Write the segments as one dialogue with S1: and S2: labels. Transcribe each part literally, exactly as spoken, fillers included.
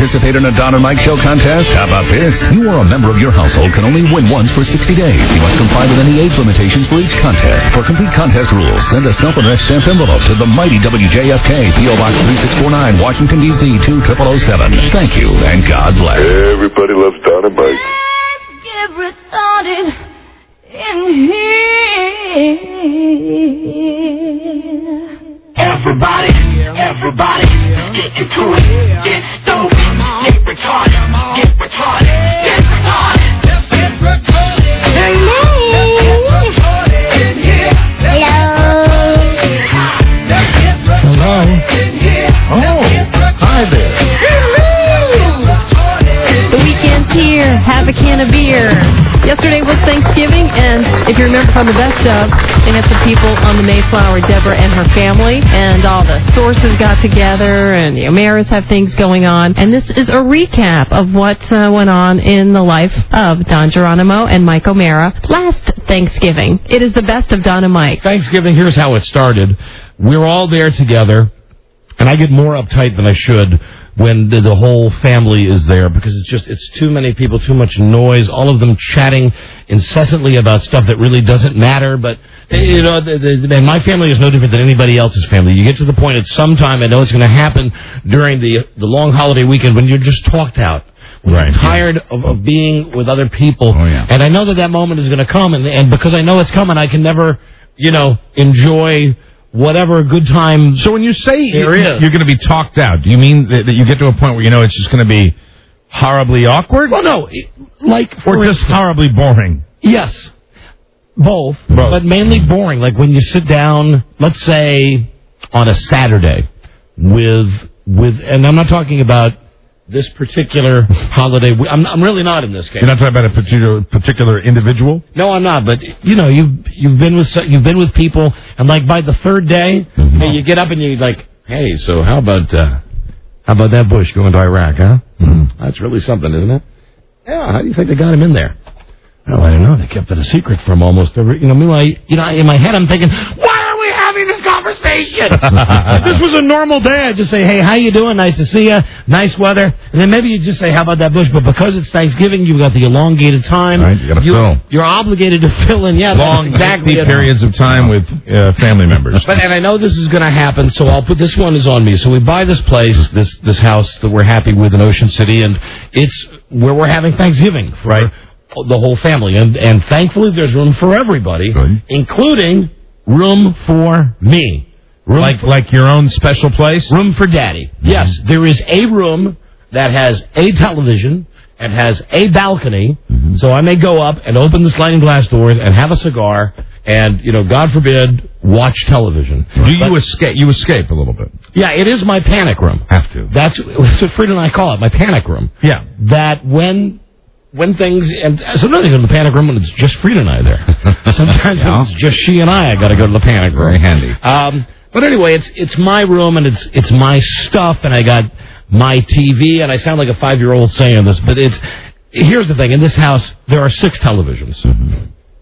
S1: participate in a Don and Mike Show contest? How about this? You or a member of your household can only win once for sixty days. You must comply with any age limitations for each contest. For complete contest rules, send a self-addressed stamped envelope to the mighty W J F K, P O Box three six four nine, Washington, D C two zero zero zero seven. Thank you, and God bless.
S2: Everybody loves Don and Mike.
S3: Get retarded in here.
S4: Everybody, everybody, get into it. Get stupid, get retarded, get retarded, get retarded. Let's get retarded.
S3: Hello.
S4: Let's get retarded in here.
S3: Hello.
S4: Let's get retarded in here.
S5: Oh, hi there.
S6: The weekend's here. Have a can of beer. Yesterday was Thanksgiving, and if you remember from the best of, they had some people on the Mayflower, Deborah and her family, and all the sources got together, and the O'Maras have things going on. And this is a recap of what uh, went on in the life of Don Geronimo and Mike O'Mara last Thanksgiving. It is the best of Don and Mike.
S5: Thanksgiving, here's how it started. We're all there together, and I get more uptight than I should when the, the whole family is there, because it's just, it's too many people, too much noise, all of them chatting incessantly about stuff that really doesn't matter. But, you know, the, the, and my family is no different than anybody else's family. You get to the point at some time, I know it's going to happen during the the long holiday weekend, when you're just talked out. Right. You're tired of, of being with other people.
S7: Oh, yeah.
S5: And I know that that moment is going to come, and, and because I know it's coming, I can never, you know, enjoy whatever good time.
S7: So when you say
S5: there
S7: you,
S5: is.
S7: you're going to be talked out, do you mean that, that you get to a point where you know it's just going to be horribly awkward?
S5: Well, no, like
S7: or just
S5: instance,
S7: horribly boring?
S5: Yes, both,
S7: both,
S5: but mainly boring. Like when you sit down, let's say on a Saturday, with with, and I'm not talking about this particular holiday. I'm, I'm really not in this case.
S7: You're not talking about a particular particular individual?
S5: No, I'm not. But you know, you you've been with you've been with people, and like by the third day, mm-hmm. hey, you get up and you like, hey, so how about uh, how about that Bush going to Iraq, huh? Mm-hmm. That's really something, isn't it? Yeah. How do you think they got him in there? Well, I don't know. They kept it a secret from almost every. You know, meanwhile, you know, in my head, I'm thinking, why are we having this conversation? If this was a normal day, I'd just say, hey, how you doing? Nice to see you. Nice weather. And then maybe you just say, how about that Bush? But because it's Thanksgiving, you've got the elongated time.
S7: Right, you got to fill.
S5: You're obligated to fill in. Yeah,
S7: long,
S5: exactly
S7: periods of time with uh, family members.
S5: But and I know this is going to happen, so I'll put this one is on me. So we buy this place, this this house that we're happy with in Ocean City, and it's where we're having Thanksgiving for right. the whole family. And and thankfully, there's room for everybody, Good. including room for me. Room
S7: like
S5: for,
S7: like your own special place?
S5: Room for Daddy. Mm-hmm. Yes, there is a room that has a television and has a balcony, mm-hmm. so I may go up and open the sliding glass doors and have a cigar and, you know, God forbid, watch television.
S7: Do but, you escape? You escape a little bit.
S5: Yeah, it is my panic room.
S7: Have to.
S5: That's, that's what Frida and I call it, my panic room.
S7: Yeah.
S5: That when... When things, and sometimes I go to the panic room when it's just Frida and I there. Sometimes yeah. when it's just she and I, I got to go to the panic room.
S7: Very handy.
S5: Um, but anyway, it's it's my room and it's it's my stuff, and I got my T V, and I sound like a five-year-old saying this, but it's, here's the thing, in this house, there are six televisions. Mm-hmm.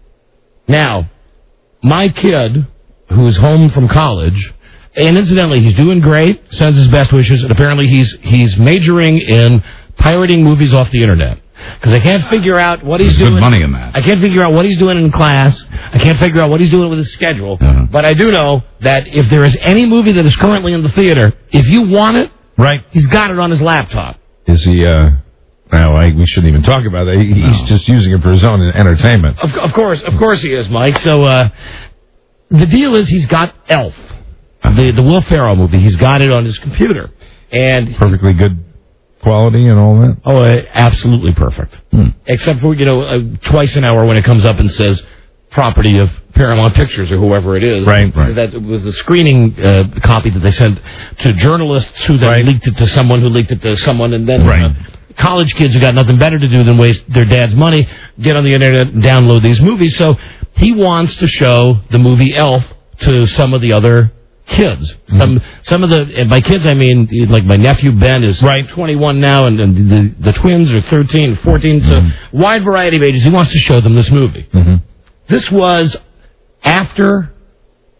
S5: Now, my kid, who's home from college, and incidentally, he's doing great, sends his best wishes, and apparently he's he's majoring in pirating movies off the internet. Because I can't figure out what he's
S7: There's
S5: doing.
S7: Good money in that.
S5: I can't figure out what he's doing in class. I can't figure out what he's doing with his schedule. Uh-huh. But I do know that if there is any movie that is currently in the theater, if you want it,
S7: right,
S5: he's got it on his laptop.
S7: Is he, uh, well, I, we shouldn't even talk about that. He, no. He's just using it for his own entertainment.
S5: Of, of course, of course he is, Mike. So, uh, the deal is he's got Elf, uh-huh. the, the Will Ferrell movie. He's got it on his computer. And
S7: perfectly good quality and all that?
S5: Oh, uh, absolutely perfect. Hmm. Except for, you know, uh, twice an hour when it comes up and says property of Paramount Pictures or whoever it is.
S7: Right, right.
S5: That was a screening uh, copy that they sent to journalists who then right. leaked it to someone who leaked it to someone. And then right. uh, college kids who got nothing better to do than waste their dad's money get on the internet and download these movies. So he wants to show the movie Elf to some of the other kids. Mm-hmm. Some some of the, and by kids I mean, like my nephew Ben is right. twenty-one now, and, and the, the twins are thirteen, fourteen, mm-hmm. so wide variety of ages. He wants to show them this movie.
S7: Mm-hmm.
S5: This was after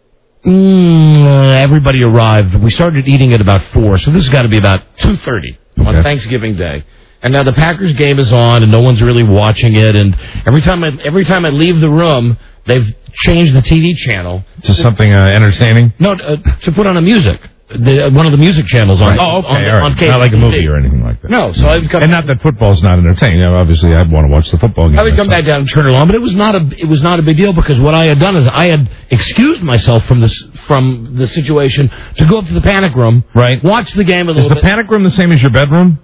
S5: mm, uh, everybody arrived. We started eating at about four, so this has got to be about two thirty. on
S7: Okay.
S5: Thanksgiving Day. And now the Packers game is on, and no one's really watching it. And every time I every time I leave the room, they've changed the T V channel
S7: to something uh, entertaining.
S5: No, uh, to put on a music, the, one of the music channels on.
S7: Right. Oh, okay,
S5: on,
S7: all right.
S5: on cable
S7: Not like a
S5: T V.
S7: movie or anything like that.
S5: No, so I've come
S7: and not that football's not entertaining. You know, obviously, I'd want to watch the football game.
S5: I would come
S7: myself.
S5: back down and turn it on, but it was not a it was not a big deal because what I had done is I had excused myself from this from the situation to go up to the panic room,
S7: right?
S5: Watch the game a
S7: Is
S5: little
S7: the
S5: bit.
S7: panic room the same as your bedroom?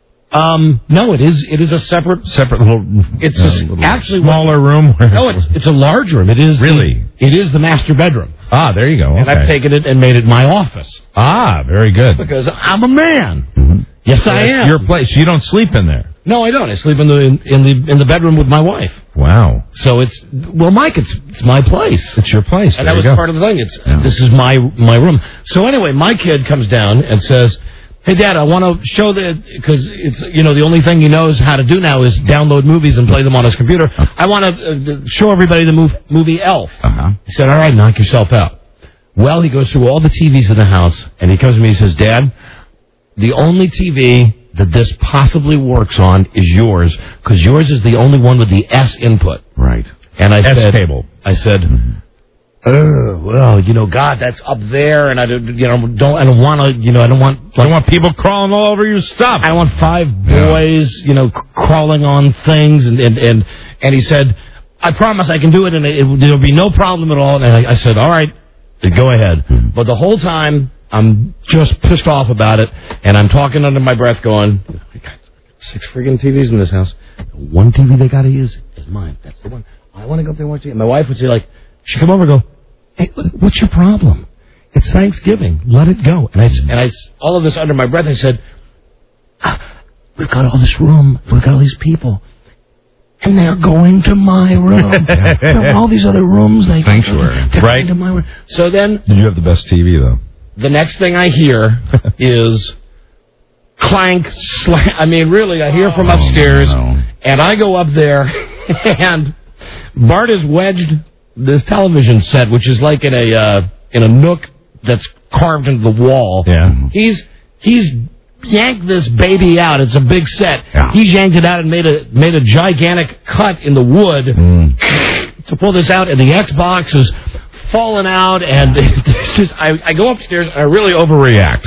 S5: Um, no, it is. It is a separate,
S7: separate little.
S5: It's
S7: uh,
S5: a,
S7: little
S5: actually
S7: smaller room.
S5: No, it's it's a large room. It is
S7: really.
S5: The, it is the master bedroom.
S7: Ah, there you go. Okay.
S5: And I've taken it and made it my office.
S7: Ah, very good.
S5: Because I'm a man.
S7: Mm-hmm.
S5: Yes,
S7: so
S5: I am.
S7: Your place. You don't sleep in there.
S5: No, I don't. I sleep in the in, in the in the bedroom with my wife.
S7: Wow.
S5: So it's well, Mike. It's it's my place.
S7: It's your place.
S5: And
S7: there
S5: that was
S7: you go.
S5: part of the thing. It's
S7: Yeah.
S5: this is my my room. So anyway, my kid comes down and says, "Hey, Dad, I want to show the because it's you know the only thing he knows how to do now is download movies and play them on his computer. I want to uh, show everybody the move, movie Elf."
S7: Uh-huh.
S5: He said, "All right, knock yourself out." Well, he goes through all the T Vs in the house, and he comes to me and says, "Dad, the only T V that this possibly works on is yours, because yours is the only one with the S input."
S7: Right.
S5: And I
S7: S
S5: said,
S7: cable.
S5: I said, "Oh, well, you know, God, that's up there, and I don't, you know, don't, I don't want to, you know, I don't want,
S7: I don't want people crawling all over your stuff.
S5: I don't want five boys, you know, c- crawling on things." And and and, and he said, "I promise I can do it, and it, it, there'll be no problem at all." And I, I said, "All right, go ahead." But the whole time, I'm just pissed off about it, and I'm talking under my breath going, "We got six friggin' T Vs in this house. The one T V they got to use is mine. That's the one. I want to go up there and watch it." My wife would say, like, she'd come over and go, "Hey, what's your problem? It's Thanksgiving. Let it go." And I, and I, all of this under my breath, I said, ah, "We've got all this room. We've got all these people. And they're going to my room. There are all these other rooms. They
S7: Sanctuary.
S5: They're
S7: Right.
S5: going to my room." So then,
S7: You have the best T V, though.
S5: the next thing I hear is clank, slam. I mean, really, I hear from upstairs,
S7: Oh, no.
S5: and I go up there, and Bart has wedged this television set, which is like in a uh, in a nook that's carved into the wall.
S7: Yeah.
S5: He's he's yanked this baby out. It's a big set.
S7: Yeah.
S5: He's yanked it out and made a made a gigantic cut in the wood
S7: Mm.
S5: to pull this out, and the Xbox is falling out, and it's just I, I go upstairs and I really overreact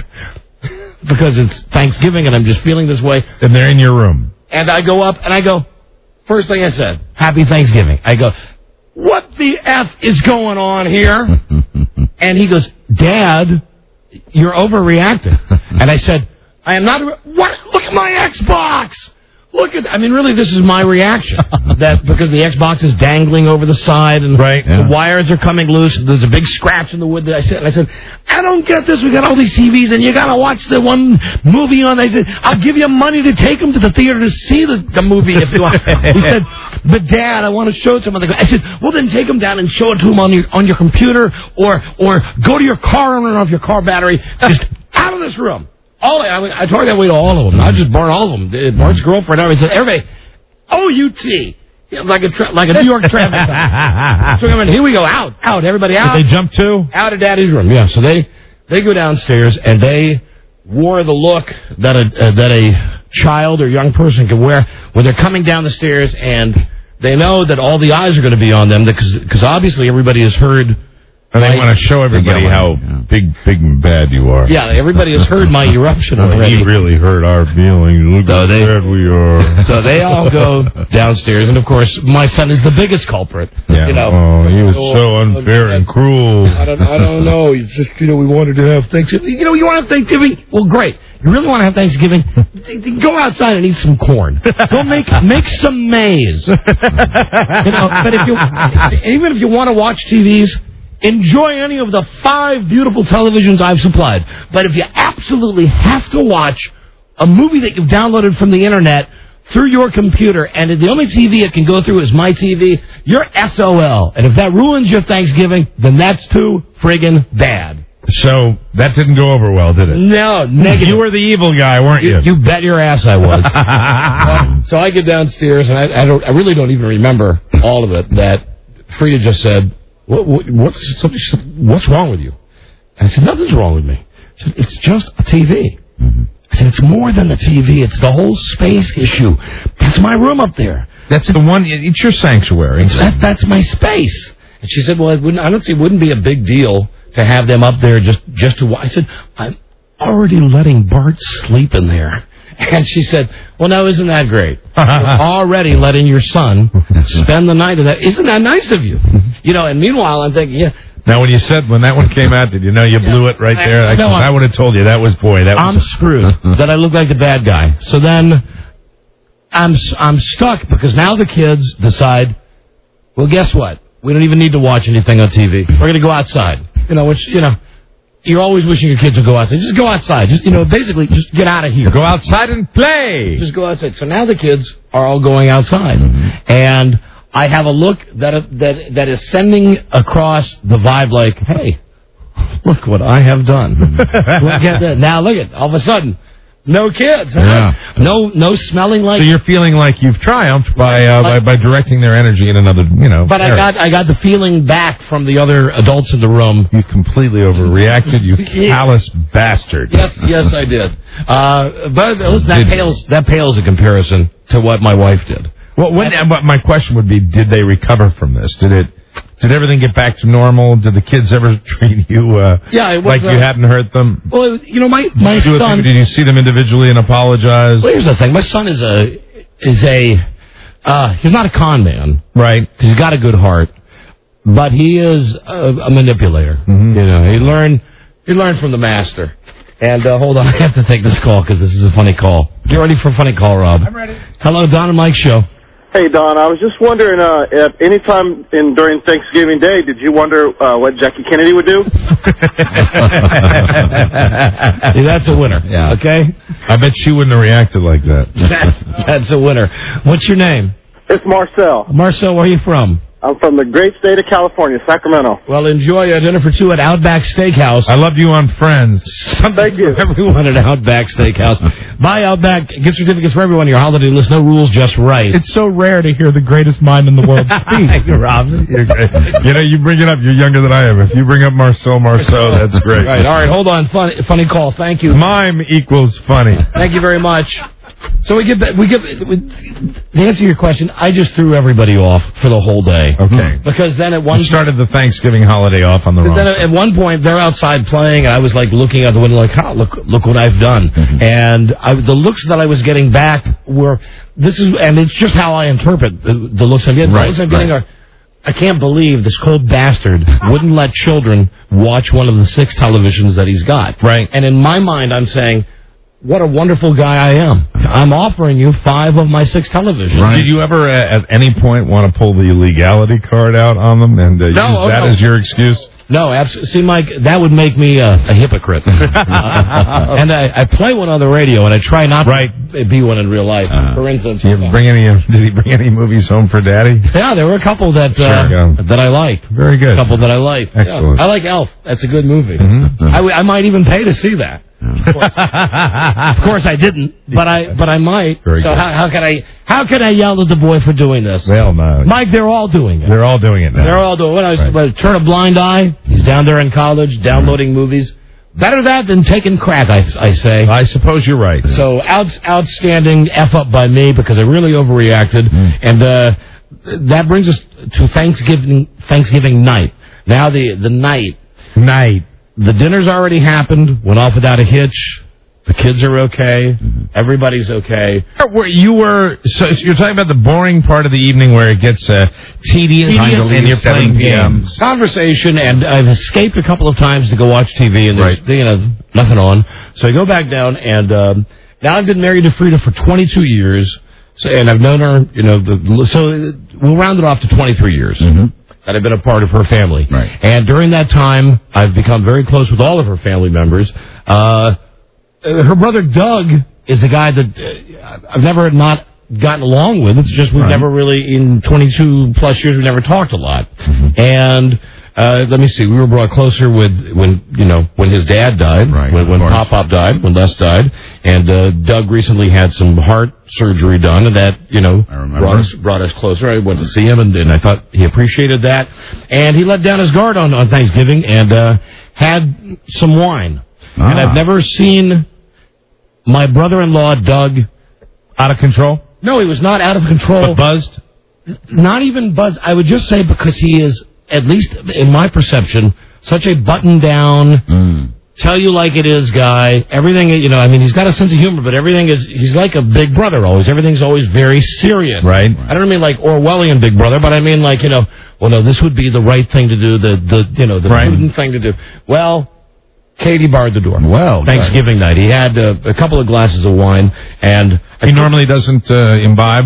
S5: because it's Thanksgiving and I'm just feeling this way.
S7: And they're in your room.
S5: And I go up and I go, first thing I said, "Happy Thanksgiving." I go, "What the F is going on here?" And he goes, "Dad, you're overreacting." And I said, "I am not. What? Look at my Xbox. Look at. I mean, really, this is my reaction. That because the Xbox is dangling over the side and
S7: Right,
S5: the
S7: yeah.
S5: wires are coming loose. There's a big scratch in the wood." That I said, and I said, "I don't get this. We got all these T Vs, and you got to watch the one movie on." They said, "I'll give you money to take them to the theater to see the, the movie if you want." He said, "But Dad, I want to show it to them." I said, "Well, then take them down and show it to them on your on your computer, or or go to your car and run off your car battery. Just out of this room." All I, I told that way to all of them. Not just Bart, all of them. Bart's girlfriend. Everybody said, "Everybody, O U T." Like a tra- like a New York traffic cop. So I mean, here we go, out, out, everybody out.
S7: Did they jump too?
S5: Out of Daddy's room, yeah. So they they go downstairs and they wore the look that a uh, that a child or young person can wear when they're coming down the stairs, and they know that all the eyes are going to be on them because because obviously everybody has heard.
S7: And they
S5: my-
S7: want to show everybody how big, big and bad you are.
S5: Yeah, everybody has heard my eruption
S7: Well,
S5: already.
S7: he really hurt our feelings. Look
S5: So
S7: how
S5: they-
S7: bad we are.
S5: So they all go downstairs, and of course, my son is the biggest culprit.
S7: Yeah.
S5: You know,
S7: Oh, he was
S5: Oh,
S7: so unfair and cruel.
S5: I don't, I don't know. It's just, you know, we wanted to have Thanksgiving. You know, you want to have Thanksgiving? Well, great. You really want to have Thanksgiving? Go outside and eat some corn. Go make make some maize. You know, but if you even if you want to watch T Vs, enjoy any of the five beautiful televisions I've supplied. But if you absolutely have to watch a movie that you've downloaded from the internet through your computer, and the only T V it can go through is my T V, you're S O L. And if that ruins your Thanksgiving, then that's too friggin' bad.
S7: So that didn't go over well, did it?
S5: No, negative.
S7: You were the evil guy, weren't you?
S5: You, you bet your ass I was. um, so I get downstairs, and I, I, don't, I really don't even remember all of it, that Frida just said, what, what, what's, somebody said, "What's wrong with you?" And I said, "Nothing's wrong with me." She said, "It's just a T V." Mm-hmm. I said, it's more than the T V. It's the whole space issue. That's my room up there.
S7: That's the one. It's your sanctuary.
S5: It's, that, that's my space. And she said, well, it wouldn't, I don't see it wouldn't be a big deal to have them up there just, just to watch. I said, I'm already letting Bart sleep in there. And she said, well, now, isn't that great? You're already letting your son spend the night in that. Isn't that nice of you? You know, and meanwhile, I'm thinking, yeah.
S7: Now, when you said, when that one came out, did you know you blew it right there? I,
S5: no,
S7: I would have told you. That was, boy, that was...
S5: I'm screwed. That I look like the bad guy. So then I'm I'm stuck because now the kids decide, well, guess what? We don't even need to watch anything on T V. We're going to go outside. You know, which, you know, you're always wishing your kids would go outside. Just go outside. Just, you know, basically, just get out of here.
S7: Go outside and play.
S5: Just go outside. So now the kids are all going outside. And I have a look that that that is sending across the vibe like, hey, look what I have done. Look at that. Now look at all of a sudden, no kids. Huh?
S7: Yeah.
S5: No no smelling like.
S7: So you're feeling like you've triumphed by uh, by, by directing their energy in another, you know.
S5: But area. I got I got the feeling back from the other adults in the room.
S7: You completely overreacted, you callous bastard.
S5: Yes, yes, I did. Uh, but listen, that pales that pales in comparison to what my wife did.
S7: Well, when, my question would be, did they recover from this? Did it? Did everything get back to normal? Did the kids ever treat you uh,
S5: yeah, it was,
S7: like
S5: uh,
S7: you hadn't hurt them?
S5: Well, you know, my my
S7: did you
S5: son.
S7: Did you see them individually and apologize?
S5: Well, here's the thing. My son is a is a uh, he's not a con man,
S7: right?
S5: He's got a good heart, but he is a, a manipulator.
S7: Mm-hmm.
S5: You know, he learned he learned from the master. And uh, hold on, I have to take this call because this is a funny call. You ready for a funny call, Rob?
S8: I'm ready.
S5: Hello, Don and Mike Show.
S8: Hey, Don, I was just wondering, uh, if any time in during Thanksgiving Day, did you wonder uh, what Jackie Kennedy would do?
S5: Yeah, that's a winner. Yeah. Okay?
S7: I bet she wouldn't have reacted like that.
S5: That's, that's a winner. What's your name?
S8: It's Marcel.
S5: Marcel, where are you from?
S8: I'm from the great state of California, Sacramento.
S5: Well, enjoy a dinner for two at Outback Steakhouse.
S7: I love you on Friends.
S8: Thank you.
S5: Everyone at Outback Steakhouse. Buy Outback gift certificates for everyone on your holiday list. No rules, just right.
S7: It's so rare to hear the greatest mind in the world speak. Rob. You're great. You know, you bring it up. You're younger than I am. If you bring up Marcel Marceau, that's great.
S5: Right. All right. Hold on. Funny, funny call. Thank you.
S7: Mime equals funny.
S5: Thank you very much. So we get we get we, to answer your question. I just threw everybody off for the whole day.
S7: Okay.
S5: Because then at one
S7: you started the Thanksgiving holiday off on the wrong.
S5: Then at one point they're outside playing, and I was like looking out the window, like, oh, look look what I've done. Mm-hmm. And I, the looks that I was getting back were this is, and it's just how I interpret the, the looks I'm getting.
S7: Right,
S5: the looks I'm getting
S7: right.
S5: are, I can't believe this cold bastard wouldn't let children watch one of the six televisions that he's got.
S7: Right.
S5: And in my mind, I'm saying, what a wonderful guy I am. I'm offering you five of my six televisions.
S7: Right. Did you ever, uh, at any point, want to pull the legality card out on them and uh,
S5: no,
S7: use
S5: oh,
S7: that
S5: no.
S7: as your excuse?
S5: No, absolutely. See, Mike, that would make me a, a hypocrite. uh, and I, I play one on the radio, and I try not
S7: right.
S5: to be one in real life. Uh, for instance,
S7: you bring any? Did he bring any movies home for Daddy?
S5: Yeah, there were a couple that uh,
S7: sure,
S5: that I liked.
S7: Very good.
S5: A couple that I liked.
S7: Excellent.
S5: Yeah. I like Elf. That's a good movie.
S7: Mm-hmm.
S5: I, w- I might even pay to see that. Of course. Of course I didn't, but I but I might.
S7: Very
S5: so
S7: good.
S5: how, how can I how can I yell at the boy for doing this?
S7: Well, no.
S5: Mike, they're all doing it.
S7: They're all doing it now.
S5: They're all doing it. When I was,
S7: right.
S5: when I turn a blind eye, he's down there in college downloading mm-hmm. movies. Better that than taking crack, I, I say.
S7: I suppose you're right.
S5: So out, outstanding F up by me because I really overreacted. Mm. And uh, that brings us to Thanksgiving Thanksgiving night. Now the, the night.
S7: Night.
S5: The dinner's already happened, went off without a hitch. The kids are okay. Mm-hmm. Everybody's okay.
S7: You were so you're talking about the boring part of the evening where it gets uh, tedious, tedious and you're playing games.
S5: Conversation, and I've escaped a couple of times to go watch T V, and there's right. you know nothing on. So I go back down, and um, now I've been married to Frida for twenty-two years, so, and I've known her, you know, the, so we'll round it off to twenty-three years. Mm-hmm. That I've been a part of her family.
S7: Right.
S5: And during that time, I've become very close with all of her family members. Uh, her brother Doug is a guy that uh, I've never not gotten along with. It's just we've right. never really, in twenty-two plus years, we've never talked a lot. Mm-hmm. And uh, let me see, we were brought closer with when, you know, when his dad died,
S7: right,
S5: when, when Pop Pop died, when Les died. And uh, Doug recently had some heart surgery done, and that, you know, brought us, brought us closer. I went to see him, and, and I thought he appreciated that. And he let down his guard on, on Thanksgiving and uh, had some wine. Ah. And I've never seen my brother-in-law, Doug...
S7: Out of control?
S5: No, he was not out of control.
S7: But buzzed?
S5: Not even buzzed. I would just say because he is, at least in my perception, such a buttoned-down,
S1: Mm.
S5: tell you like it is guy. Everything, you know, I mean, he's got a sense of humor, but everything is, he's like a big brother always. Everything's always very serious.
S7: Right.
S5: I don't mean like Orwellian big brother, but I mean like, you know, well, no, this would be the right thing to do, the, the you know, the
S7: Right.
S5: prudent thing to do. Well... Katie barred the door.
S1: Well,
S5: Thanksgiving night. He had uh, a couple of glasses of wine, and
S7: He normally doesn't uh, imbibe?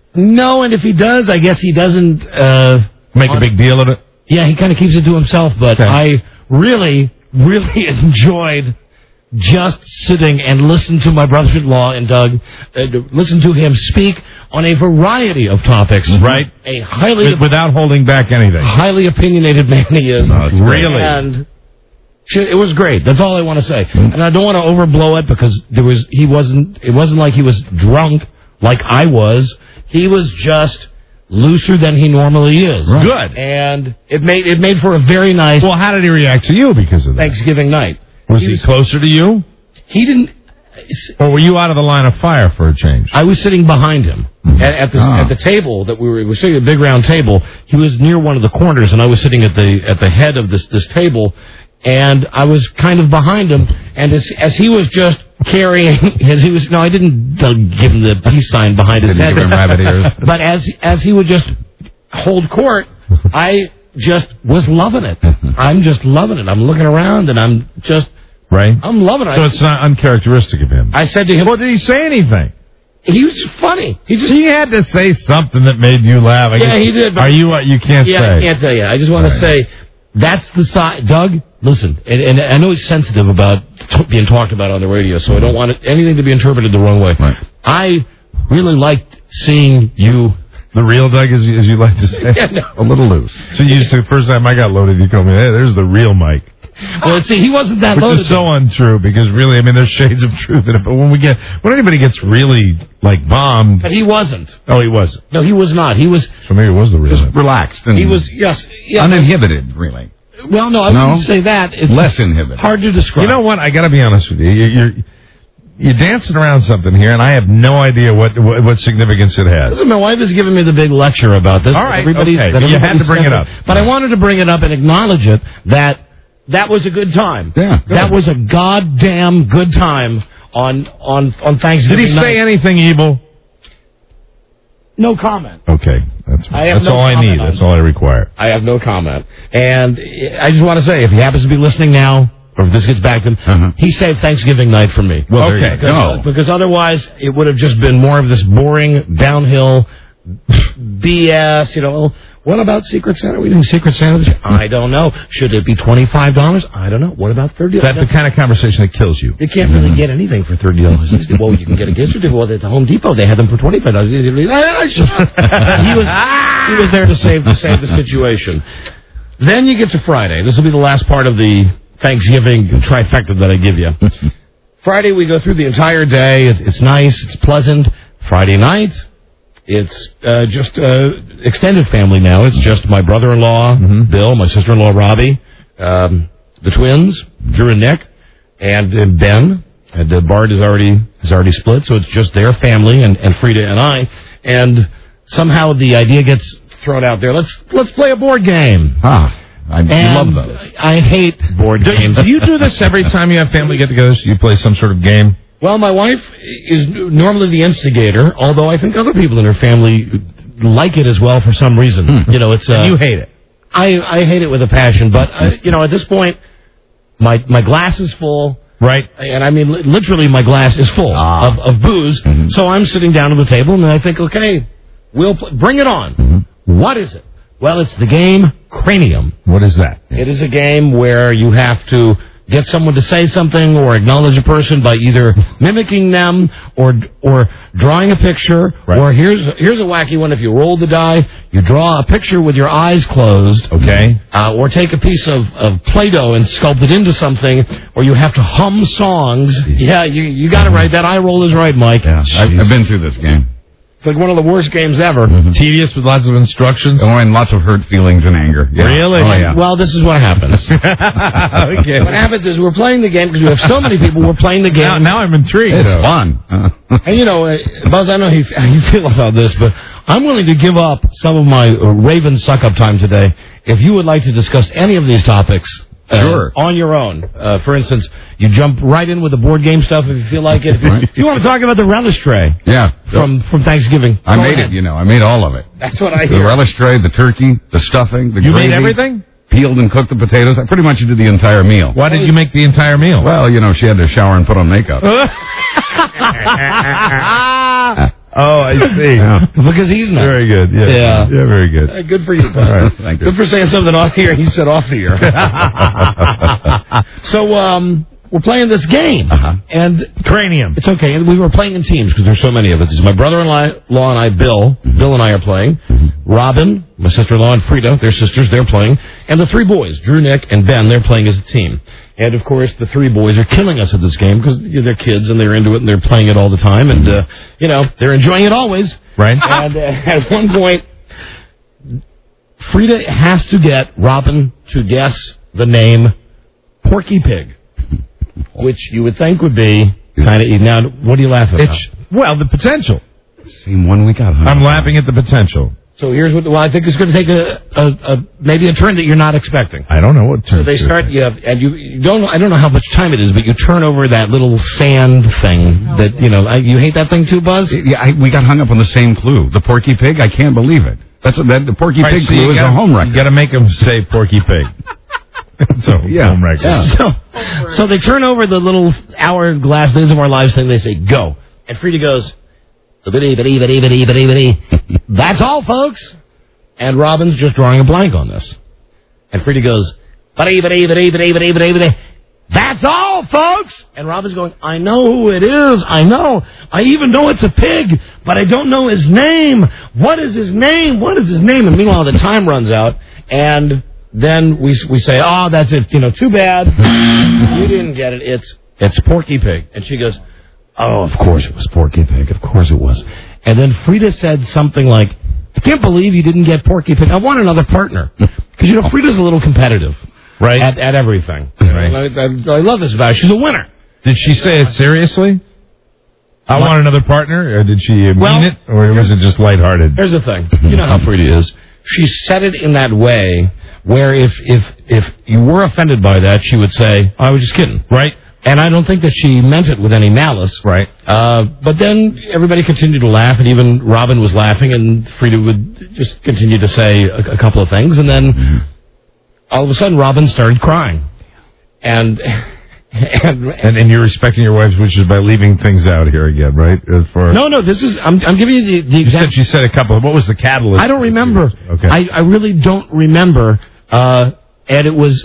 S5: no. And if he does, I guess he doesn't uh,
S7: Make a big deal of it?
S5: Yeah, he kind of keeps it to himself. But
S7: Okay.
S5: I really, really enjoyed just sitting and listening to my brother-in-law and Doug, uh, listen to him speak on a variety of topics.
S7: Right.
S5: A highly
S7: Without holding back anything.
S5: highly opinionated man he is.
S1: No, it's great.
S7: Really?
S5: And shit, it was great. That's all I want to say. And I don't want to overblow it because there was he wasn't. It wasn't like he was drunk like I was. He was just looser than he normally is.
S7: Right. Good.
S5: And it made it made for a very nice
S7: Well, how did he react to you because of that?
S5: Thanksgiving night.
S7: Was he, closer to you?
S5: He didn't.
S7: Or were you out of the line of fire for a change?
S5: I was sitting behind him at, at, the,
S1: Ah.
S5: at the table that we were. We were sitting at a big round table. He was near one of the corners, and I was sitting at the at the head of this this table. And I was kind of behind him, and as as he was just carrying, as he was, no, I didn't uh, give him the peace sign behind his
S1: Didn't
S5: head,
S1: give him rabbit ears.
S5: but as as he would just hold court, I just was loving it. I'm just loving it. I'm looking around, and I'm just,
S7: Right?
S5: I'm loving it.
S7: So
S5: I,
S7: it's not uncharacteristic of him.
S5: I said to him,
S7: Well, did he say anything?
S5: he was funny. He just,
S7: He had to say something that made you laugh. I
S5: Yeah,
S7: guess-
S5: he did, but-
S7: Are you what you can't
S5: yeah,
S7: say?
S5: I can't tell you. I just want to say. That's the side, Doug. Listen, and, and I know he's sensitive about t- being talked about on the radio, so I don't want it, anything to be interpreted the wrong way.
S1: Right.
S5: I really liked seeing you.
S7: The real Doug, as you, as you like to say.
S5: Yeah, no.
S1: A little loose.
S7: So you used to, first time I got loaded, you told me, hey, there's the real Mike.
S5: Well, see, he wasn't that
S7: Which
S5: loaded.
S7: is so untrue, because really, I mean, there's shades of truth in it. But when we get, when anybody gets really, like, bombed.
S5: But he wasn't.
S7: Oh, he wasn't.
S5: No, he was not. He was.
S7: So maybe it was the real
S1: Just
S7: Mike.
S1: relaxed and
S5: He was. Yes. Yeah,
S1: uninhibited, really.
S5: Well, no, I
S1: No?
S5: wouldn't say that. It's
S1: Less inhibited.
S5: hard to describe.
S7: You know what? I got to be honest with you. You're, you're you're dancing around something here, and I have no idea what what, what significance it has.
S5: Listen, my wife is giving me the big lecture about this.
S7: All right,
S5: Everybody's,
S7: okay.
S5: that
S7: You had to
S5: everybody's
S7: bring it
S5: separate.
S7: up.
S5: But I wanted to bring it up and acknowledge it that that was a good time.
S1: Yeah, good.
S5: That was a goddamn good time on on on Thanksgiving
S7: Did he
S5: night.
S7: say anything evil?
S5: No comment.
S7: Okay, that's
S5: I have
S7: that's
S5: no
S7: all I
S5: comment
S7: need.
S5: on
S7: That's
S5: that.
S7: all I require.
S5: I have no comment. And I just want to say, if he happens to be listening now, or if this gets back to him,
S1: Uh-huh.
S5: he saved Thanksgiving night for me.
S1: Well, there
S7: Okay.
S1: you
S5: Because,
S1: go.
S5: because otherwise, it would have just been more of this boring, downhill B S, you know. What about Secret Santa? Are we doing Secret Santa this year? I don't know. Should it be twenty-five dollars? I don't know. What about thirty dollars?
S7: That's the kind of conversation that kills you.
S5: You can't really get anything for thirty dollars. Well, you can get a gift certificate. Well, at the Home Depot, they had them for twenty-five dollars. he was he was there to save to save the situation. Then you get to Friday. This will be the last part of the Thanksgiving trifecta that I give you. Friday, we go through the entire day. It's, it's nice. It's pleasant. Friday night, it's uh, just uh, extended family now. It's just my brother-in-law,
S7: Mm-hmm.
S5: Bill, my sister-in-law, Robbie, um, the twins, Drew and Nick, and uh, Ben. And the Bart is already is already split, so it's just their family and, and Frida and I. And somehow the idea gets thrown out there. Let's let's play a board game.
S1: Ah, I
S5: And
S1: love those.
S5: I hate board
S7: Do,
S5: games.
S7: do you do this every time you have family get-togethers? You play some sort of game?
S5: Well, my wife is normally the instigator, although I think other people in her family like it as well for some reason. You know, it's uh,
S7: And you hate it.
S5: I I hate it with a passion, but uh, you know, at this point, my my glass is full.
S7: Right.
S5: And I mean, li- literally, my glass is full
S1: Ah.
S5: of, of booze.
S1: Mhm.
S5: So I'm sitting down at the table, and I think, okay, we'll pl- bring it on.
S1: Mhm.
S5: What is it? Well, it's the game Cranium.
S7: What is that?
S5: It is a game where you have to get someone to say something or acknowledge a person by either mimicking them or or drawing a picture.
S7: Right.
S5: Or here's here's a wacky one. If you roll the die, you draw a picture with your eyes closed.
S7: Okay.
S5: Uh, or take a piece of, of Play-Doh and sculpt it into something, or you have to hum songs. Yeah, you you got it right. That eye roll is right, Mike.
S1: Yeah, I've, I've been through this game.
S5: It's like one of the worst games ever.
S7: Mm-hmm. Tedious with lots of instructions.
S9: Oh, and lots of hurt feelings and anger. Yeah.
S7: Really?
S9: Oh, yeah.
S5: Well, this is what happens.
S7: Okay.
S5: What happens is we're playing the game because we have so many people. We're playing the game.
S7: Now, now I'm intrigued.
S9: It's
S7: though.
S9: fun.
S5: And you know, uh, Buzz, I know how you feel about this, but I'm willing to give up some of my uh, Raven suck-up time today if you would like to discuss any of these topics. Uh,
S9: Sure.
S5: On your own. Uh, for instance, you jump right in with the board game stuff if you feel like it. If you,
S9: Right.
S5: if you want to talk about the relish tray
S9: Yeah.
S5: from, from Thanksgiving.
S9: I
S5: go
S9: made
S5: ahead.
S9: it, you know. I made all of it.
S5: That's what I
S9: The
S5: hear.
S9: relish tray, the turkey, the stuffing, the
S7: You
S9: gravy.
S7: made everything?
S9: Peeled and cooked the potatoes. I pretty much did the entire meal.
S7: Why did you make the entire meal?
S9: Well, you know, she had to shower and put on makeup.
S7: Oh, I see.
S9: Yeah.
S5: Because he's not.
S7: Very good. Yeah.
S5: Yeah.
S7: Yeah, very good.
S5: Uh, good for you, Buzz.
S9: All right, thank you.
S5: Good for saying something on here he said off the air. So, um, we're playing this game.
S9: Uh-huh.
S5: And
S7: Cranium.
S5: it's okay. And we were playing in teams because there's so many of us. It's my brother-in-law and I, Bill. Bill and I are playing. Robin, my sister-in-law, and Frida, their sisters, they're playing. And the three boys, Drew, Nick, and Ben, they're playing as a team. And, of course, the three boys are killing us at this game because they're kids and they're into it and they're playing it all the time. And, uh, you know, they're enjoying it always.
S7: Right.
S5: And uh, at one point, Frida has to get Robin to guess the name Porky Pig, which you would think would be kind of... Now, what are you laughing at?
S7: It's, well, the potential.
S9: Same one we got. Huh?
S7: I'm laughing at the potential.
S5: So here's what... Well, I think it's going to take a, a, a maybe a turn that you're not expecting.
S7: I don't know what
S5: So
S7: turn.
S5: they start, you have, and you, you don't, I don't know how much time it is, but you turn over that little sand thing that, you know, I, you hate that thing too, Buzz?
S9: Yeah, I, we got hung up on the same clue. The Porky Pig. I can't believe it. That's a, that. The Porky
S7: Right,
S9: Pig
S7: so
S9: clue
S7: you
S9: is
S7: gotta,
S9: a home record.
S7: You got to make them say Porky Pig. So
S9: Yeah.
S7: home record.
S5: Yeah. So, so they turn over the little hourglass days of our lives thing. They say, go. And Frida goes, "Bitty, bitty, bitty, bitty, bitty, bitty." That's all, folks. And Robin's just drawing a blank on this. And Frida goes, "Bitty, bitty, bitty, bitty, bitty, bitty, bitty." That's all, folks. And Robin's going, "I know who it is. I know. I even know it's a pig, but I don't know his name. What is his name? What is his name?" And meanwhile, the time runs out, and then we we say, "Oh, that's it. You know, too bad. You didn't get it. It's it's Porky Pig." And she goes, "Oh, of course it was Porky Pig. Of course it was." And then Frida said something like, "I can't believe you didn't get Porky Pig. I want another partner." Because, you know, Frida's a little competitive.
S7: Right.
S5: At, at everything.
S7: Right.
S5: I, I, I love this about her. She's a winner.
S7: Did she say it seriously? I
S5: What?
S7: want another partner, or did she mean
S5: Well,
S7: it, or was it just lighthearted?
S5: Here's the thing. You know how Frida is. She said it in that way where if, if, if you were offended by that, she would say, "I was just kidding."
S7: Right.
S5: And I don't think that she meant it with any malice.
S7: Right.
S5: Uh, but then everybody continued to laugh, and even Robin was laughing, and Frida would just continue to say a, a couple of things, and then
S7: Mm-hmm.
S5: all of a sudden Robin started crying. And... and,
S7: And, and you're respecting your wife's wishes by leaving things out here again, right? Uh, for
S5: no, no, this is... I'm, I'm giving you the, the
S7: you
S5: exact...
S7: said she said a couple. What was the catalyst?
S5: I don't remember.
S7: Okay.
S5: I, I really don't remember. Uh, and it was...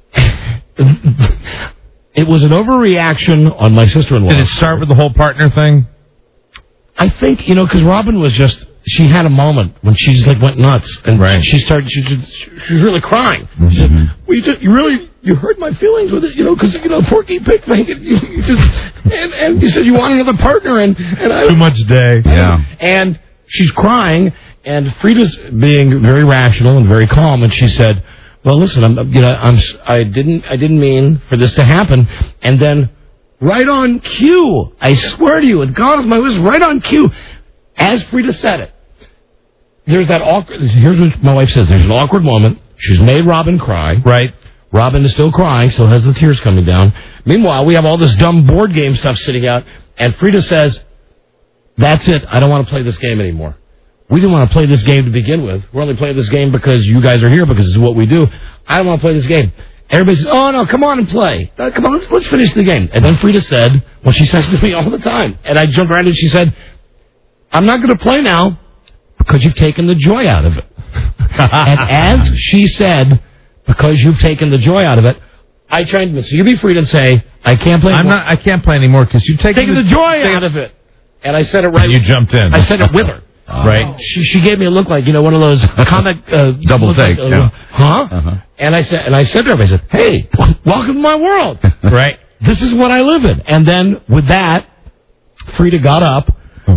S5: it was an overreaction on my sister-in-law.
S7: Did it start with the whole partner thing?
S5: I think, you know, because Robin was just... She had a moment when she just, like, went nuts. And
S7: Right.
S5: she started... She, she, she was really crying. She said, well, you, just, you really... You hurt my feelings with it, you know, because, you know, Porky Pig thing. And, you, you just, and, and you said you want another partner, and, and I...
S7: Too much day.
S9: Yeah.
S5: And she's crying, and Frida's being very rational and very calm, and she said, "Well, listen, I'm, you know, I'm, I didn't, I didn't mean for this to happen." And then, right on cue, I swear to you, and God is my witness, right on cue, as Frida said it, there's that awkward. Here's what my wife says: there's an awkward moment. She's made Robin cry.
S7: Right.
S5: Robin is still crying, still has the tears coming down. Meanwhile, we have all this dumb board game stuff sitting out, and Frida says, "That's it. I don't want to play this game anymore. We didn't want to play this game to begin with. We're only playing this game because you guys are here, because it's what we do. I don't want to play this game." Everybody says, "Oh, no, come on and play. Uh, come on, let's, let's finish the game." And then Frida said, well, she says to me all the time, and I jumped around and she said, "I'm not going to play now because you've taken the joy out of it." And as she said, "Because you've taken the joy out of it," I tried to, so you be free to say, "I can't play
S7: I'm
S5: anymore.
S7: not. I can't play anymore because you've taken,
S5: taking the joy out of it." And I said it right.
S7: You jumped in.
S5: I said it with her.
S7: Right.
S5: She she gave me a look like, you know, one of those comic uh,
S9: Double
S5: look
S9: take,
S5: Like, uh,
S9: yeah.
S5: Huh?
S9: Uh-huh.
S5: And I said and I said to her, I said, "Hey, welcome to my world.
S7: Right.
S5: This is what I live in." And then with that, Frida got up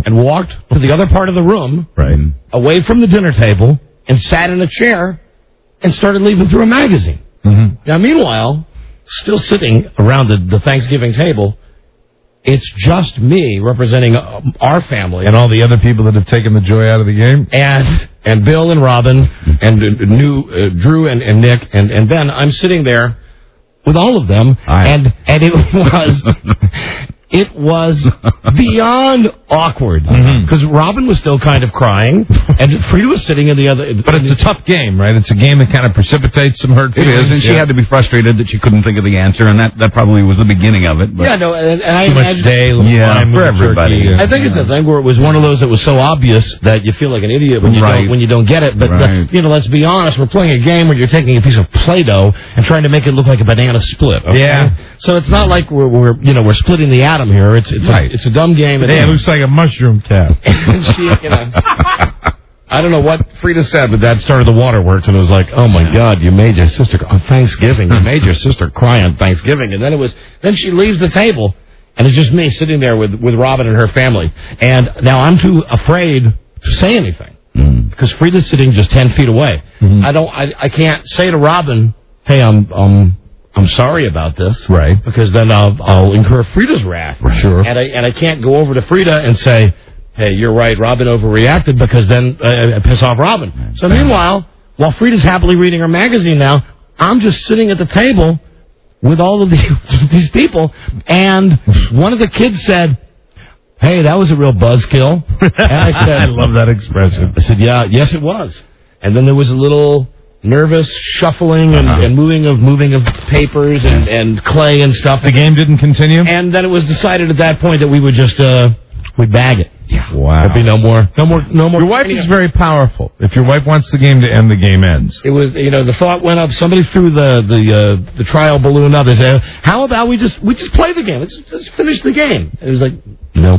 S5: and walked to the other part of the room,
S7: Right.
S5: away from the dinner table, and sat in a chair and started leaving through a magazine.
S7: Mm-hmm.
S5: Now, meanwhile, still sitting around the, the Thanksgiving table, it's just me representing uh, our family.
S7: And all the other people that have taken the joy out of the game?
S5: And and Bill and Robin and uh, new, uh, Drew and, and Nick and, and Ben. I'm sitting there with all of them,
S9: Aye.
S5: and and it was it was beyond awkward because
S7: Mhm.
S5: Robin was still kind of crying, and Frida was sitting in the other.
S7: But it's a tough game, right? It's a game that kind of precipitates some hurt
S9: It
S7: feelings.
S9: is, and she
S7: Yeah.
S9: had to be frustrated that she couldn't think of the answer, and that, that probably was the beginning of it. But
S5: yeah, no, and, and I
S7: Too much
S5: imagine-
S7: day, little
S9: Yeah,
S7: time
S9: for
S7: with the
S9: everybody.
S7: turkey, yeah.
S5: I think it's a thing where it was one of those that was so obvious that you feel like an idiot when you
S9: Right.
S5: don't when you don't get it. But the-
S9: Right.
S5: you know, let's be honest, we're playing a game where you're taking a piece of Play-Doh and trying to make it look like a banana split. Okay?
S7: Yeah.
S5: So it's not like we're, we're you know we're splitting the atom here. It's it's
S9: Right.
S5: a, it's a dumb game. And
S7: Yeah, it looks like a mushroom cap.
S5: and she, you know, I don't know what Frida said, but that started the waterworks, and it was like, oh my God, you made your sister on Thanksgiving. You made your sister cry on Thanksgiving, and then it was then she leaves the table, and it's just me sitting there with with Robin and her family, and now I'm too afraid to say anything because Frida's sitting just ten feet away.
S7: Mhm.
S5: I don't, I, I can't say to Robin, hey, I'm um. I'm sorry about this,
S7: Right.
S5: Because then I'll, I'll incur Frida's wrath,
S7: Sure.
S5: And I and I can't go over to Frida and say, "Hey, you're right, Robin overreacted," because then uh, I piss off Robin. So meanwhile, while Frida's happily reading her magazine now, I'm just sitting at the table with all of these, these people, and one of the kids said, "Hey, that was a real buzzkill." And I said,
S7: I love that expression.
S5: I said, "Yeah, yes, it was." And then there was a little nervous shuffling and,
S7: Uh-huh.
S5: and moving of moving of papers and, and clay and stuff.
S7: The game didn't continue?
S5: And then it was decided at that point that we would just uh, we'd bag it. Yeah.
S7: Wow.
S5: There'd be no more, no more, no more.
S7: Your wife is very powerful. If your wife wants the game to end, the game ends.
S5: It was, you know, the thought went up. Somebody threw the the uh, the trial balloon up. They said, "How about we just we just play the game? Let's just, just finish the game." And it was like, nope.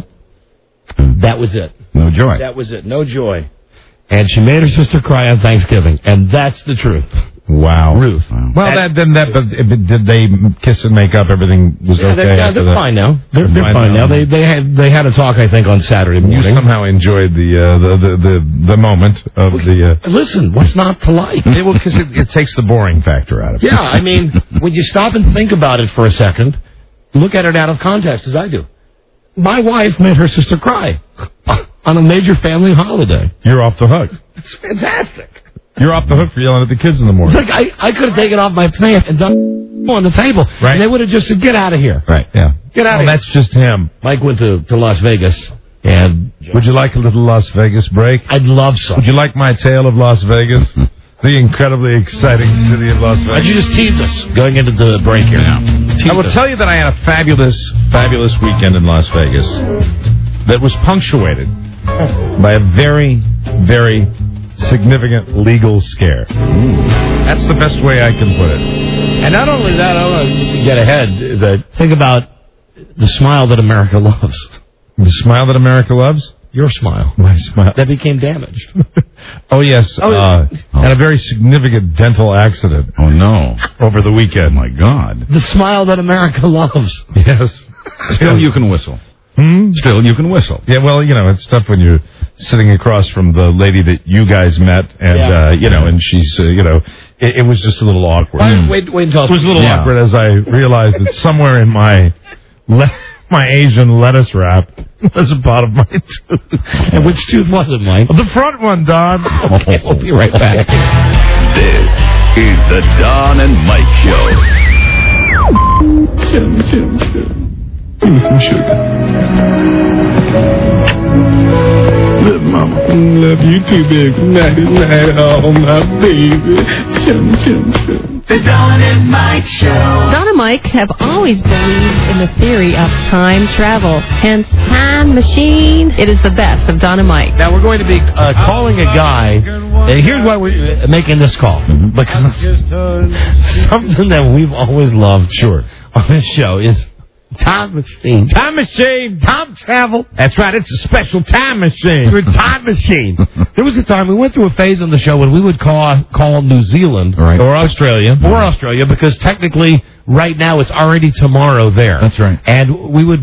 S5: That was it.
S9: no joy.
S5: That was it. No joy. And she made her sister cry on Thanksgiving, and that's the truth.
S7: Wow.
S5: Ruth.
S9: Wow.
S7: Well, that, then that, but did they kiss and make up? Everything was
S5: Yeah,
S7: okay
S5: they're, yeah,
S7: after
S5: they're
S7: that?
S5: fine now. They're, they're
S7: Fine
S5: fine
S7: now.
S5: now. They they had they had a talk, I think, on Saturday
S7: You
S5: morning.
S7: somehow enjoyed the, uh, the, the, the, the moment of the... Uh,
S5: Listen, what's not to like?
S7: yeah, well, because it, it takes the boring factor out of it.
S5: Yeah, I mean, when you stop and think about it for a second, look at it out of context, as I do. My wife made her sister cry on a major family holiday.
S7: You're off the hook.
S5: It's fantastic.
S7: You're off the hook for yelling at the kids in the morning.
S5: It's like I, I could have taken off my pants and done on the table.
S7: Right.
S5: And they would have just said, "Get out of here."
S7: Right, yeah.
S5: Get out
S7: Well,
S5: of here.
S7: that's just him.
S5: Mike went to, to Las Vegas, and
S7: Would you like a little Las Vegas break?
S5: I'd love some.
S7: Would you like my tale of Las Vegas? The incredibly exciting city of Las
S5: Why'd
S7: Vegas.
S5: you just tease us going into the break here now?
S7: I will tell you that I had a fabulous, fabulous weekend in Las Vegas that was punctuated by a very, very significant legal scare. That's the best way I can put it.
S5: And not only that, I want to get ahead, but think about the smile that America loves.
S7: The smile that America loves?
S5: Your smile.
S7: My smile.
S5: That became damaged.
S7: Oh, yes.
S5: Oh,
S7: uh, and a very significant dental accident
S9: Oh, no.
S7: over the weekend.
S9: My God.
S5: The smile that America loves.
S7: Yes.
S9: Still, you can whistle.
S7: Hmm?
S9: Still, you can whistle.
S7: Yeah, well, you know, it's tough when you're sitting across from the lady that you guys met, and,
S5: Yeah.
S7: uh, you know, and she's, uh, you know, it, it was just a little awkward.
S5: Wait, wait, wait until
S7: It was a little
S9: Yeah.
S7: awkward as I realized that somewhere in my le- my Asian lettuce wrap was a part of my tooth.
S5: And which tooth was it, Mike?
S7: The front one, Don.
S5: Okay, we'll be right back.
S1: This is the Don and Mike Show.
S2: Chim, chim, chim. Give me some sugar. Love mama. Love you too, big. Nighty night, oh my baby. Chim, chim, chim.
S4: The Don and Mike Show.
S6: Don and Mike have always believed in the theory of time travel, hence Time Machine. It is the best of Don and Mike.
S5: Now, we're going to be uh, calling a guy. And here's why we're uh, making this call. Because something that we've always loved, sure, on this show is time machine.
S7: Time machine.
S5: Time travel.
S7: That's right. It's a special time machine.
S5: Your time machine. There was a time we went through a phase on the show when we would call call New Zealand
S9: Right.
S7: Or Australia.
S5: or Australia because technically right now it's already tomorrow there.
S9: That's right.
S5: And we would be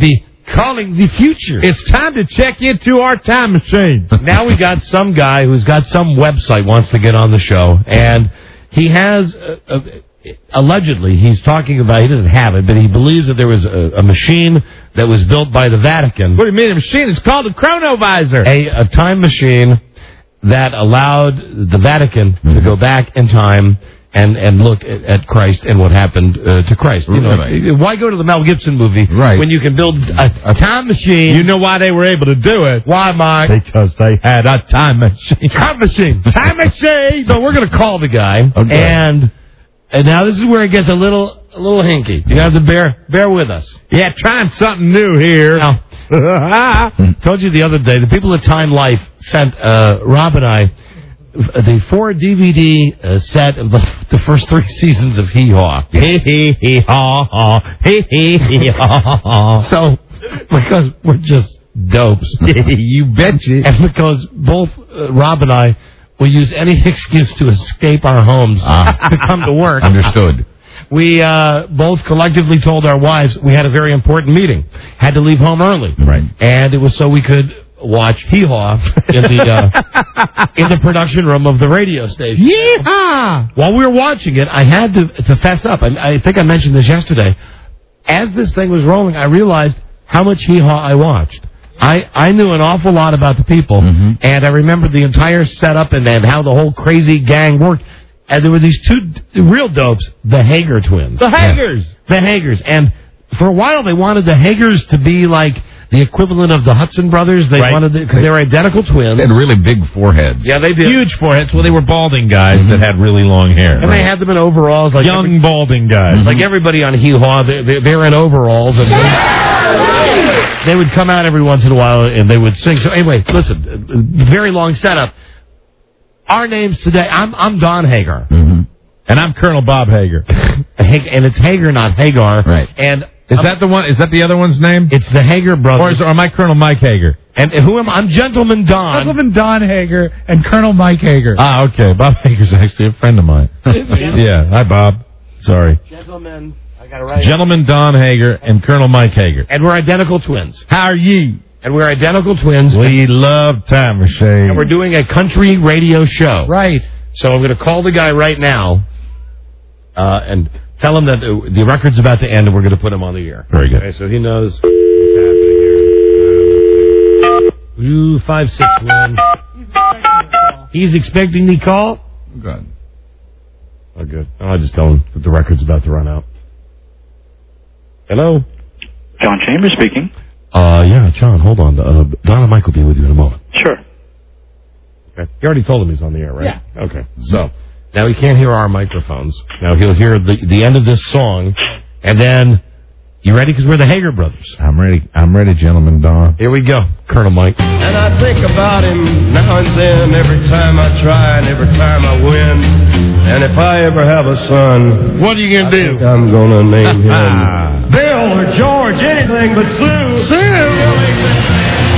S5: calling the future.
S7: It's time to check into our time machine.
S5: Now we got some guy who's got some website wants to get on the show, and he has, uh, uh, allegedly, he's talking about, he doesn't have it, but he believes that there was a, a machine that was built by the Vatican.
S7: What do you mean a machine? It's called a chronovisor.
S5: A, a time machine that allowed the Vatican to go back in time and, and look at, at Christ and what happened uh, to Christ. You know,
S9: Right.
S5: why go to the Mel Gibson movie
S9: Right.
S5: when you can build a, a time machine?
S7: You know why they were able to do it?
S5: Why, Mike?
S7: Because they had a time machine.
S5: Time machine. Time machine. So we're going to call the guy,
S9: Okay.
S5: and and now this is where it gets a little a little hinky. You have to bear bear with us.
S7: Yeah, trying something new here.
S5: Now, told you the other day, the people at Time Life sent uh, Rob and I the four D V D uh, set of the, the first three seasons of Hee Haw.
S7: Hee hee hee haw haw. Hee hee hee haw haw.
S5: So, because we're just dopes.
S7: You betcha.
S5: And because both uh, Rob and I will use any excuse to escape our homes
S9: Ah.
S5: to come to work.
S9: Understood.
S5: We uh, both collectively told our wives we had a very important meeting. Had to leave home early.
S9: Right.
S5: And it was so we could watch Hee Haw in the uh, in the production room of the radio station.
S7: Yeehaw!
S5: While we were watching it, I had to to fess up. I, I think I mentioned this yesterday. As this thing was rolling, I realized how much Hee Haw I watched. I, I knew an awful lot about the people,
S9: Mm-hmm.
S5: and I remembered the entire setup and, and how the whole crazy gang worked. And there were these two d- real dopes, the Hager twins.
S7: The Hagers.
S5: The Hagers. And for a while, they wanted the Hagers to be like the equivalent of the Hudson brothers. They
S7: Right.
S5: wanted because they were identical twins.
S9: They had really big foreheads.
S5: Yeah, they did.
S7: Huge foreheads. Well, they were balding guys that had really long hair.
S5: And they had them in overalls, like
S7: Young
S5: every-
S7: balding guys.
S5: like everybody on Hee Haw. They, they, they were in overalls, and they, they would come out every once in a while and they would sing. So anyway, listen, uh, very long setup. Our names today. I'm I'm Don Hagar,
S9: Mm-hmm.
S7: And I'm Colonel Bob Hager.
S5: and it's Hagar, not Hagar.
S9: Right.
S5: And
S7: Is
S5: um,
S7: that the one? Is that the other one's name?
S5: it's the Hager brothers?
S7: Or, is, or am I Colonel Mike Hager?
S5: and who am I? I'm Gentleman Don.
S2: Gentleman Don Hager and Colonel Mike Hager.
S7: Ah, okay. Bob Hager's actually a friend of mine. Yeah. Hi, Bob. Sorry.
S5: Gentleman. I got it right.
S7: Gentleman Don Hager and Colonel Mike Hager.
S5: And we're identical twins.
S7: How are ye?
S5: And we're identical twins.
S7: We love Time Machine.
S5: And we're doing a country radio show.
S2: Right.
S5: So I'm going to call the guy right now uh, and tell him that the, the record's about to end and we're going to put him on the air.
S7: Very good.
S5: Okay, so he knows what's happening here. Uh, let's see. Ooh, five six one. He's expecting the call?
S9: Good.
S5: Oh, good. I'll just tell him that the record's about to run out. Hello?
S10: John Chambers speaking.
S5: Uh, yeah, John, hold on. Uh, Don and Mike will be with you in a moment.
S10: Sure.
S5: Okay. You already told him he's on the air, right?
S2: Yeah.
S5: Okay. So, now he can't hear our microphones. Now he'll hear the the end of this song, and then, you ready? Because we're the Hager brothers.
S7: I'm ready. I'm ready, Gentleman Don.
S5: Here we go, Colonel Mike.
S11: And I think about him now and then, every time I try and every time I win. And if I ever have a son,
S5: what are you going to do?
S11: I'm going to name him Bill or George, anything but Sue.
S5: Sue!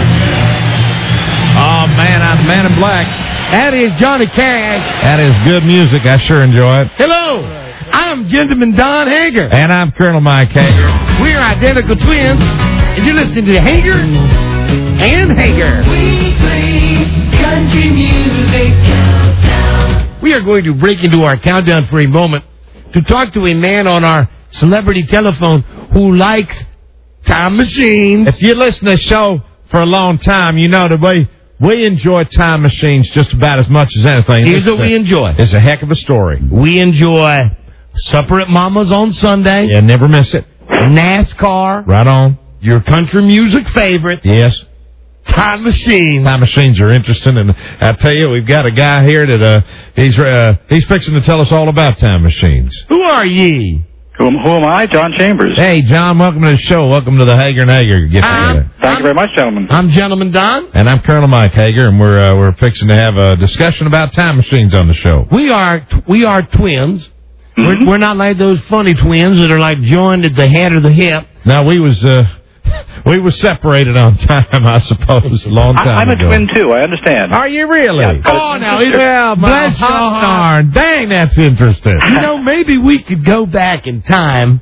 S7: Oh, man, I'm Man in Black.
S5: That is Johnny Cash.
S7: That is good music. I sure enjoy it.
S5: Hello, I'm Gentleman Don Hager.
S7: And I'm Colonel Mike Hager.
S5: We're identical twins, and you're listening to Hager and Hager.
S4: We play country music countdown.
S5: We are going to break into our countdown for a moment to talk to a man on our celebrity telephone who likes time machines.
S7: If you listen to the show for a long time, you know that we, we enjoy time machines just about as much as anything.
S5: Here's
S7: It's
S5: what
S7: a-
S5: we enjoy.
S7: It's a heck of a story.
S5: We enjoy supper at Mama's on Sunday,
S7: Yeah, never miss it.
S5: NASCAR,
S7: Right on.
S5: your country music favorite,
S7: Yes.
S5: time machines.
S7: Time machines are interesting, and I tell you, we've got a guy here that uh, he's uh, he's fixing to tell us all about time machines.
S5: Who are ye?
S10: Who, who am I? John Chambers.
S7: Hey, John, welcome to the show. Welcome to the Hager and Hager get together.
S10: Thank you very much, gentlemen.
S5: I'm Gentleman Don.
S7: And I'm Colonel Mike Hager, and we're uh, we're fixing to have a discussion about time machines on the show.
S5: We are we are twins.
S10: Mm-hmm.
S5: We're, we're not like those funny twins that are like joined at the head or the hip.
S7: Now we was uh, we was separated on time, I suppose, a long time
S10: I, I'm a
S7: ago.
S10: twin, too. I understand.
S7: Are you really?
S10: Yeah.
S5: Oh, now it's
S7: Well, my
S5: bless your
S7: hot
S5: heart.
S7: darn, dang, that's interesting.
S5: You know, maybe we could go back in time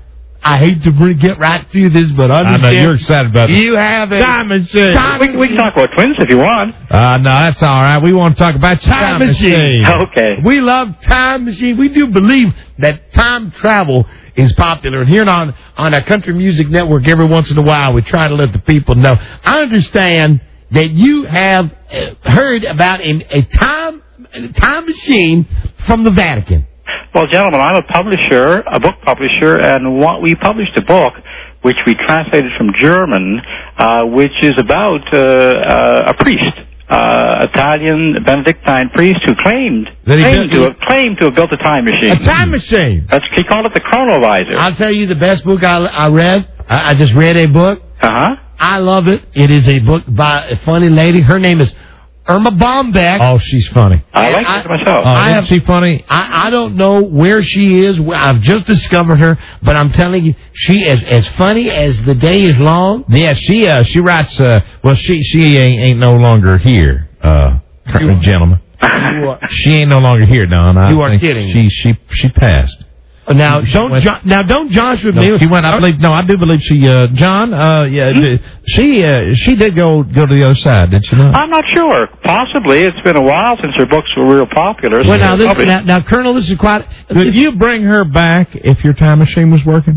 S5: I hate to bring, get right to this, but understand.
S7: I know you're excited about it.
S5: You have a
S7: time machine.
S5: Time
S10: We, we can talk about twins if you want.
S7: Uh, no, that's all right. We want to talk about your
S5: Time
S7: time,
S5: machine.
S7: machine.
S10: Okay.
S5: We love time machine. We do believe that time travel is popular. And here on, on our Country Music Network, every once in a while, we try to let the people know. I understand that you have uh, heard about a, a time a time machine from the Vatican.
S10: Well, gentlemen, I'm a publisher, a book publisher, and what, we published a book which we translated from German, uh, which is about uh, uh, a priest, uh, Italian Benedictine priest who claimed
S7: That he
S10: claimed,
S7: built-
S10: to have, claimed to have built a time machine.
S7: A time machine.
S10: That's, he called it the Chronovisor.
S5: I'll tell you the best book I, I read. I, I just read a book.
S10: Uh-huh.
S5: I love it. It is a book by a funny lady. Her name is Irma Bombeck.
S7: Oh, she's funny.
S10: I like
S5: I-
S10: it myself.
S7: Oh,
S5: I
S7: isn't
S5: have-
S7: she funny?
S5: I, I don't know where she is. I've just discovered her, but I'm telling you, she is as funny as the day is long.
S7: Yeah, she uh, she writes. Uh, well, she she ain't, ain't no longer here, uh, gentlemen. She ain't no longer here, Don. I
S5: You are
S7: think
S5: kidding.
S7: She she she passed.
S5: Now
S7: She
S5: don't
S7: went-
S5: jo- now don't Joshua
S7: No,
S5: me.
S7: she went. I believe. No, I do believe she. Uh, John. Uh, yeah. d- She uh, she did go go to the other side, did she not?
S10: I'm not sure. Possibly. It's been a while since her books were real popular. so
S5: Well, now, this,
S10: probably-
S5: now, now, Colonel, this is quite.
S7: Did you bring her back if your time machine was working?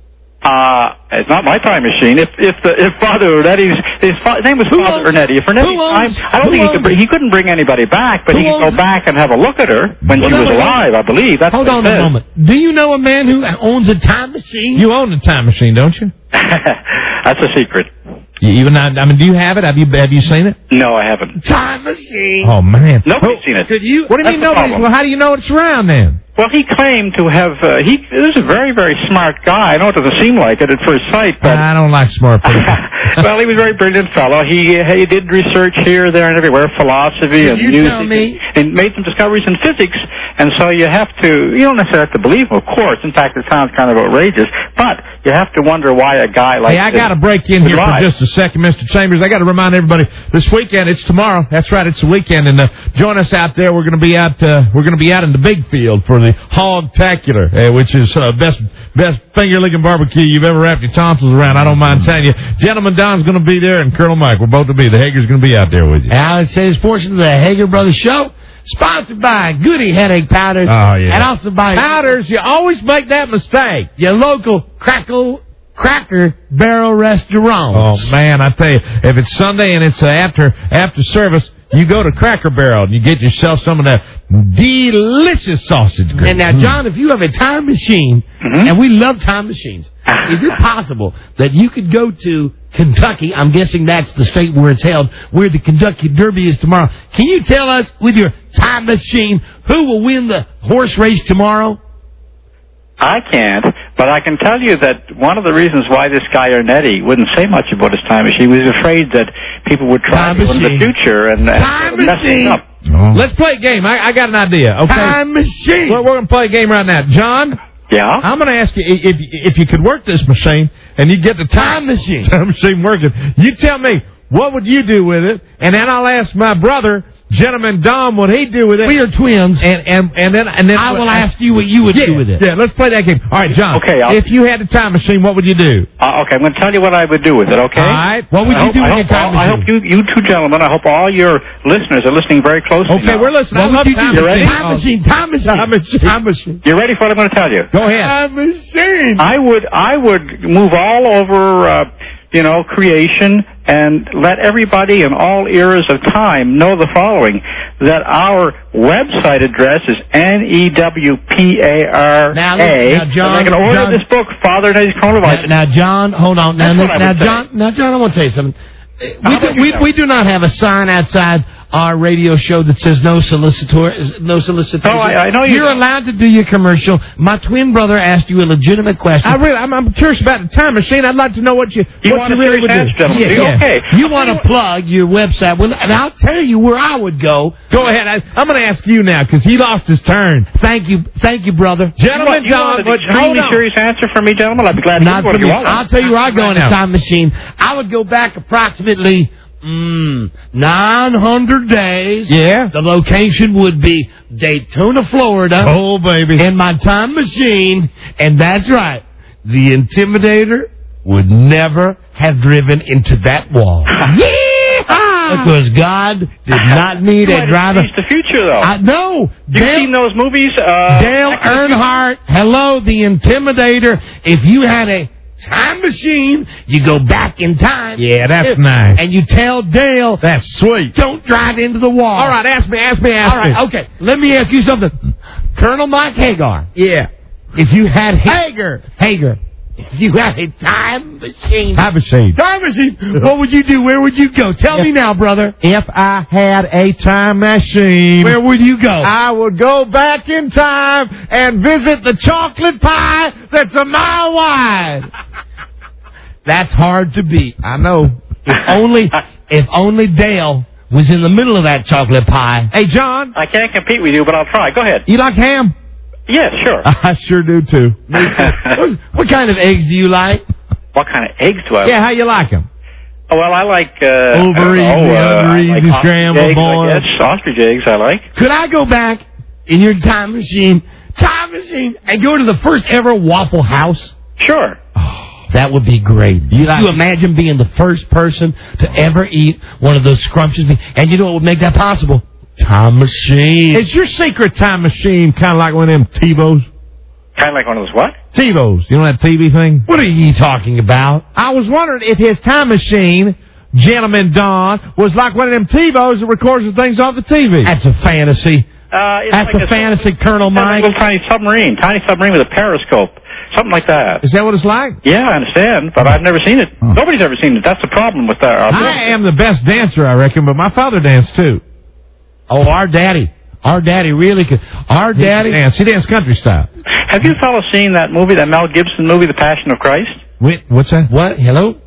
S10: Uh, it's not my time machine. If if the if Father Ernetti's his, fa- his name was
S5: Who
S10: Father
S5: owns-
S10: Ernetti. If Ernetti's
S5: who owns-
S10: time, I don't
S5: who
S10: think he
S5: owns-
S10: could bring, he couldn't bring anybody back, but
S5: Who
S10: he could go
S5: owns-
S10: back and have a look at her when
S5: Well,
S10: she
S5: no,
S10: was
S5: no, no.
S10: alive. I believe that's
S5: Hold
S10: what
S5: on
S10: it
S5: a
S10: says.
S5: moment. Do you know a man who owns a time machine?
S7: You own the time machine, don't you?
S10: That's a secret.
S7: You even not, I mean, do you have it? Have you have you seen it?
S10: No, I haven't.
S5: Time machine.
S7: Oh man.
S10: Nobody's seen it.
S5: Could you?
S7: What do you
S10: That's
S7: mean
S10: the
S7: nobody?
S10: problem.
S7: Well, how do you know it's around then?
S10: Well, he claimed to have. Uh, he, he was a very, very smart guy. I know it doesn't seem like it at first sight, but
S7: I don't like smart people.
S10: well, he was a very brilliant fellow. He he did research here, there, and everywhere, philosophy and
S5: you
S10: music,
S5: tell me-
S10: and made some discoveries in physics. And so you have to. You don't necessarily have to believe him, of course. In fact, it sounds kind of outrageous, but you have to wonder why a guy like
S7: Hey, I
S10: this
S7: got to break in
S10: would
S7: here
S10: lie.
S7: for just a second, Mister Chambers. I got to remind everybody this weekend. It's tomorrow. That's right. It's the weekend, and uh, join us out there. We're going to be out. Uh, we're going to be out in the big field for the Hogtacular, uh, which is uh, best best finger licking barbecue you've ever wrapped your tonsils around. I don't mind telling you, gentlemen. Don's going to be there, and Colonel Mike will both be. The Hager's going to be out there with you.
S5: Alex says portion of the Hager Brothers Show, sponsored by Goody Headache Powders.
S7: Oh, yeah.
S5: And also by
S7: Powders, you always make that mistake.
S5: your local crackle Cracker Barrel Restaurant.
S7: Oh man, I tell you, if it's Sunday and it's uh, after after service, you go to Cracker Barrel and you get yourself some of that delicious sausage.
S5: And now, John, if you have a time machine,
S10: Mhm.
S5: and we love time machines, is it possible that you could go to Kentucky? I'm guessing that's the state where it's held, where the Kentucky Derby is tomorrow. Can you tell us, with your time machine, who will win the horse race tomorrow?
S10: I can't, but I can tell you that one of the reasons why this guy Ernetti wouldn't say much about his time machine, he was afraid that people would try
S5: Time
S10: to in the
S5: machine.
S10: future and,
S5: Time
S10: and mess
S5: machine.
S10: it up.
S7: Oh. Let's play a game. I, I got an idea. Okay,
S5: Time machine.
S7: Well, we're going to play a game right now. John,
S10: Yeah?
S7: I'm going to ask you i- if if you could work this machine and you get the time,
S5: Time machine.
S7: time machine working. You tell me what would you do with it, and then I'll ask my brother, Gentleman Dom, what he'd do with it.
S5: We are twins.
S7: and and and then and then
S5: I will ask you what you would
S7: yeah,
S5: do with it.
S7: Yeah, let's play that game. All right, John.
S10: Okay, I'll-
S7: if you had a time machine, what would you do?
S10: Uh, okay, I'm going to tell you what I would do with it, okay?
S7: All right.
S5: What would
S10: I
S5: you
S10: hope,
S5: do
S10: I
S5: with
S10: hope,
S5: your time
S10: all- I hope
S5: machine?
S10: you, you two gentlemen, I hope all your listeners are listening very closely
S7: Okay,
S10: now.
S7: we're listening. I
S5: What
S7: love
S5: would you
S7: time
S5: do?
S10: You ready?
S5: Time machine. Time machine.
S7: Time machine.
S5: Time machine.
S10: You ready for what I'm going to tell you?
S7: Go ahead.
S5: Time machine.
S10: I would I would move all over, uh, you know, creation and let everybody in all eras of time know the following, that our website address is N E W P A R A.
S5: Now, listen, now, John,
S10: and they can order
S5: John-
S10: this book, Father Ernetti's
S5: Now,
S10: Chronovisor.
S5: now, John, hold on. Now,
S10: That's what I
S5: now,
S10: would say.
S5: John, now, John, I want to tell you something. Uh, We
S10: How
S5: do,
S10: about you
S5: we,
S10: tell
S5: we
S10: me?
S5: do not have a sign outside our radio show that says no solicitor, no solicitation.
S10: Oh, I- I know you
S5: You're
S10: don't.
S5: allowed to do your commercial. My twin brother asked you a legitimate question.
S7: I really, I'm, I'm curious about the time machine. I'd like to know what you,
S10: You
S7: what
S10: want
S7: you
S10: a
S7: really
S10: serious
S7: would
S10: answer,
S7: do.
S10: gentlemen?
S5: Yeah,
S10: Do you?
S5: yeah.
S10: Okay.
S5: You
S10: I'll
S5: want
S10: tell
S5: to
S10: you
S5: plug your website? Well, and I'll tell you where I would go.
S7: Go ahead. I, I'm going to ask you now because he lost his turn.
S5: Thank you, thank you, brother.
S10: You
S7: Gentlemen,
S10: want, you
S7: Don,
S10: want an
S7: but hold
S10: extremely
S7: on.
S10: serious answer from me, gentlemen? I'd be glad to
S5: Not
S10: give
S5: for
S10: one if
S5: me.
S10: you want one.
S5: I'll tell you where I go in a
S7: Right now.
S5: time machine. I would go back approximately mm, nine hundred days.
S7: Yeah.
S5: The location would be Daytona, Florida.
S7: Oh, baby.
S5: In my time machine, and that's right. the Intimidator would never have driven into that wall. Yeah! Because God did not need a driver.
S10: It's the future, though.
S5: I know.
S10: You've
S5: Dale,
S10: seen those movies? Uh,
S5: Dale Earnhardt, hello, the Intimidator. If you had a time machine, you go back in time.
S7: Yeah, that's nice.
S5: And you tell Dale,
S7: that's sweet.
S5: Don't drive into the wall.
S7: All right, ask me, ask me, ask
S5: All right,
S7: me.
S5: okay. Let me ask you something. Colonel Mike Hagar.
S7: Yeah.
S5: If you had
S7: Hager.
S5: Hager. If you had a time machine.
S7: Time machine.
S5: Time machine. What would you do? Where would you go? Tell if, me now, brother.
S7: If I had a time machine.
S5: Where would you go?
S7: I would go back in time and visit the chocolate pie that's a mile wide.
S5: That's hard to beat.
S7: I know.
S5: If only, if only Dale was in the middle of that chocolate pie.
S7: Hey, John.
S10: I can't compete with you, but I'll try. Go ahead.
S7: You like ham?
S10: Yes, sure.
S7: I sure do, too.
S5: Me too. what, what kind of eggs do you like?
S10: What kind of eggs do I like?
S7: Yeah, how you like them?
S10: Oh, well, I like... Uh,
S7: Over easy,
S10: uh,
S7: under easy,
S10: like
S7: scrambled, boy.
S10: Yes, ostrich eggs I like.
S5: Could I go back in your time machine, time machine, and go to the first ever Waffle House?
S10: Sure.
S5: Oh, that would be great. You, like you imagine being the first person to ever eat one of those scrumptious things? And you know what would make that possible? Time machine.
S7: Is your secret time machine kind of like one of them TiVos?
S10: Kind of like one of those what?
S7: TiVos. You know that T V thing?
S5: What are you talking about?
S7: I was wondering if his time machine, Gentleman Don, was like one of them TiVos that records the things off the T V.
S5: That's a fantasy.
S10: Uh, it's
S5: That's
S10: like
S5: a fantasy,
S10: a,
S5: Colonel Mike.
S10: Like a little tiny submarine. Tiny submarine with a periscope. Something like that.
S7: Is that what it's like?
S10: Yeah, I understand, but I've never seen it. Huh. Nobody's ever seen it. That's the problem with our... our
S7: I am the best dancer, I reckon, but my father danced, too.
S5: Oh, our daddy. Our daddy really could. Our daddy.
S7: He danced, he danced country style.
S10: Have you fellas seen that movie, that Mel Gibson movie, The Passion of Christ?
S7: Wait, what's that?
S5: What? Hello?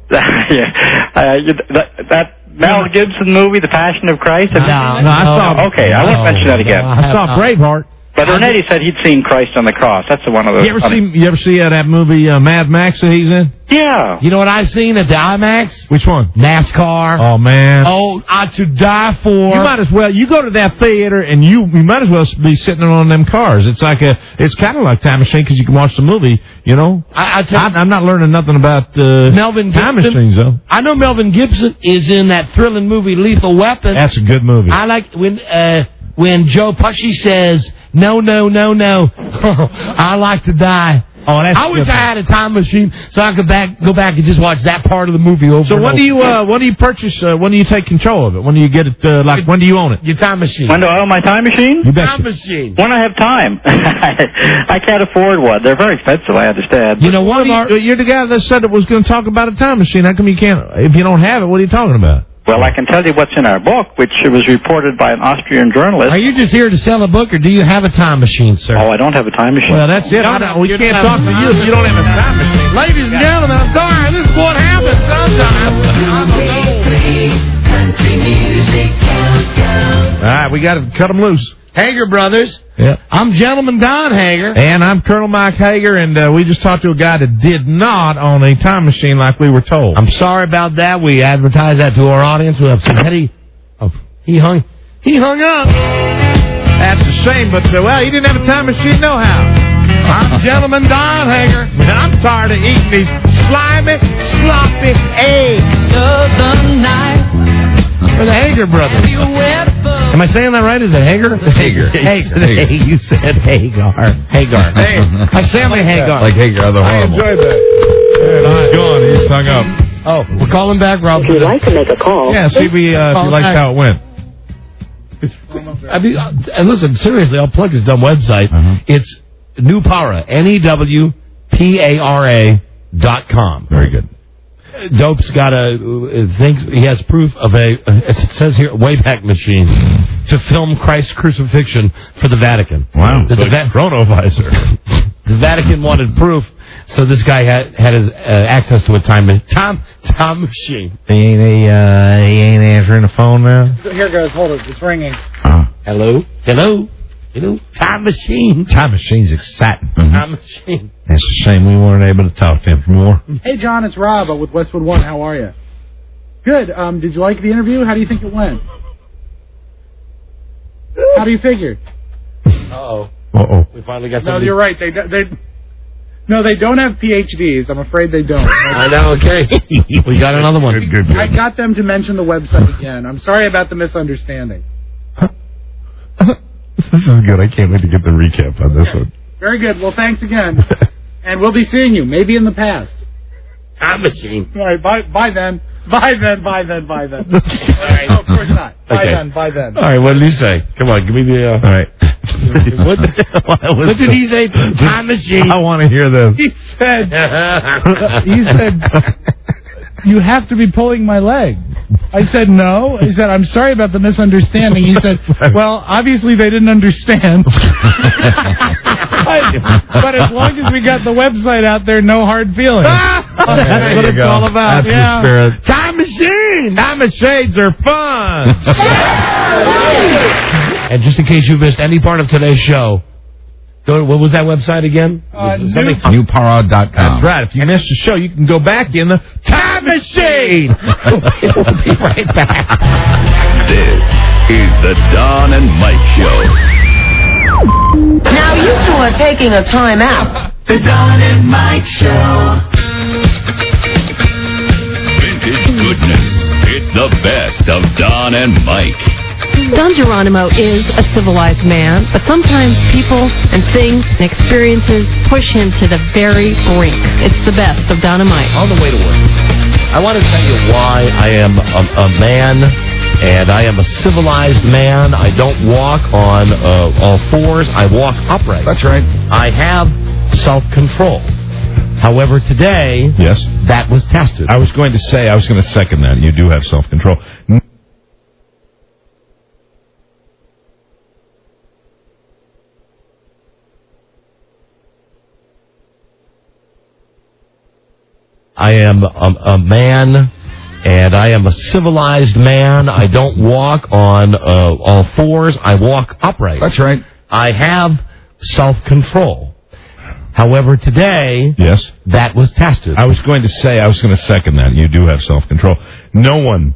S10: yeah. Uh, that, that Mel Gibson movie, The Passion of Christ?
S5: No,
S10: no,
S5: no,
S10: I saw. Okay,
S5: no,
S10: I won't mention that again.
S5: No,
S7: I saw
S5: not.
S7: Braveheart.
S10: But Ernetti said he'd seen Christ on the cross. That's the one of those.
S7: You ever see? You ever see uh, that movie uh, Mad Max that he's in?
S10: Yeah.
S5: You know what I've seen at the IMAX?
S7: Which one?
S5: NASCAR.
S7: Oh man.
S5: Oh, I to die for.
S7: You might as well. You go to that theater and you you might as well be sitting on them cars. It's like a. It's kind of like Time Machine because you can watch the movie. You know.
S5: I, I tell
S7: I, I'm not learning nothing about uh,
S5: Melvin
S7: Time
S5: Gibson.
S7: Machines though.
S5: I know Melvin Gibson is in that thrilling movie Lethal Weapon.
S7: That's a good movie.
S5: I like when uh, when Joe Pesci says, "No, no, no, no, I like to die."
S7: Oh, that's
S5: I wish
S7: good.
S5: I had a time machine so I could back go back and just watch that part of the movie over.
S7: So
S5: and
S7: when
S5: over.
S7: do you uh, when do you purchase? Uh, when do you take control of it? When do you get it? Uh, like when do you own it?
S5: Your time machine.
S10: When do I own my time machine?
S7: You betcha.
S5: Time machine.
S10: When I have time. I can't afford one. They're very expensive, I understand.
S5: You know what?
S7: You,
S5: Our,
S7: you're the guy that said it was going to talk about a time machine. How come you can't? If you don't have it, what are you talking about?
S10: Well, I can tell you what's in our book, which was reported by an Austrian journalist.
S5: are you just here to sell a book, or do you have a time machine, sir?
S10: Oh, I don't have a time machine.
S7: Well, that's it.
S5: No,
S7: I
S5: no,
S7: don't, we
S5: you're
S7: can't
S5: not-
S7: talk to you if you don't have a time machine.
S5: Ladies and gentlemen, I'm sorry. This is what happens sometimes.
S7: All right, we got to cut them loose.
S5: Hager Brothers.
S7: Yep.
S5: I'm Gentleman Don Hager.
S7: And I'm Colonel Mike Hager, and uh, we just talked to a guy that did not own a time machine like we were told.
S5: I'm sorry about that. We advertised that to our audience. We have some heady. Oh, he hung. He hung up.
S7: That's a shame, but, uh, well, he didn't have a time machine no how.
S5: I'm Gentleman Don Hager.
S7: And I'm tired of eating these slimy, sloppy eggs.
S5: For the Hager Brothers. Am I saying that right? Is it Hager?
S9: Hager.
S5: Hager.
S9: Hager.
S5: You said Hagar. Hagar. Hey, like Sammy Hagar.
S9: Like Hagar the
S7: I
S9: Horrible.
S7: enjoyed that.
S9: He's gone. He's hung up.
S5: Oh, we're calling back, Rob.
S12: If you'd like to make a call,
S7: Yeah, see if, we, uh, if
S5: Call
S7: you liked
S5: back.
S7: how it went.
S5: I mean, uh, listen, seriously, I'll plug his dumb website.
S9: Uh-huh.
S5: It's Newpara, N E W P A R A dot com.
S9: Very good.
S5: Dope's got a uh, thinks he has proof of a, uh, as it says here, Wayback Machine to film Christ's crucifixion for the Vatican.
S9: Wow.
S5: The, the,
S7: Like
S5: Va-
S7: Chronovisor.
S5: the Vatican wanted proof, so this guy had had his uh, access to a time ma- time time machine.
S7: He ain't, a, uh, he ain't answering the phone now.
S13: Here goes. Hold it. It's ringing.
S9: Uh,
S5: Hello, hello, hello, time machine,
S7: Time machine's exciting.
S5: time machine.
S7: That's a shame we weren't able to talk to him for more.
S13: Hey, John, it's Rob with Westwood One. How are you? Good. Um, did you like the interview? How do you think it went? How do you figure?
S5: Uh oh,
S7: Uh-oh.
S5: we finally got
S13: No,
S5: somebody.
S13: you're right. They they No, they don't have P H Ds. I'm afraid they don't.
S5: I know, okay. We got another one.
S9: Good, good, good.
S13: I got them to mention the website again. I'm sorry about the misunderstanding.
S7: This is good. I can't wait to get the recap on this one.
S13: Very good. Well, thanks again. And we'll be seeing you, maybe in the past.
S5: Time machine.
S13: All right, bye, bye then. Bye then, bye then, bye then. All right. No, of course not. Bye
S5: Okay.
S13: then, bye then.
S5: All right, what did he say? Come on, give me the... Uh... All right. what, what did he say? Time machine.
S7: I want to hear this.
S13: He said, he said, you have to be pulling my leg. I said, no. He said, I'm sorry about the misunderstanding. He said, well, obviously they didn't understand. but, but as long as we got the website out there, no hard feelings.
S5: That's what it's all about.
S7: That's
S5: yeah.
S7: the spirit.
S5: Time machine. Time machines are fun. And just in case you missed any part of today's show, go to, what was that website again?
S13: Uh,
S5: Something-
S9: new para dot com.
S7: That's right. If you missed the show, you can go back in the
S5: Time machine. We'll be right back.
S1: This is the Don and Mike Show.
S12: Now you two are taking a time out.
S4: The Don and Mike Show.
S1: Vintage goodness. It's the best of Don and Mike.
S6: Don Geronimo is a civilized man, but sometimes people and things and experiences push him to the very brink. It's the best of Don and Mike.
S5: On the way to work, I want to tell you why I am a, a man, and I am a civilized man. I don't walk on uh, all fours. I walk upright.
S9: That's right.
S5: I have self-control. However, today,
S7: Yes.
S5: that was tested.
S7: I was going to say, I was going to second that. You do have self-control.
S5: I am a, a man, and I am a civilized man. I don't walk on uh, all fours. I walk upright.
S9: That's right.
S5: I have self-control. However, today,
S7: Yes.
S5: that was tested.
S7: I was going to say, I was going to second that. You do have self-control. No one,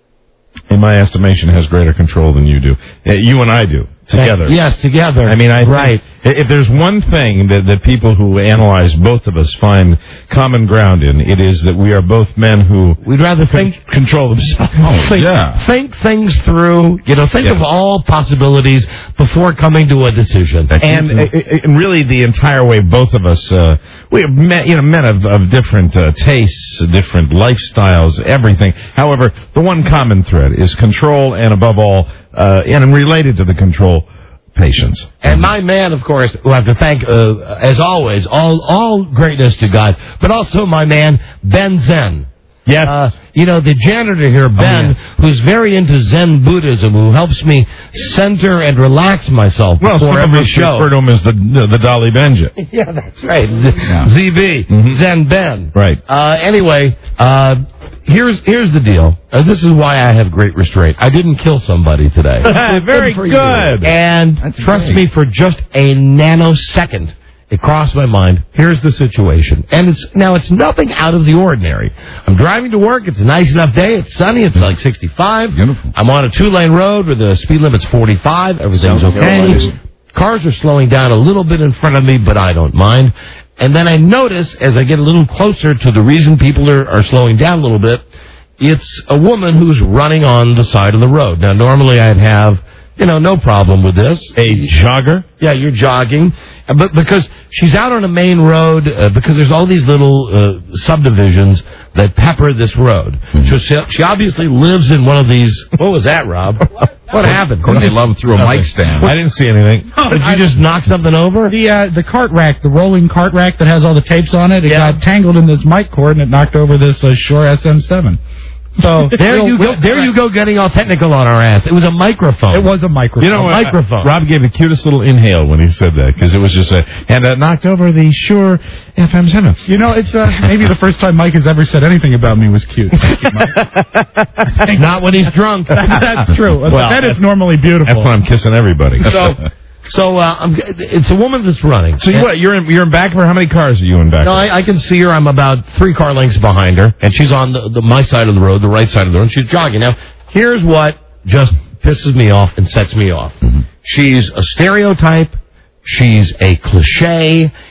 S7: in my estimation, has greater control than you do. Uh, You and I do, together.
S5: Yes, together.
S7: I mean, I
S5: right.
S7: If there's one thing that, that people who analyze both of us find common ground in, it is that we are both men who
S5: We'd rather think,
S7: control themselves.
S5: think,
S9: yeah.
S5: think things through. You know, think
S7: Yeah.
S5: of all possibilities before coming to a decision.
S7: And, uh, and really, the entire way, both of us, uh, we are men, you know, men of, of different uh, tastes, different lifestyles, everything. However, the one common thread is control, and above all, uh, and related to the control, patience.
S5: And my man, of course, who I have to thank, uh, as always, all all greatness to God, but also my man, Ben Zen.
S7: Yes.
S5: Uh, you know, the janitor here, Ben,
S7: yes.
S5: who's very into Zen Buddhism, who helps me center and relax myself
S7: Well,
S5: before
S7: some of
S5: every
S7: us
S5: show.
S7: refer to him as the the, the Dalai Benja.
S5: Yeah, that's right. Z-
S9: Yeah.
S5: Z B,
S7: Mhm.
S5: Zen Ben.
S7: Right.
S5: Uh, anyway, uh, here's here's the deal. Uh, this is why I have great restraint. I didn't kill somebody today.
S7: Very
S9: for you.
S7: good.
S5: And
S9: That's
S5: trust
S9: great.
S5: me, for just a nanosecond, it crossed my mind. Here's the situation. And it's now it's nothing out of the ordinary. I'm driving to work. It's a nice enough day. It's sunny. It's like sixty-five.
S9: Beautiful.
S5: I'm on a two-lane road where the speed limit's forty-five. Everything's
S9: Sounds
S5: okay.
S9: good.
S5: Cars are slowing down a little bit in front of me, but I don't mind. And then I notice, as I get a little closer to the reason people are, are slowing down a little bit, it's a woman who's running on the side of the road. Now, normally I'd have, you know, no problem with this.
S7: A jogger?
S5: Yeah, you're jogging. Uh, But because she's out on a main road, uh, because there's all these little uh, subdivisions that pepper this road. So she, she obviously lives in one of these. What was that, Rob? What happened?
S9: Courtney Love threw a mic stand.
S7: I didn't see anything.
S5: Did you just knock something over?
S13: The uh, the cart rack, the rolling cart rack that has all the tapes on it, it
S5: Yeah.
S13: got tangled in this mic cord and it knocked over this uh, Shure S M seven. So
S5: There you go. There you go, getting all technical on our ass. It was a microphone.
S13: It was a microphone.
S7: You know what?
S5: microphone.
S7: Rob gave the cutest little inhale when he said that, because it was just a, and uh, knocked over the Shure F M seven.
S13: You know, it's uh, maybe the first time Mike has ever said anything about me was cute. Thank you, Mike.
S5: Not when he's drunk.
S13: That's true.
S7: Well,
S13: then it's normally beautiful.
S7: That's when I'm kissing everybody.
S5: So, so uh, I'm, it's a woman that's running.
S7: So you, what, you're in, you're in back of her? How many cars are you in back
S5: No,
S7: of her?
S5: I, I can see her. I'm about three car lengths behind her, and she's on the, the my side of the road, the right side of the road, and she's jogging. Now, here's what just pisses me off and sets me off. Mm-hmm. She's a stereotype. She's a cliche.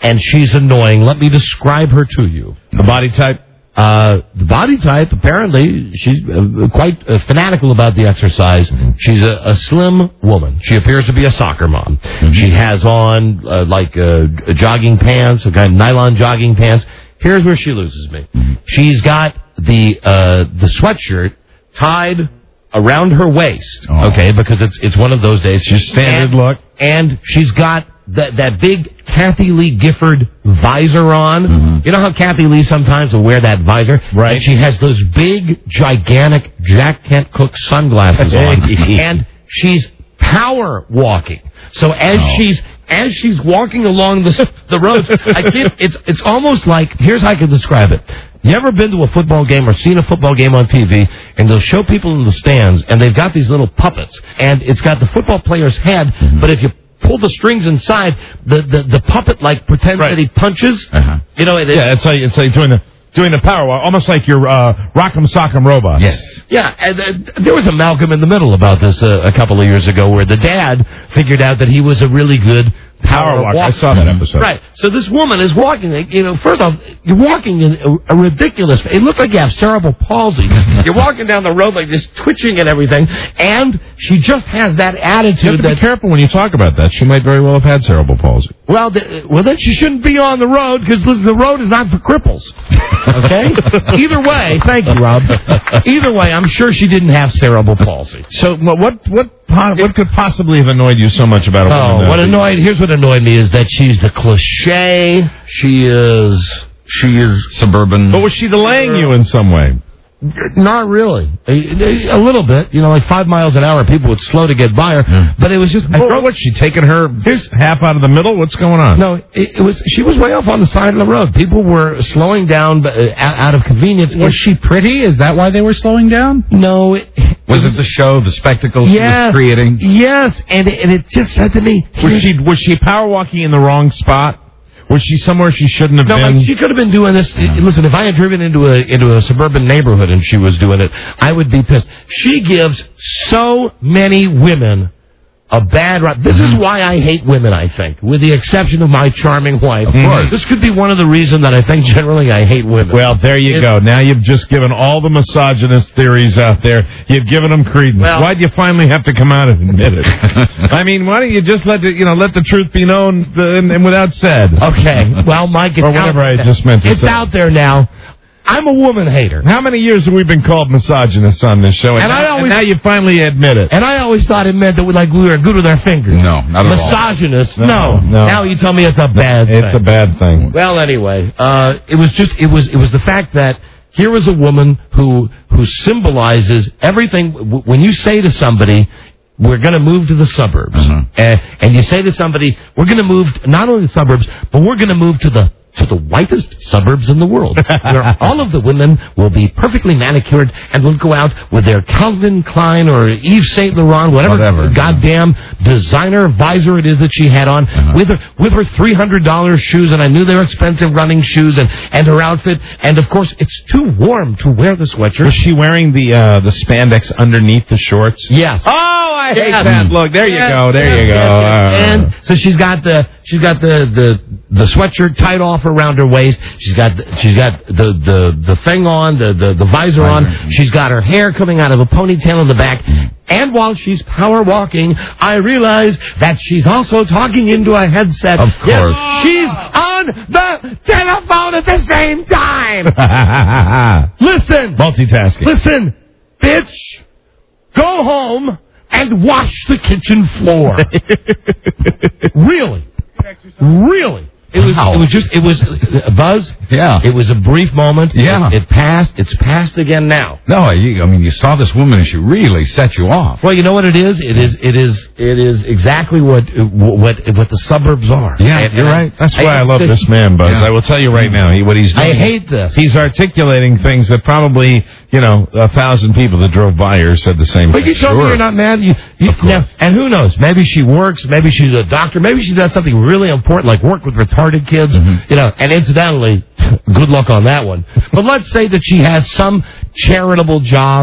S5: and she's annoying. Let me describe her to you.
S7: The body type?
S5: Uh, the body type, apparently, she's uh, quite uh, fanatical about the exercise. Mm-hmm. She's a, a slim woman. She appears to be a soccer mom. Mm-hmm. She has on, uh, like, uh, jogging pants, a kind of nylon jogging pants. Here's where she loses me. Mm-hmm. She's got the uh, the sweatshirt tied around her waist, oh. okay, because it's it's one of those days.
S7: She's standard
S5: and,
S7: look.
S5: And she's got that that big Kathy Lee Gifford visor on. Mm-hmm. You know how Kathy Lee sometimes will wear that visor?
S7: Right.
S5: And she has those big, gigantic Jack Kent Cooke sunglasses on. And she's power walking. So as oh. she's as she's walking along the the roads, I can't, it's it's almost like, here's how I can describe it. You ever been to a football game or seen a football game on T V, and they'll show people in the stands, and they've got these little puppets, and it's got the football player's head, mm-hmm. but if you pull the strings inside, the, the, the puppet, like, pretends right. that he punches. Uh-huh. You know, it,
S7: yeah, it's like, it's like doing the doing the power walk, almost like your uh, Rock'em Sock'em Robot.
S5: Yes. Yeah, and uh, there was a Malcolm in the Middle about this uh, a couple of years ago, where the dad figured out that he was a really good power, power walk.
S7: I saw that episode.
S5: Right. So this woman is walking, you know, first off, you're walking in a, a ridiculous, it looks like you have cerebral palsy. You're walking down the road like this, twitching and everything, and she just has that attitude.
S7: You have to
S5: that,
S7: be careful when you talk about that. She might very well have had cerebral palsy.
S5: Well, the, well then she shouldn't be on the road, because listen, the road is not for cripples. Okay? Either way, thank you, Rob. Either way, I'm sure she didn't have cerebral palsy.
S7: So what what what could possibly have annoyed you so much about a woman?
S5: Oh, what annoyed, here's what annoyed me is that she's the cliche. She is, she is
S9: suburban.
S7: But was she delaying you in some way?
S5: Not really. A, a little bit. You know, like five miles an hour, people would slow to get by her. Yeah. But it was just...
S7: Well, what's she taking her here's half out of the middle? What's going on?
S5: No, it, it was. She was way off on the side of the road. People were slowing down uh, out of convenience.
S13: Was she pretty? Is that why they were slowing down?
S5: No. It,
S9: was it, it the show, the spectacle she
S5: yes,
S9: was creating?
S5: Yes, and, and it just said to me...
S7: Was she, was she power walking in the wrong spot? Was she somewhere she shouldn't have
S5: no,
S7: been?
S5: Like she could have been doing this. Listen, if I had driven into a into a suburban neighborhood and she was doing it, I would be pissed. She gives so many women a bad rap. This is why I hate women, I think, with the exception of my charming wife. Of course. This could be one of the reasons that I think generally I hate women.
S7: Well, there you it, go. Now you've just given all the misogynist theories out there. You've given them credence. Well, why'd you finally have to come out and admit it? I mean, why don't you just let the, you know, let the truth be known and, and without said?
S5: Okay. Well, Mike, it's
S7: or whatever
S5: out,
S7: I just meant to
S5: it's
S7: say.
S5: It's out there now. I'm a woman hater.
S7: How many years have we been called misogynists on this show? And, and, now, I always, and now you finally admit it.
S5: And I always thought it meant that we like we were good with our fingers.
S9: No, not at all.
S5: Misogynist. No,
S7: no, no.
S5: Now you tell me it's a bad
S7: no,
S5: thing.
S7: It's a bad thing.
S5: Well, anyway, uh, it was just it was it was the fact that here was a woman who who symbolizes everything. When you say to somebody, we're going to move to the suburbs, uh-huh. and, and you say to somebody, we're going to move to, not only the suburbs, but we're going to move to the to the whitest suburbs in the world, where all of the women will be perfectly manicured and will go out with their Calvin Klein or Yves Saint Laurent, whatever, whatever. goddamn designer visor it is that she had on, uh-huh. with her with her three hundred dollars shoes, and I knew they were expensive running shoes, and, and her outfit, and of course it's too warm to wear the sweatshirt.
S7: Was she wearing the uh, the spandex underneath the shorts?
S5: Yes.
S7: Oh, I hate
S5: yes.
S7: that look. There
S5: yes.
S7: you go. There yes. you go.
S5: Yes. Yes. And so she's got the she's got the the, the sweatshirt tied off around her waist. She's got the, she's got the, the, the thing on, the, the, the visor on. She's got her hair coming out of a ponytail in the back. And while she's power walking, I realize that she's also talking into a headset.
S9: Of course.
S5: Yes, she's on the telephone at the same time. Listen.
S7: Multitasking.
S5: Listen, bitch. Go home and wash the kitchen floor. Really. Really. It was. Wow. It was just. It was a buzz.
S9: Yeah.
S5: It was a brief moment.
S9: Yeah.
S5: It, it passed. It's passed again now.
S9: No, you, I mean, you saw this woman and she really set you off.
S5: Well, you know what it is. It is. It is. It is exactly what what what the suburbs are.
S7: Yeah,
S5: and,
S7: you're
S5: and
S7: right. That's I, why I, I love I, this man, Buzz. Yeah. I will tell you right now. He, what he's doing.
S5: I hate this.
S7: He's articulating things that probably you know a thousand people that drove by her said the same.
S5: But
S7: thing.
S5: you told
S7: sure.
S5: me you're not mad. You, you now, and who knows? Maybe she works. Maybe she's a doctor. Maybe she does something really important, like work with retarded kids. Mm-hmm. You know, and incidentally, good luck on that one. But let's say that she has some charitable job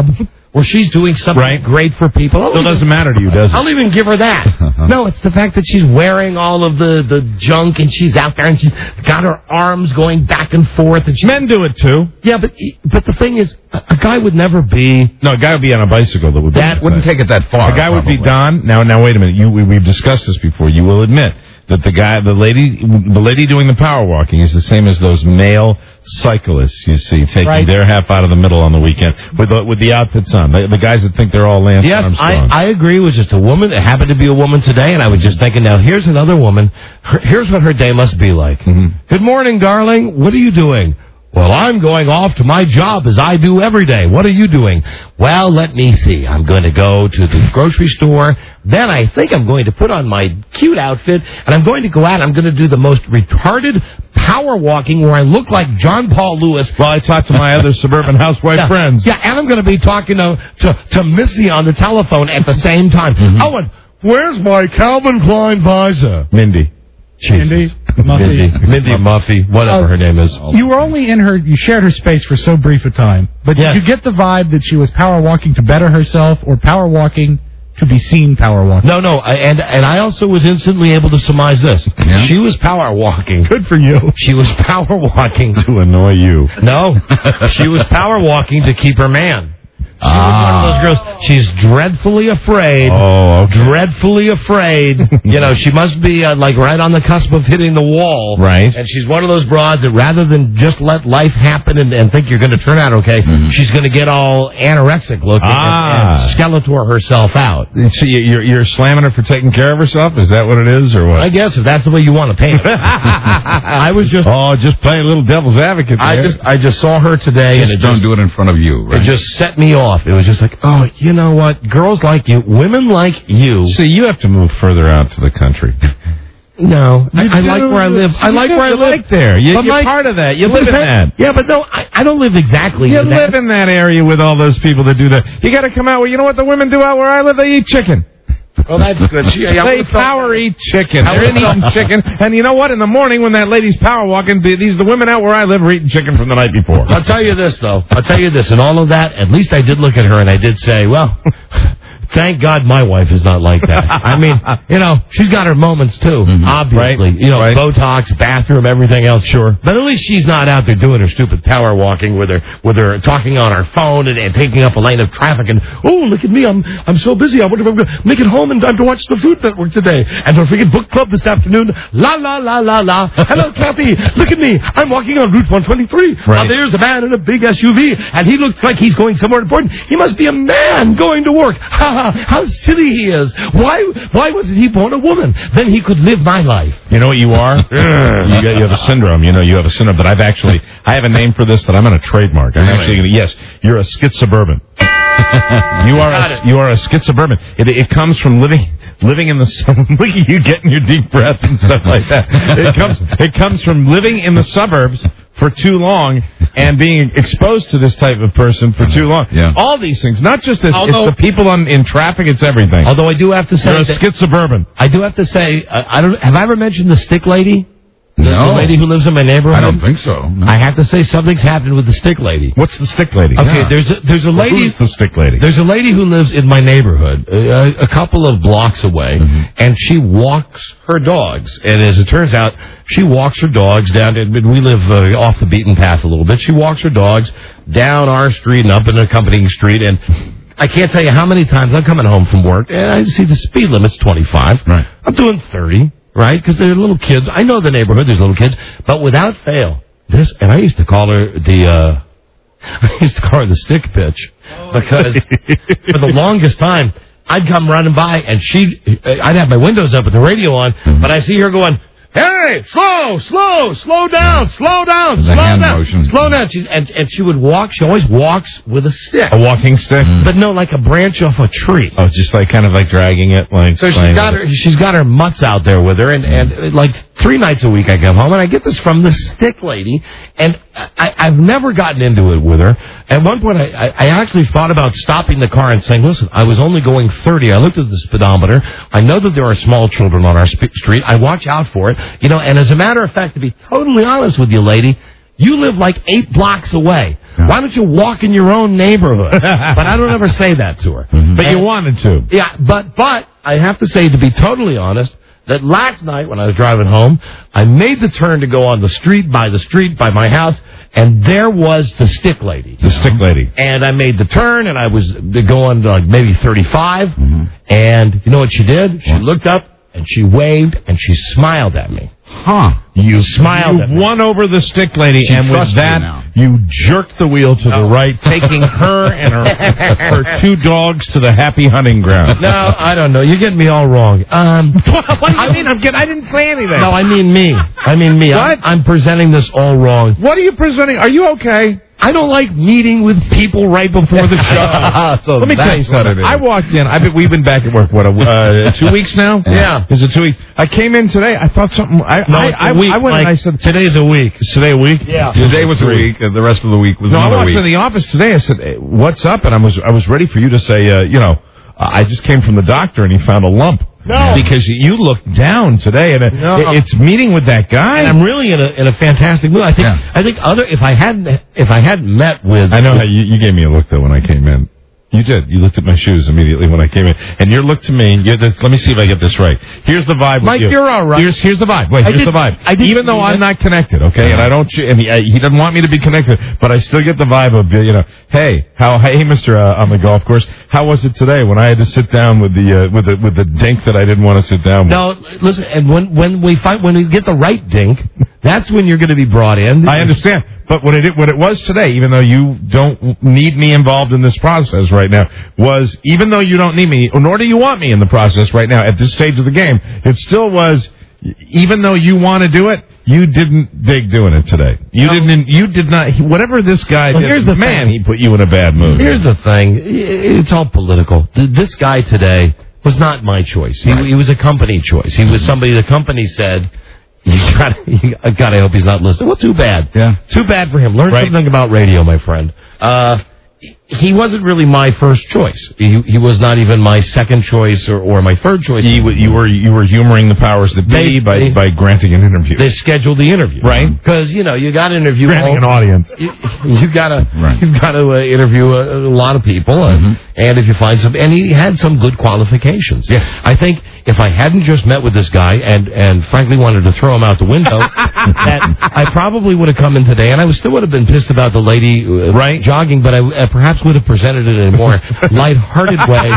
S5: or she's doing something
S7: Right.
S5: great for people.
S7: Still doesn't matter to you, does it?
S5: I'll even give her that. No, it's the fact that she's wearing all of the, the junk and she's out there and she's got her arms going back and forth. And she,
S7: Men do it too.
S5: yeah, but but the thing is, a, a guy would never be.
S7: No, a guy would be on a bicycle that would.
S9: That
S7: be
S9: wouldn't take it that far.
S7: A guy would be
S9: probably.
S7: Don. Now, now, wait a minute. You, we, we've discussed this before. You will admit that the guy, the lady, the lady doing the power walking is the same as those male cyclists you see taking
S5: Right.
S7: their half out of the middle on the weekend with the, with the outfits on. The, the guys that think they're all Lance
S5: Yes,
S7: Armstrong.
S5: I, I agree. It was just a woman. It happened to be a woman today, and I was just thinking, now here's another woman. Her, here's what her day must be like.
S7: Mm-hmm.
S5: Good morning, darling. What are you doing? Well, I'm going off to my job as I do every day. What are you doing? Well, let me see. I'm going to go to the grocery store. Then I think I'm going to put on my cute outfit, and I'm going to go out and I'm going to do the most retarded power walking where I look like John Paul Lewis.
S7: While I talk to my other suburban housewife
S5: yeah,
S7: friends.
S5: Yeah, and I'm going to be talking to, to, to Missy on the telephone at the same time.
S7: Mm-hmm.
S5: Oh, and where's my Calvin Klein visor?
S7: Mindy.
S13: Andy, Muffy.
S5: Mindy, Mindy Muffy, whatever
S13: Uh,
S5: her name is.
S13: You were only in her, you shared her space for so brief a time. But
S5: Yes.
S13: did you get the vibe that she was power walking to better herself or power walking to be seen power walking?
S5: No, no, I- and and I also was instantly able to surmise this.
S9: Yeah?
S5: She was power walking.
S7: Good for you.
S5: She was power walking.
S7: To annoy you.
S5: No, she was power walking to keep her man. She was one of those girls. She's dreadfully afraid.
S7: Oh, okay.
S5: Dreadfully afraid. You know, she must be uh, like right on the cusp of hitting the wall.
S7: Right.
S5: And she's one of those broads that rather than just let life happen and, and think you're going to turn out okay, she's going to get all anorexic looking
S7: Ah.
S5: and, and Skeletor herself out.
S7: So you- you're, you're slamming her for taking care of herself? Is that what it is, or what?
S5: I guess if that's the way you want to paint it. I was just.
S7: Oh, just playing a little devil's advocate there.
S5: I just I just saw her today,
S9: Just
S5: and it
S9: don't
S5: just,
S9: do it in front of you, right?
S5: it just set me off. It was just like, oh, you know what? Girls like you, women like you.
S7: See, you have to move further out to the country.
S5: No, I,
S7: You
S5: I
S7: do.
S5: like where I live. I
S7: You
S5: like
S7: do.
S5: where I
S7: You
S5: live.
S7: like there. You,
S5: But
S7: you're
S5: Mike-
S7: part of that. You
S5: But
S7: live in
S5: that-
S7: that.
S5: Yeah, but no, I, I don't live exactly
S7: You
S5: in that.
S7: live in that area with all those people that do that. You got to come out. Well, you know what the women do out where I live? They eat chicken.
S5: Well, that's good. She, I
S7: They
S5: would've felt-
S7: power eat chicken.
S5: I
S7: They're in
S5: would've
S7: eating
S5: felt-
S7: chicken. And you know what? In the morning when that lady's power walking, the- these the women out where I live are eating chicken from the night before.
S5: I'll tell you this, though. I'll tell you this. And all of that, at least I did look at her and I did say, well, thank God my wife is not like that. I mean, you know, she's got her moments, too, obviously.
S7: Right.
S5: You know,
S7: Right.
S5: Botox, bathroom, everything else. Sure. But at least she's not out there doing her stupid power walking with her, with her talking on her phone and, and taking up a lane of traffic. And, oh, look at me. I'm I'm so busy. I wonder if I'm going to make it home in time to watch the Food Network today. And don't forget book club this afternoon. La, la, la, la, la. Hello, Kathy. Look at me. I'm walking on Route one twenty-three.
S7: Right.
S5: Now, there's a man in a big S U V, and he looks like he's going somewhere important. He must be a man going to work. Ha ha. How silly he is. Why Why wasn't he born a woman? Then he could live my life.
S7: You know what you are? you, got, you have a syndrome. You know, you have a syndrome that I've actually, I have a name for this that I'm going to trademark. I'm actually going to, yes, you're a schizosuburban. you are
S5: Got
S7: a,
S5: it.
S7: you are a schizosuburban. It, it comes from living living in the look at you getting your deep breath and stuff like that. It comes it comes from living in the suburbs for too long and being exposed to this type of person for too long.
S9: Yeah.
S7: All these things, not just this.
S5: Although-
S7: it's the people on, in traffic. It's everything.
S5: Although I do have to say,
S7: You're a
S5: that-
S7: schizosuburban.
S5: I do have to say, uh, I don't. Have I ever mentioned the stick lady? The,
S9: No.
S5: the lady who lives in my neighborhood.
S9: I don't think so. No.
S5: I have to say something's happened with the stick lady.
S7: What's the stick lady?
S5: Okay,
S9: Yeah.
S5: there's a, there's a
S7: Well,
S5: lady.
S7: who's the stick lady?
S5: There's a lady who lives in my neighborhood, uh, a couple of blocks away,
S7: Mm-hmm.
S5: and she walks her dogs. And as it turns out, she walks her dogs down. To, we live uh, off the beaten path a little bit. She walks her dogs down our street and up an accompanying street. And I can't tell you how many times I'm coming home from work and I see the speed limit's twenty-five.
S9: Right.
S5: I'm doing thirty. Right? Because they're little kids. I know the neighborhood. There's little kids, but without fail, this. And I used to call her the. Uh, I used to call her the stick bitch because for the longest time I'd come running by and she, I'd have my windows up with the radio on, but I see her going, "Hey, slow, slow, slow down, slow down,
S9: The
S5: slow
S9: hand
S5: down,
S9: motion.
S5: slow down." She's, and and she would walk. She always walks with a stick,
S7: A walking stick?
S5: but no, like a branch off a tree.
S7: Oh, just like kind of like dragging it, like.
S5: So she's
S7: playing
S5: got
S7: with
S5: her, she's got her mutts out there with her, and, and uh, like three nights a week I come home, and I get this from the stick lady, and I, I've never gotten into it with her. At one point, I, I, I actually thought about stopping the car and saying, "Listen, I was only going thirty. I looked at the speedometer. I know that there are small children on our sp- street. I watch out for it, you know. And as a matter of fact, to be totally honest with you, lady, you live like eight blocks away. Why don't you walk in your own neighborhood? But I don't ever say that to her.
S7: Mm-hmm. But
S5: and,
S7: you wanted to.
S5: Yeah, but but I have to say, to be totally honest, that last night when I was driving home, I made the turn to go on the street, by the street, by my house, and there was the stick lady.
S7: The stick lady.
S5: And I made the turn, and I was going like maybe thirty-five,
S7: mm-hmm.
S5: and you know what she did? She what? looked up, and she waved, and she smiled at me.
S7: Huh.
S5: You smiled
S7: you
S5: at me.
S7: won over the stick lady,
S5: She
S7: and with that, you, you jerked the wheel to
S5: no.
S7: the right, taking her and her, her two dogs to the happy hunting ground.
S5: No, I don't know. You're getting me all wrong. Um,
S7: what do you I mean? I'm getting, I didn't say anything.
S5: No, I mean me. I mean me.
S7: What?
S5: I'm, I'm presenting this all wrong.
S7: What are you presenting? Are you okay?
S5: I don't like meeting with people right before the show.
S7: so Let me tell you something. I walked in. I've been, we've been back at work, what, a, uh, two weeks now?
S5: Yeah.
S7: Is it two weeks? I came in today. I thought something. I,
S5: no,
S7: I,
S5: it's a
S7: I,
S5: week,
S7: I went
S5: like,
S7: and I said,
S5: today's a week.
S7: Is today a week?
S5: Yeah.
S9: Today was a week, and the rest of the week was
S7: no,
S9: another
S7: I walked
S9: week.
S7: in the office today. I said, hey, what's up? And I was I was ready for you to say, uh, you know, I just came from the doctor, and he found a lump.
S5: No.
S7: Because you looked down today, and it,
S5: no.
S7: it's meeting with that guy.
S5: And I'm really in a in a fantastic mood. I think
S9: yeah.
S5: I think other if I hadn't if I hadn't met with
S7: I know
S5: with,
S7: how you, you gave me a look though when I came in. You did. You looked at my shoes immediately when I came in, and your look to me. You, this, let me see if I get this right. Here's the vibe.
S5: Mike,
S7: with you.
S5: you're all right.
S7: Here's here's the vibe. Wait,
S5: I
S7: here's
S5: did,
S7: the vibe.
S5: I did,
S7: Even though I'm not connected, okay, and I don't, and he, I, he doesn't want me to be connected, but I still get the vibe of you know, hey, how, hey, Mister Uh, on the golf course, how was it today when I had to sit down with the uh, with the with the dink that I didn't want to sit down with?
S5: No, listen, and when when we find when we get the right dink, that's when you're going to be brought in.
S7: I understand. But what it what it was today, even though you don't need me involved in this process right now, was even though you don't need me, nor do you want me in the process right now at this stage of the game, it still was. Even though you want to do it, you didn't dig doing it today. You no. didn't. You did not. Whatever this guy
S5: well,
S7: did,
S5: here's the
S7: man,
S5: thing.
S7: he put you in a bad mood.
S5: Here's the thing. It's all political. This guy today was not my choice. He,
S7: right.
S5: he was a company choice. He was somebody the company said. You got, you, God, I hope he's not listening. Well, too bad.
S9: Yeah.
S5: Too bad for him. Learn
S7: right.
S5: something about radio, my friend. Uh, he wasn't really my first choice. He, he was not even my second choice or, or my third choice.
S7: He, you were you were humoring the powers that be they, by they, by granting an interview.
S5: They scheduled the interview,
S7: right?
S5: Because you know you got to interview
S7: granting
S5: all,
S7: an audience.
S5: You, you got to
S9: right.
S5: you've got to uh, interview a, a lot of people, mm-hmm. and, and if you find some, and he had some good qualifications.
S7: Yeah,
S5: I think if I hadn't just met with this guy and and frankly wanted to throw him out the window, that I probably would have come in today, and I still would have been pissed about the lady uh,
S7: right.
S5: jogging, but I uh, perhaps would have presented it in a more lighthearted way,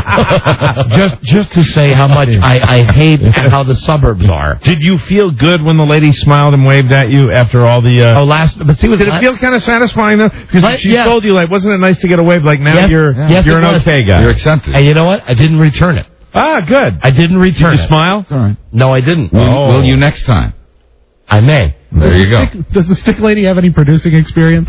S5: just just to say how much I, I hate how the suburbs are.
S7: Did you feel good when the lady smiled and waved at you after all the? Uh,
S5: oh, last. But see,
S7: did it
S5: last,
S7: feel kind of satisfying though? Because
S5: like,
S7: she
S5: yeah.
S7: told you, like, wasn't it nice to get a wave? Like now
S5: yes,
S7: you're
S5: yes,
S7: you're an
S5: was.
S7: okay guy.
S9: You're accepted.
S5: And you know what? I didn't return it.
S7: Ah, good.
S5: I didn't return
S7: Did you
S5: it.
S7: smile?
S9: All right.
S5: No, I didn't.
S9: Will,
S5: oh.
S9: will you next time?
S5: I may.
S9: There
S13: does
S9: you go.
S13: Stick, does the stick lady have any producing experience?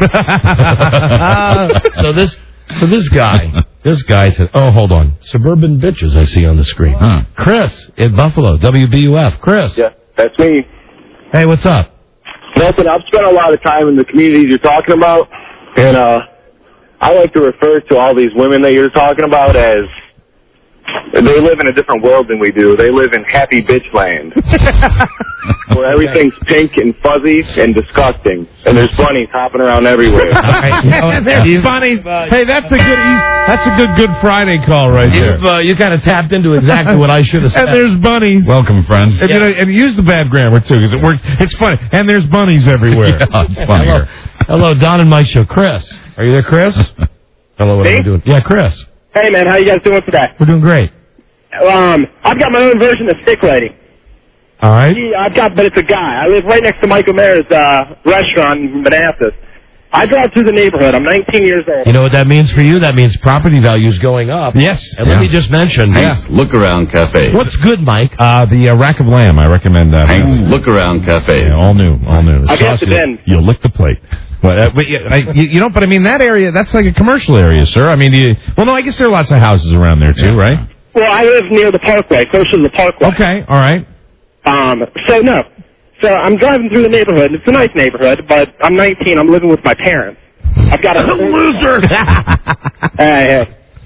S5: uh, so this, so this guy, this guy. To, oh, hold on. Suburban bitches. I see on the screen.
S9: Huh.
S5: Chris in Buffalo, W B U F. Chris.
S8: Yeah, that's me.
S5: Hey, what's up?
S8: Nothing. I've spent a lot of time in the communities you're talking about, and uh, I like to refer to all these women that you're talking about as they live in a different world than we do. They live in happy bitch land, where everything's pink and fuzzy and disgusting, and there's bunnies hopping around everywhere.
S7: There's bunnies. Hey, that's a good. That's a good Good Friday call right there.
S5: You've, uh, you kind of tapped into exactly what I should have said.
S7: And there's bunnies.
S9: Welcome, friend.
S7: And,
S5: yeah.
S7: you know, and use the bad grammar too, because it works. It's funny. And there's bunnies everywhere.
S9: Yeah, it's funnier.
S5: Hello. Hello, Don and Mike show. Chris, are you there, Chris? Hello, what
S8: Hey?
S5: are you doing? Yeah, Chris.
S8: Hey, man, how you guys doing today?
S5: We're doing great.
S8: Um, I've got my own version of Stick Lady.
S5: All right.
S8: He, I've got, but it's a guy. I live right next to Michael Mayer's uh, restaurant in Manassas. I drive through the neighborhood. I'm nineteen years old.
S5: You know what that means for you? That means property values going up.
S7: Yes.
S5: And
S7: yeah.
S5: let me just mention.
S9: Hank's Look Around Cafe.
S5: What's good, Mike?
S7: Uh, the uh, Rack of Lamb. I recommend that.
S9: Hank's Look Around Cafe.
S7: Yeah, all new, all new.
S8: I guess it
S7: you'll,
S8: in.
S7: you'll lick the plate. Well, uh, but, I, you, you know, but I mean that area. That's like a commercial area, sir. I mean, you, well, no, I guess there are lots of houses around there too, right?
S8: Well, I live near the Parkway, close to the Parkway.
S7: Okay, all right.
S8: Um, so no. So I'm driving through the neighborhood. It's a nice neighborhood, but I'm nineteen. I'm living with my parents. I've got a
S5: loser.
S8: Hey, hey.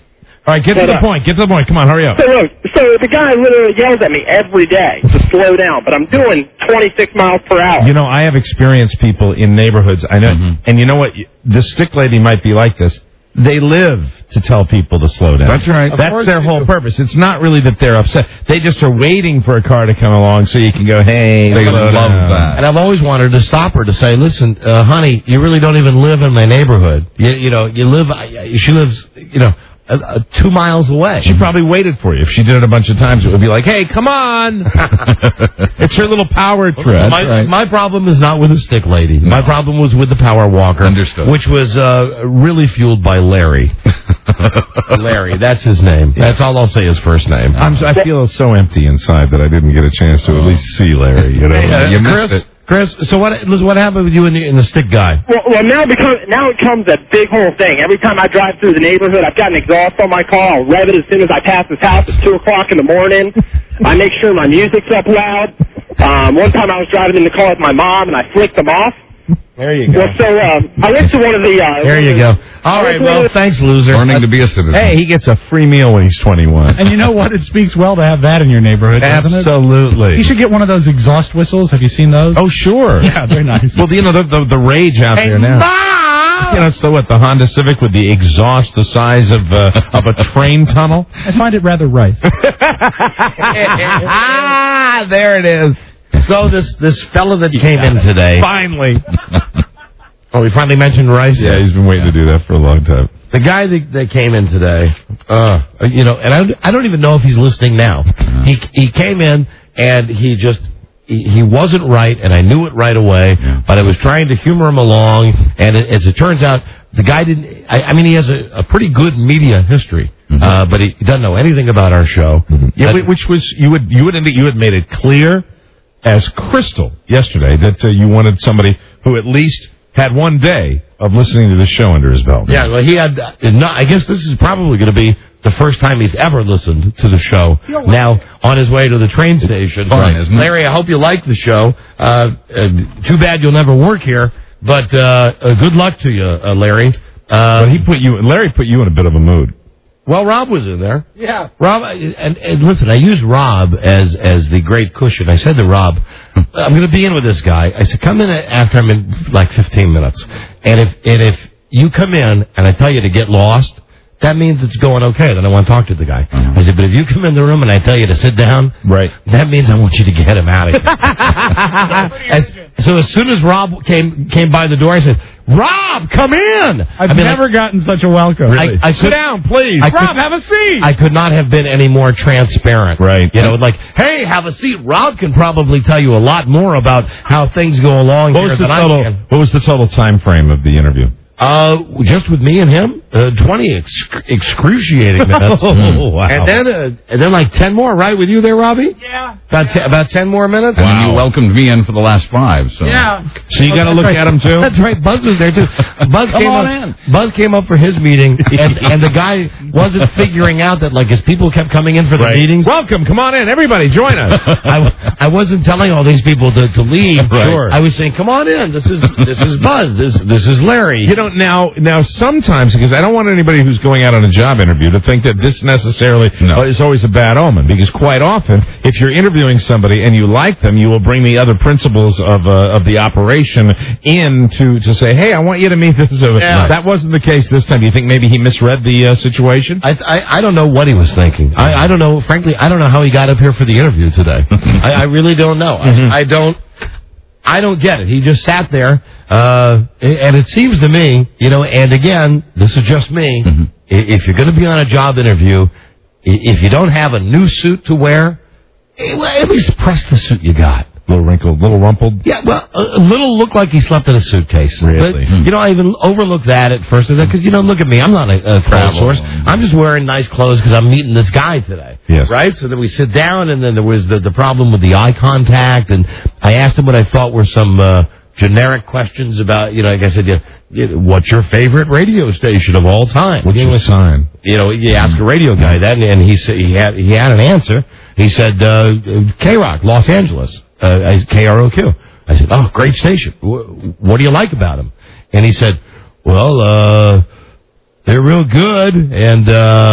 S7: All right, get to
S14: But,
S7: the
S14: uh,
S7: point. Get to the point. Come on, hurry up.
S14: So look, so the guy literally yells at me every day to slow down, but I'm doing twenty-six miles per hour.
S7: You know, I have experienced people in neighborhoods. I know,
S9: Mm-hmm.
S7: and you know what? The stick lady might be like this. They live to tell people to slow down.
S9: That's right.
S7: That's their whole purpose. It's not really that they're upset. They just are waiting for a car to come along so you can go, hey,
S9: They
S7: slow
S9: love
S7: down.
S9: that.
S5: And I've always wanted to stop her to say, listen, uh, honey, you really don't even live in my neighborhood. You, you know, you live, uh, she lives, you know, uh, uh, two miles away.
S7: She probably waited for you. If she did it a bunch of times, it would be like, hey, come on. It's her little power trip.
S5: My,
S7: Right.
S5: my problem is not with the stick lady. My problem was with the power walker.
S9: Understood.
S5: Which was uh, really fueled by Larry. Larry, that's his name. That's all I'll say, his first name.
S7: I'm, I feel so empty inside that I didn't get a chance to at least see Larry. You know,
S5: Hey, uh,
S7: you
S5: Chris,
S7: missed it.
S5: Chris, so what, listen, what happened with you and the, and the stick guy?
S14: Well, well, now because now it comes a big whole thing. Every time I drive through the neighborhood, I've got an exhaust on my car. I'll rev it as soon as I pass his house at two o'clock in the morning. I make sure my music's up loud. Um, one time I was driving in the car with my mom, and I flicked them off.
S5: There you go.
S14: Well, so um, I went to one of the. Uh,
S5: There you go. All right, well, thanks, loser.
S9: Learning to be a citizen.
S7: Hey, he gets a free meal when he's twenty-one.
S13: And you know what? It speaks well to have that in your neighborhood, doesn't it?
S7: Absolutely.
S13: You should get one of those exhaust whistles. Have you seen those?
S7: Oh, sure.
S13: Yeah, they're nice.
S7: Well, you know, the, the, the rage out there now. You know, it's the, what, the Honda Civic with the exhaust the size of uh, of a train tunnel?
S13: I find it rather rice.
S5: Ah, there it is. So this this fella that came in today.
S7: Finally.
S5: Oh, we finally mentioned Rice?
S7: Yeah, he's been waiting to do that for a long time.
S5: The guy that, that came in today, uh, you know, and I, I don't even know if he's listening now. He he came in and he just, he, he wasn't right, and I knew it right away, but I was trying to humor him along, and it, as it turns out, the guy didn't, I, I mean, he has a, a pretty good media history, uh, but he doesn't know anything about our show.
S7: Yeah,
S5: But-
S7: which was, you would, you would, you had made it clear as crystal yesterday that uh, you wanted somebody who at least had one day of listening to the show under his belt.
S5: Yeah, well, he had. Uh, not, I guess this is probably going to be the first time he's ever listened to the show. Now on his way to the train station.
S9: Fun, isn't it?
S5: Larry, I hope you like the show. Uh, uh, too bad you'll never work here, but uh, uh, good luck to you, uh, Larry. Uh,
S7: But he put you, Larry put you in a bit of a mood.
S5: well, Rob was in there.
S13: Yeah.
S5: Rob, and, and listen, I used Rob as as the great cushion. I said to Rob, I'm going to be in with this guy. I said, come in after I'm in like fifteen minutes. And if and if you come in and I tell you to get lost, that means it's going okay. Then I want to talk to the guy. I said, but if you come in the room and I tell you to sit down,
S7: right,
S5: that means I want you to get him out of here. as, so as soon as Rob came came by the door, I said, Rob, come in.
S13: I've
S5: I mean,
S13: never gotten such a welcome.
S5: I, I
S7: Sit
S5: could,
S7: down, please.
S5: I
S13: Rob,
S5: could-
S13: have a seat.
S5: I could not have been any more transparent.
S7: Right.
S5: You know, like, hey, have a seat. Rob can probably tell you a lot more about how things go along
S7: What
S5: here
S7: was the
S5: than I
S7: total?
S5: can.
S7: What was the total time frame of the interview?
S5: Uh, just with me and him, uh, twenty ex- excruciating minutes.
S7: Oh, wow.
S5: And then, uh, and then like ten more, right, with you there, Robbie?
S13: Yeah.
S5: About te- about ten more minutes.
S9: And then you welcomed me in for the last five. So.
S13: Yeah.
S7: So you got to
S5: That's
S7: look
S5: right.
S7: at him too.
S5: That's right. Buzz was there too. Buzz
S13: Come
S5: came
S13: on
S5: up. Buzz came up for his meeting, and, and the guy wasn't figuring out that like his people kept coming in for the
S7: Right.
S5: meetings.
S7: Welcome, come on in, everybody, join us.
S5: I, I wasn't telling all these people to, to leave.
S7: Right. Sure.
S5: I was saying, come on in. This is this is Buzz. This this is Larry.
S7: You know, now, now sometimes, because I don't want anybody who's going out on a job interview to think that this necessarily
S9: No.
S7: is always a bad omen, because quite often, if you're interviewing somebody and you like them, you will bring the other principles of uh, of the operation in to, to say, hey, I want you to meet this. Uh,
S5: Yeah.
S7: That wasn't the case this time. Do you think maybe he misread the uh, situation?
S5: I, I I don't know what he was thinking. I, I don't know. Frankly, I don't know how he got up here for the interview today. I, I really don't know.
S7: Mhm.
S5: I, I don't. I don't get it. He just sat there, uh, and it seems to me, you know. And again, this is just me.
S9: Mm-hmm.
S5: I- If you're going to be on a job interview, i- if you don't have a new suit to wear, eh, well, at least press the suit you got.
S7: A little wrinkled, little rumpled.
S5: Yeah, well, a, a little looked like he slept in a suitcase.
S7: Really?
S5: But, you know, I even overlooked that at first. Because, you know, look at me. I'm not a, a clothes
S9: Travel.
S5: source. I'm just wearing nice clothes because I'm meeting this guy today.
S7: Yes.
S5: Right? So then we sit down, and then there was the, the problem with the eye contact. And I asked him what I thought were some uh, generic questions about, you know, like I said, you know, what's your favorite radio station of all time?
S7: What's your sign?
S5: You know, you ask a radio guy that, and he said he had he had an answer. He said uh, K-Rock, Los Angeles, uh, K R O Q. I said, oh, great station. Wh- What do you like about them? And he said, well, uh, they're real good, and uh,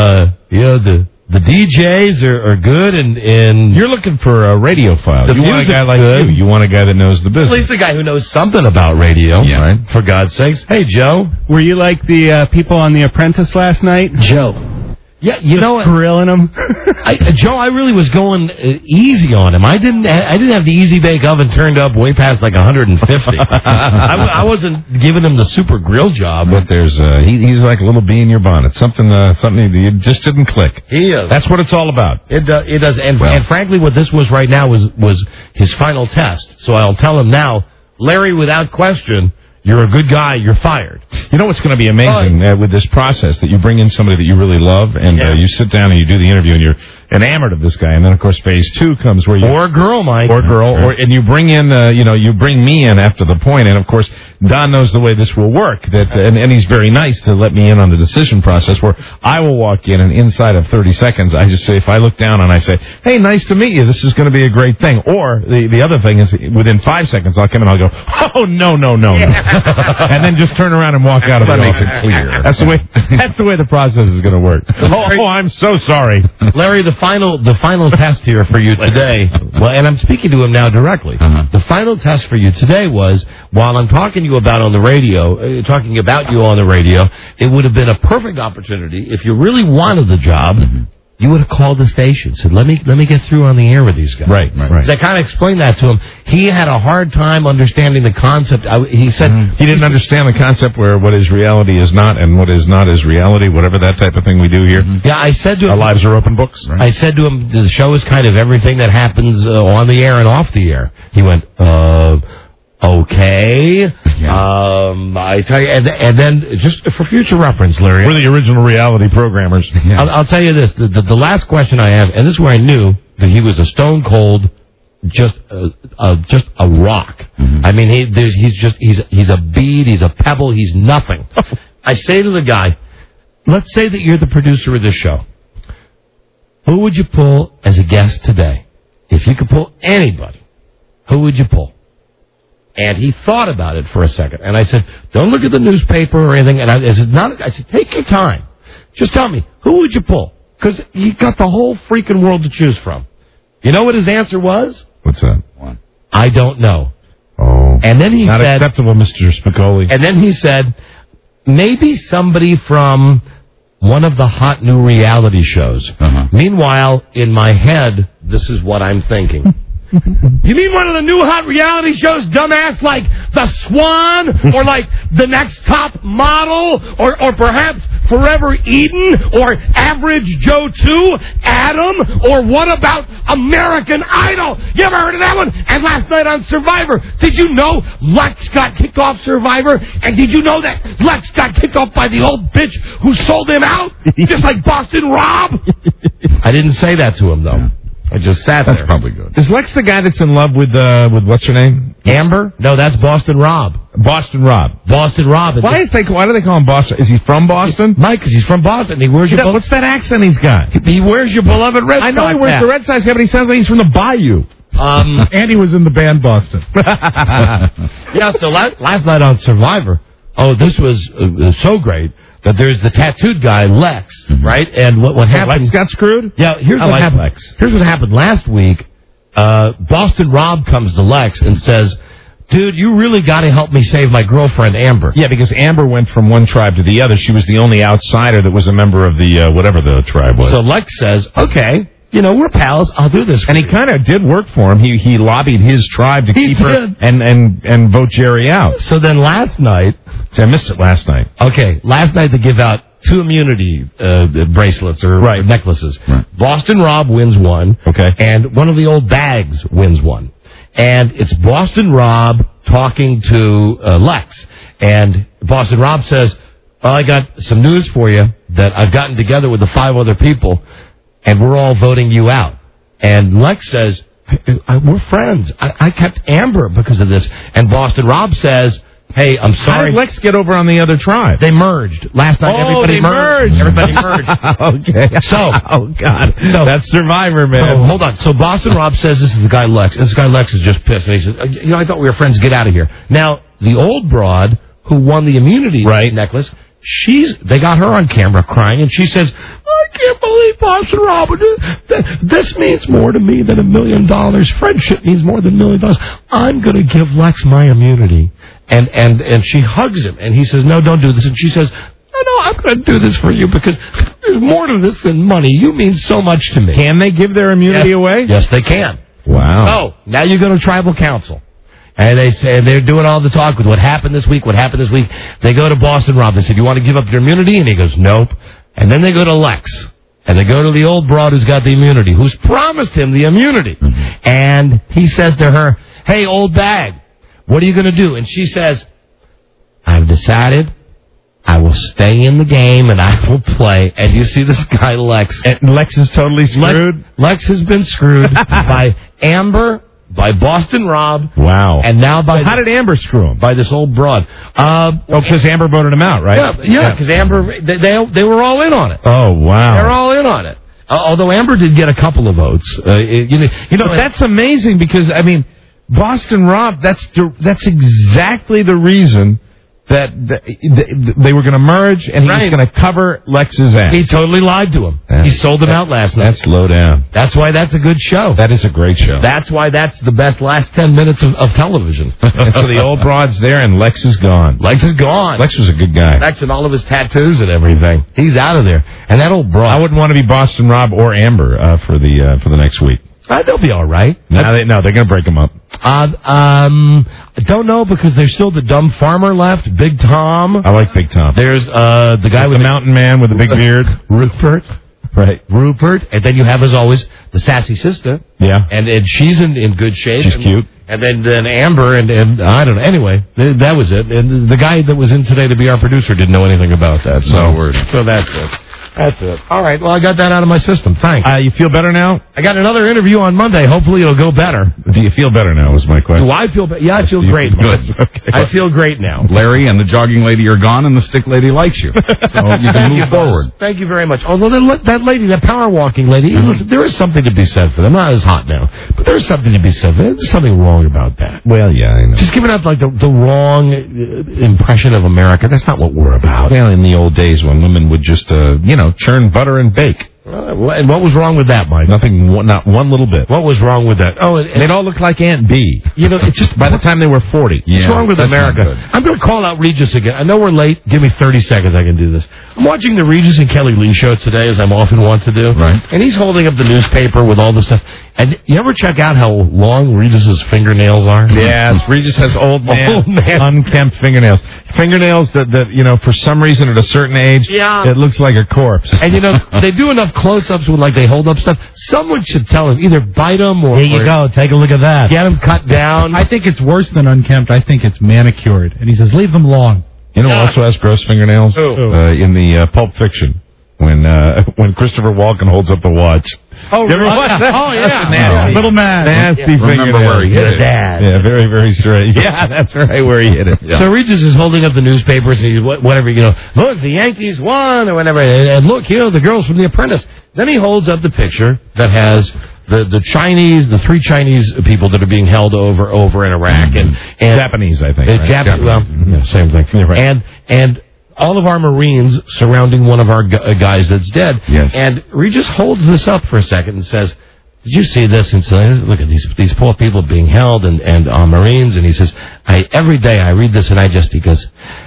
S5: you know, the the D Js are, are good, and, and
S7: you're looking for a radiophile. You want a guy like
S5: good.
S7: you. You want a guy that knows the business.
S5: At least a guy who knows something about radio,
S9: Yeah.
S5: right? For God's sakes. Hey, Joe.
S15: Were you like the uh, people on The Apprentice last night?
S5: Joe. Yeah, you know what?
S15: Grilling him.
S5: I, uh, Joe, I really was going uh, easy on him. I didn't. I didn't have the easy bake oven turned up way past like one hundred fifty. I, w- I wasn't giving him the super grill job.
S7: But there's uh, he, he's like a little bee in your bonnet. Something, uh, something you just didn't click.
S5: He is.
S7: That's what it's all about.
S5: It does. It does. And,
S7: Well.
S5: and frankly, what this was right now was was his final test. So I'll tell him now, Larry, without question, you're a good guy. You're fired.
S7: You know what's going to be amazing uh, with this process, that you bring in somebody that you really love, and
S5: Yeah.
S7: uh, you sit down and you do the interview, and you're enamored of this guy, and then of course phase two comes where you
S5: Or a girl, Mike.
S7: or girl, or and you bring in, uh, you know, you bring me in after the point, and of course Don knows the way this will work. That and, and he's very nice to let me in on the decision process, where I will walk in and inside of thirty seconds, I just say, if I look down and I say, "Hey, nice to meet you. This is going to be a great thing," or the the other thing is, within five seconds, I'll come in, and I'll go, "Oh no, no, no, no," and then just turn around and walk out of
S9: That
S7: the
S9: makes
S7: office.
S9: it clear.
S7: That's the way. That's the way the process is going to work. Oh, oh, I'm so sorry,
S5: Larry. The final the final test here for you today. Well, and I'm speaking to him now directly.
S9: Uh-huh.
S5: The final test for you today was, while I'm talking to you about on the radio, uh, talking about you on the radio, it would have been a perfect opportunity if you really wanted the job.
S9: Mm-hmm.
S5: You would have called the station, said, "Let me let me get through on the air with these guys."
S7: Right, right, right.
S5: So I kind of explained that to him. He had a hard time understanding the concept. I, he said
S7: He didn't understand the concept where what is reality is not, and what is not is reality. Whatever that type of thing we do here.
S5: Yeah, I said to him,
S7: Our lives are open books.
S5: I said to him, the show is kind of everything that happens uh, on the air and off the air. He went, uh, okay. Um, I tell you, and, and then just for future reference, Larry.
S7: We're the original reality programmers.
S5: I'll, I'll tell you this: the, the, the last question I have, and this is where I knew that he was a stone cold, just uh, uh, just a rock. I mean, he there's, he's just he's he's a bead, he's a pebble, he's nothing. I say to the guy, let's say that you're the producer of this show. Who would you pull as a guest today? If you could pull anybody, who would you pull? And he thought about it for a second. And I said, don't look at the newspaper or anything. And I, I said, not, I said, take your time. Just tell me, who would you pull? Because you got the whole freaking world to choose from. You know what his answer was?
S7: What's that?
S5: I don't know.
S7: Oh.
S5: And then he
S7: Not
S5: said,
S7: acceptable, Mister Spicoli.
S5: and then he said, maybe somebody from one of the hot new reality shows.
S9: Uh-huh.
S5: Meanwhile, in my head, this is what I'm thinking. You mean one of the new hot reality shows, dumbass, like The Swan, or like The Next Top Model, or, or perhaps Forever Eden, or Average Joe two, Adam, or what about American Idol? You ever heard of that one? And last night on Survivor, did you know Lex got kicked off Survivor? And did you know that Lex got kicked off by the old bitch who sold him out? Just like Boston Rob? I didn't say that to him, though. I just sat
S9: That's
S5: there.
S9: probably good.
S7: Is Lex the guy that's in love with uh, with what's her name?
S5: Amber? No, that's Boston Rob.
S7: Boston Rob.
S5: Boston Rob.
S7: Why is they why do they call him Boston? Is he from Boston?
S5: Mike, because he's from Boston. He wears your
S7: That- what's that accent he's got?
S5: He wears your beloved Red
S7: I know
S5: Sox
S7: he wears
S5: hat.
S7: the Red Sox hat, but he sounds like he's from the Bayou.
S5: Um,
S13: Andy was in the band Boston.
S5: yeah, so last, last night on Survivor, oh, this was uh, so great that there's the tattooed guy, Lex, right? And what, what happened...
S7: Lex got screwed?
S5: Yeah, here's
S7: I
S5: what
S7: like
S5: happened.
S7: Lex.
S5: Here's what happened last week. Uh, Boston Rob comes to Lex and says, dude, you really got to help me save my girlfriend, Amber.
S7: Yeah, because Amber went from one tribe to the other. She was the only outsider that was a member of the, uh, whatever the tribe was.
S5: So Lex says, okay, you know, we're pals. I'll do this.
S7: And he kind of did work for him. He he lobbied his tribe to
S5: He
S7: keep her
S5: did.
S7: and, and, and vote Jerry out.
S5: So then last night...
S7: See, I missed it last night.
S5: Okay, last night they give out two immunity uh, bracelets or
S7: Right.
S5: necklaces.
S9: Right.
S5: Boston Rob wins one.
S7: Okay.
S5: And one of the old bags wins one. And it's Boston Rob talking to uh, Lex. And Boston Rob says, well, I got some news for you that I've gotten together with the five other people, and we're all voting you out. And Lex says, I, I, we're friends. I, I kept Amber because of this. And Boston Rob says, hey, I'm
S7: How
S5: sorry.
S7: did Lex get over on the other tribe?
S5: They merged. Last night,
S7: Oh,
S5: everybody
S7: they
S5: merged.
S7: merged.
S5: Everybody merged.
S7: Okay.
S5: So-
S7: oh, God.
S5: So-
S7: That's Survivor, man.
S5: Oh, hold on. So Boston Rob says this is the guy Lex. This guy Lex is just pissed. And he says, "Uh, you know, I thought we were friends. Get out of here. Now, the old broad who won the immunity
S7: Right.
S5: necklace, she's they got her on camera crying, and she says, I can't believe Boston Robin. Th- This means more to me than a million dollars. Friendship means more than a million dollars. I'm going to give Lex my immunity. And, and, and she hugs him, and he says, no, don't do this. And she says, no, no, I'm going to do this for you because there's more to this than money. You mean so much to me.
S7: Can they give their immunity
S5: yes.
S7: away?
S5: Yes, they can.
S7: Wow.
S5: So, now you go to tribal council. And they say they're doing all the talk with what happened this week, what happened this week. They go to Boston Rob. They said, you want to give up your immunity? And he goes, nope. And then they go to Lex. And they go to the old broad who's got the immunity, who's promised him the immunity. Mm-hmm. And he says to her, hey, old bag, what are you going to do? And she says, I've decided I will stay in the game and I will play. And you see this guy, Lex.
S7: And Lex is totally screwed?
S5: Lex, Lex has been screwed by Amber, by Boston Rob.
S7: Wow.
S5: And now by...
S7: Well, how did Amber screw him?
S5: By this old broad. Uh,
S7: oh, because Amber voted him out, right?
S5: Yeah, because yeah, Amber, they, they they were all in on it.
S7: Oh, wow.
S5: They're all in on it. Uh, although Amber did get a couple of votes. Uh, it, you know, you know
S7: but that's amazing because, I mean, Boston Rob, that's the, that's exactly the reason that the, they were going to merge, and he right. was going to cover Lex's ass.
S5: He totally lied to him. That's, he sold him out last night.
S7: That's low down.
S5: That's why that's a good show.
S7: That is a great show.
S5: That's why that's the best last ten minutes of, of television.
S7: And so the old broad's there, and Lex is gone.
S5: Lex is gone.
S7: Lex was a good guy.
S5: Lex and all of his tattoos and everything. He's out of there. And that old broad.
S7: I wouldn't want to be Boston Rob or Amber uh, for the uh, for the next week.
S5: Uh, they'll be all right.
S7: No, they, no they're going to break them up.
S5: Uh, um, I don't know because there's still the dumb farmer left, Big Tom.
S7: I like Big Tom.
S5: There's uh, the guy
S7: There's
S5: with
S7: the mountain man with the big beard,
S5: Rupert.
S7: Right,
S5: Rupert, and then you have, as always, the sassy sister.
S7: Yeah,
S5: and and she's in, in good shape.
S7: She's
S5: and,
S7: cute.
S5: And then then Amber and and I don't know. Anyway, th- that was it. And the guy that was in today to be our producer didn't know anything about that. So
S7: no word.
S5: So that's it. That's it. All right. Well, I got that out of my system. Thanks.
S7: Uh, you feel better now?
S5: I got another interview on Monday. Hopefully, it'll go better.
S7: Do you feel better now? Was my question.
S5: Do I feel better? Yeah, I feel great.
S7: Good. Okay.
S5: I feel great now.
S9: Larry and the jogging lady are gone, and the stick lady likes you, so you can move
S5: you,
S9: forward.
S5: Thank you very much. Although that, that lady, that power walking lady, mm-hmm. listen, there is something to be said for them. Not as hot now, but there is something to be said for them. There's something wrong about that.
S7: Well, yeah, I know.
S5: Just giving out like the, the wrong impression of America. That's not what we're about.
S7: Well, in the old days when women would just, uh, you know, churn butter and bake.
S5: Uh, and what was wrong with that, Mike?
S7: Nothing, not one little bit.
S5: What was wrong with that? Oh,
S7: and they'd all look like Aunt B.
S5: You know, it's just
S7: by the time they were forty.
S5: What's
S7: Yeah,
S5: wrong with America? I'm going to call out Regis again. I know we're late. Give me thirty seconds. I can do this. I'm watching the Regis and Kelly Lee show today, as I'm often want to do.
S9: Right.
S5: And he's holding up the newspaper with all the stuff. And you ever check out how long Regis's fingernails are?
S7: Yes, Regis has old man,
S5: old man.
S7: unkempt fingernails. Fingernails that, that, you know, for some reason at a certain age,
S5: yeah.
S7: it looks like a corpse.
S5: And, you know, they do enough close-ups when, like, they hold up stuff. Someone should tell him, either bite them or...
S13: Here you
S5: or
S13: go. Take a look at that.
S5: Get them cut down.
S13: I think it's worse than unkempt. I think it's manicured. And he says, leave them long.
S7: You know who also has gross fingernails?
S5: Who?
S7: Uh, in the uh, Pulp Fiction, when uh, when Christopher Walken holds up the watch.
S13: Oh,
S7: you ever
S13: really?
S7: watch that?
S5: Oh, yeah.
S7: That's nasty.
S13: Little man.
S7: Nasty
S5: Yeah.
S7: fingernails.
S9: Remember where he hit it.
S5: Dad.
S7: Yeah, very, very straight. Yeah, that's right, where he hit it. Yeah.
S5: So Regis is holding up the newspapers and he's wh- whatever, you know, look, the Yankees won or whatever, and, and look, you know, the girls from The Apprentice. Then he holds up the picture that has the, the Chinese, the three Chinese people that are being held over over in Iraq.
S7: Mm-hmm.
S5: and, and
S7: Japanese, I think.
S5: Uh,
S7: Right?
S5: Jap-
S7: Japanese.
S5: Well,
S7: Mm-hmm.
S5: yeah, same thing.
S7: Yeah, right.
S5: And, and all of our Marines surrounding one of our gu- uh, guys that's dead.
S7: Yes.
S5: And Regis holds this up for a second and says, did you see this? And says, look at these these poor people being held and, and uh, Marines. And he says, I every day I read this and I just, he goes,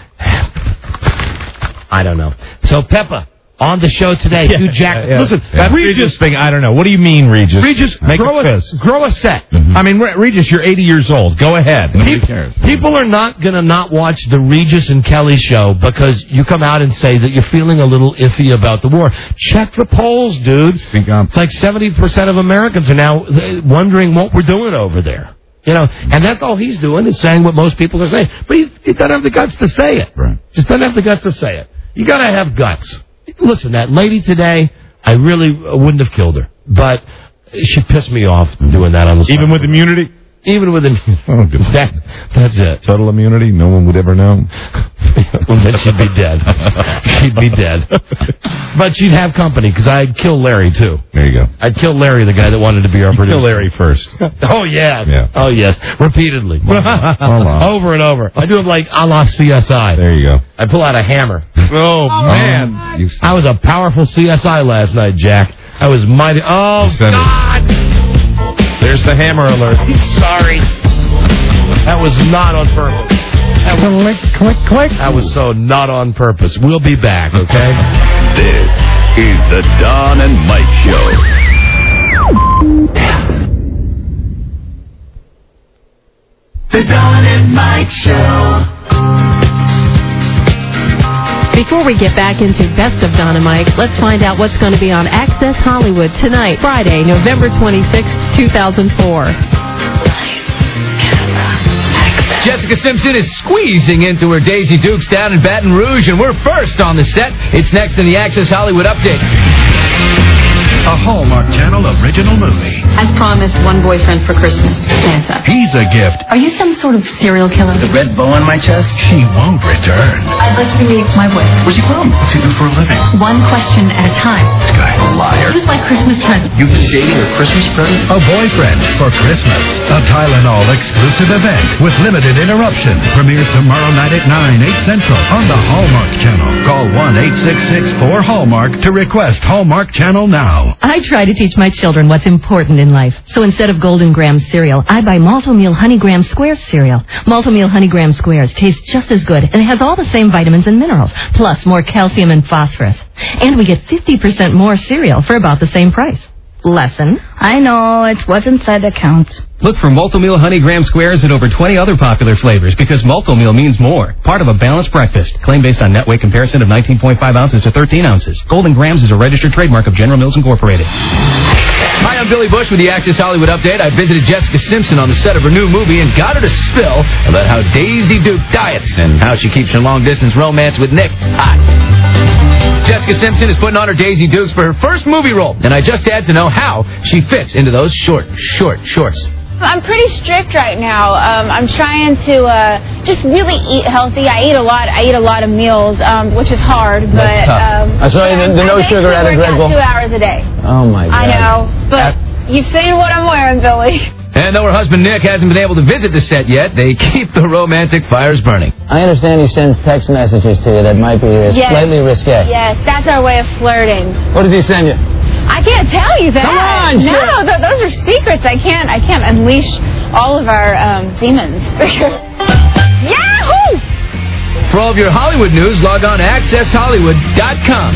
S5: I don't know. So, Peppa, on the show today,
S7: Yeah,
S5: Hugh Jackman.
S7: yeah, yeah.
S5: Listen,
S7: That
S5: Regis,
S7: Regis thing, I don't know. What do you mean, Regis?
S5: Regis,
S7: Make
S5: grow
S7: a
S5: a,
S7: fist.
S5: grow a set.
S7: Mm-hmm. I mean, Re- Regis, you're eighty years old. Go ahead.
S5: People,
S9: cares?
S5: people are not going to not watch the Regis and Kelly show because you come out and say that you're feeling a little iffy about the war. Check the polls, dude.
S9: Speak up.
S5: It's like seventy percent of Americans are now uh, wondering what we're doing over there. You know, and that's all he's doing is saying what most people are saying. But he, he doesn't have the guts to say it.
S9: Right.
S5: Just doesn't have the guts to say it. You got to have guts. Listen, that lady today, I really wouldn't have killed her. But she pissed me off doing that on the
S7: Even with immunity?
S5: Even with an...
S7: Oh, good.
S5: That, that's it.
S7: Total immunity, no one would ever know.
S5: Well, then she'd be dead. She'd be dead. But she'd have company, because I'd kill Larry, too.
S7: There you go.
S5: I'd kill Larry, the guy that wanted to be our producer.
S7: Kill Larry first.
S5: Oh, yeah.
S7: Yeah.
S5: Oh, yes. Repeatedly. Over and over. I do it like a la C S I.
S7: There you go.
S5: I pull out a hammer.
S7: Oh, man.
S5: You I was a powerful C S I last night, Jack. I was mighty... Oh, God!
S7: There's the hammer alert.
S5: Sorry. That was not on purpose. That was,
S13: click, click, click.
S5: That was so not on purpose. We'll be back, okay?
S1: This is the Don and Mike Show.
S4: The Don and Mike Show.
S6: Before we get back into Best of Don and Mike, let's find out what's going to be on Access Hollywood tonight, Friday, November twenty-sixth, two thousand four.
S16: Jessica Simpson is squeezing into her Daisy Dukes down in Baton Rouge, and we're first on the set. It's next in the Access Hollywood Update.
S1: A Hallmark Channel original movie.
S17: As promised, one boyfriend for Christmas, Santa.
S1: He's a gift.
S17: Are you some sort of serial killer?
S1: The red bow on my chest? She won't return.
S17: I'd like to meet my boyfriend.
S1: Where's he from? What's he do for a living?
S17: One question at a time.
S1: This guy's a liar.
S17: Here's my Christmas present.
S1: You've been dating a Christmas present? A boyfriend for Christmas. A Tylenol exclusive event with limited interruptions. Premieres tomorrow night at nine, eight Central on the Hallmark Channel. Call one eight six six four Hallmark to request Hallmark Channel now.
S18: I try to teach my children what's important in life. So instead of Golden Graham cereal, I buy Malto-Meal Honey Graham Squares cereal. Malto-Meal Honey Graham Squares tastes just as good and has all the same vitamins and minerals, plus more calcium and phosphorus. And we get fifty percent more cereal for about the same price. Lesson.
S19: I know, it's what's inside that counts.
S20: Look for Malto-Meal Honey Graham Squares and over twenty other popular flavors, because Malto-Meal means more. Part of a balanced breakfast. Claim based on net weight comparison of nineteen point five ounces to thirteen ounces. Golden Grams is a registered trademark of General Mills Incorporated.
S16: Hi, I'm Billy Bush with the Access Hollywood Update. I visited Jessica Simpson on the set of her new movie and got her to spill about how Daisy Duke diets and how she keeps her long-distance romance with Nick hot. Jessica Simpson is putting on her Daisy Dukes for her first movie role, and I just had to know how she fits into those short, short shorts.
S21: I'm pretty strict right now. Um, I'm trying to uh, just really eat healthy. I eat a lot. I eat a lot of meals, um, which is hard. But um,
S22: I saw you the, the no sugar at a Red Bull.
S21: Two hours a day.
S22: Oh my God!
S21: I know, but uh, you've seen what I'm wearing, Billy.
S16: And though her husband Nick hasn't been able to visit the set yet, they keep the romantic fires burning.
S22: I understand he sends text messages to you that might be uh,
S21: yes.
S22: slightly risque.
S21: Yes, that's our way of flirting.
S22: What does he send you?
S21: I can't tell you that.
S22: Come on,
S21: no,
S22: sure.
S21: th- those are secrets. I can't. I can't unleash all of our um, demons. Yahoo!
S16: For all of your Hollywood news, log on to access hollywood dot com.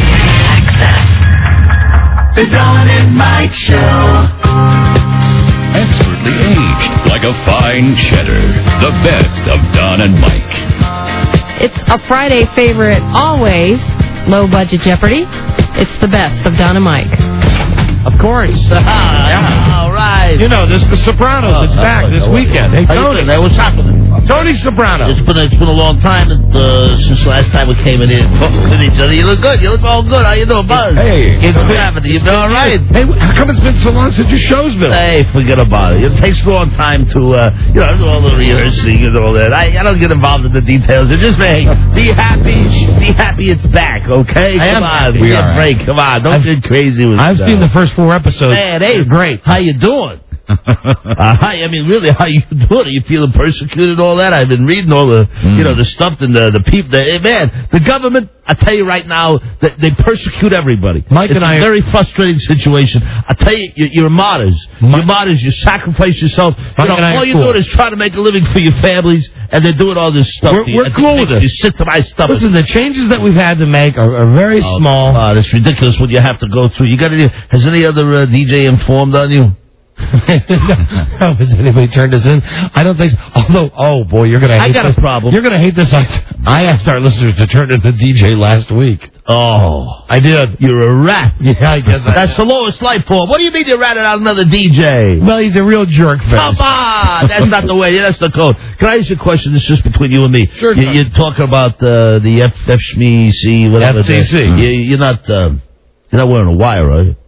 S4: Access. The Don and Mike Show.
S1: Expertly aged like a fine cheddar. The best of Don and Mike.
S6: It's a Friday favorite always. Low budget Jeopardy. It's the best of Don and Mike.
S5: Of course.
S23: Yeah. All right.
S5: You know, this is The Sopranos. It's back this weekend. Hey, Tony.
S23: Hey, what's happening?
S5: Tony Soprano.
S23: It's been, it's been a long time uh, since last time we came in here and talked to each other. You look good. You look all good. How you doing, Buzz?
S5: Hey.
S23: What's happening? You been all right?
S5: Hey, how come it's been so long since your show's been?
S23: Hey, forget about it. It takes a long time to, uh, you know, do all the rehearsing and all that. I, I don't get involved in the details. It's just, hey, be happy. Be happy it's back, okay?
S5: I
S23: Come
S5: am
S23: on.
S5: happy.
S23: Give
S5: We
S23: me a
S5: are.
S23: break. Come on. Don't
S5: I've,
S23: get crazy with
S5: I've
S23: stuff.
S5: seen the first four episodes.
S23: Man, hey,
S5: They're great.
S23: How you doing? uh, hi, I mean, really, how you doing? Are you feeling persecuted and all that? I've been reading all the, mm. you know, the stuff and the, the people. The, man, the government, I tell you right now, that they persecute everybody.
S5: Mike
S23: it's
S5: and
S23: a
S5: I...
S23: very frustrating situation. I tell you, you're, you're martyrs. Mike... You're martyrs. You sacrifice yourself. You know, all you're cool. doing is trying to make a living for your families, and they're doing all this stuff.
S5: We're, we're cool with it.
S23: You sit to my stomach.
S5: Listen, the changes that we've had to make are, are very
S23: oh,
S5: small.
S23: God, it's ridiculous what you have to go through. You got any? Has any other uh, D J informed on you?
S5: no, has anybody turned us in? I don't think so. Although, oh boy, you're gonna hate
S23: I got
S5: this.
S23: a problem.
S5: You're gonna hate this. I, I asked our listeners to turn in the D J last week.
S23: Oh, I did. You're a rat.
S5: Yeah, I guess I
S23: That's the lowest life form. What do you mean you ratted out another D J?
S5: Well, he's a real jerk face.
S23: Come on! That's not the way. That's the code. Can I ask you a question? It's just between you and me.
S5: Sure.
S23: You, you're talking about uh, the F F S M E C, whatever.
S5: F C C.
S23: You, you're not. Um, you're not wearing a wire, are you?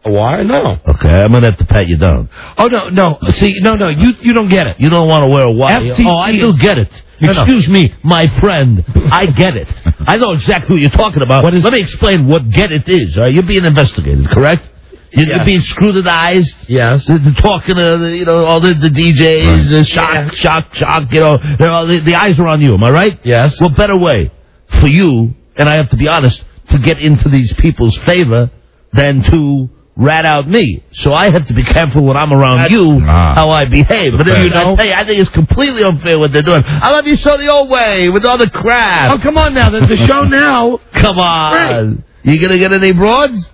S5: Why? No.
S23: Okay, I'm gonna have to pat you down.
S5: Oh no, no. See, no, no. You you don't get it.
S23: You don't want to wear a watch.
S5: F T C
S23: Oh, I do get it.
S5: No, no.
S23: Excuse me, my friend. I get it. I know exactly what you're talking about.
S5: What is-
S23: Let me explain what get it is. Uh, you're being investigated, correct? You're,
S5: Yes.
S23: you're being scrutinized.
S5: Yes.
S23: The, the talking to the, you know all the, the D Js, the shock, shock, shock. You know, they're all, the, the eyes are on you. Am I right?
S5: Yes.
S23: What better way for you? And I have to be honest to get into these people's favor than to rat out me. So I have to be careful when I'm around
S5: That's-
S23: you
S9: Ah.
S23: how I behave. But
S5: Do
S23: if
S5: you
S23: you know,
S5: know-
S23: I tell you, I think it's completely unfair what they're doing. I love you so the old way with all the crap.
S5: Oh, come on now. There's the show now.
S23: Come on. You gonna get any broads?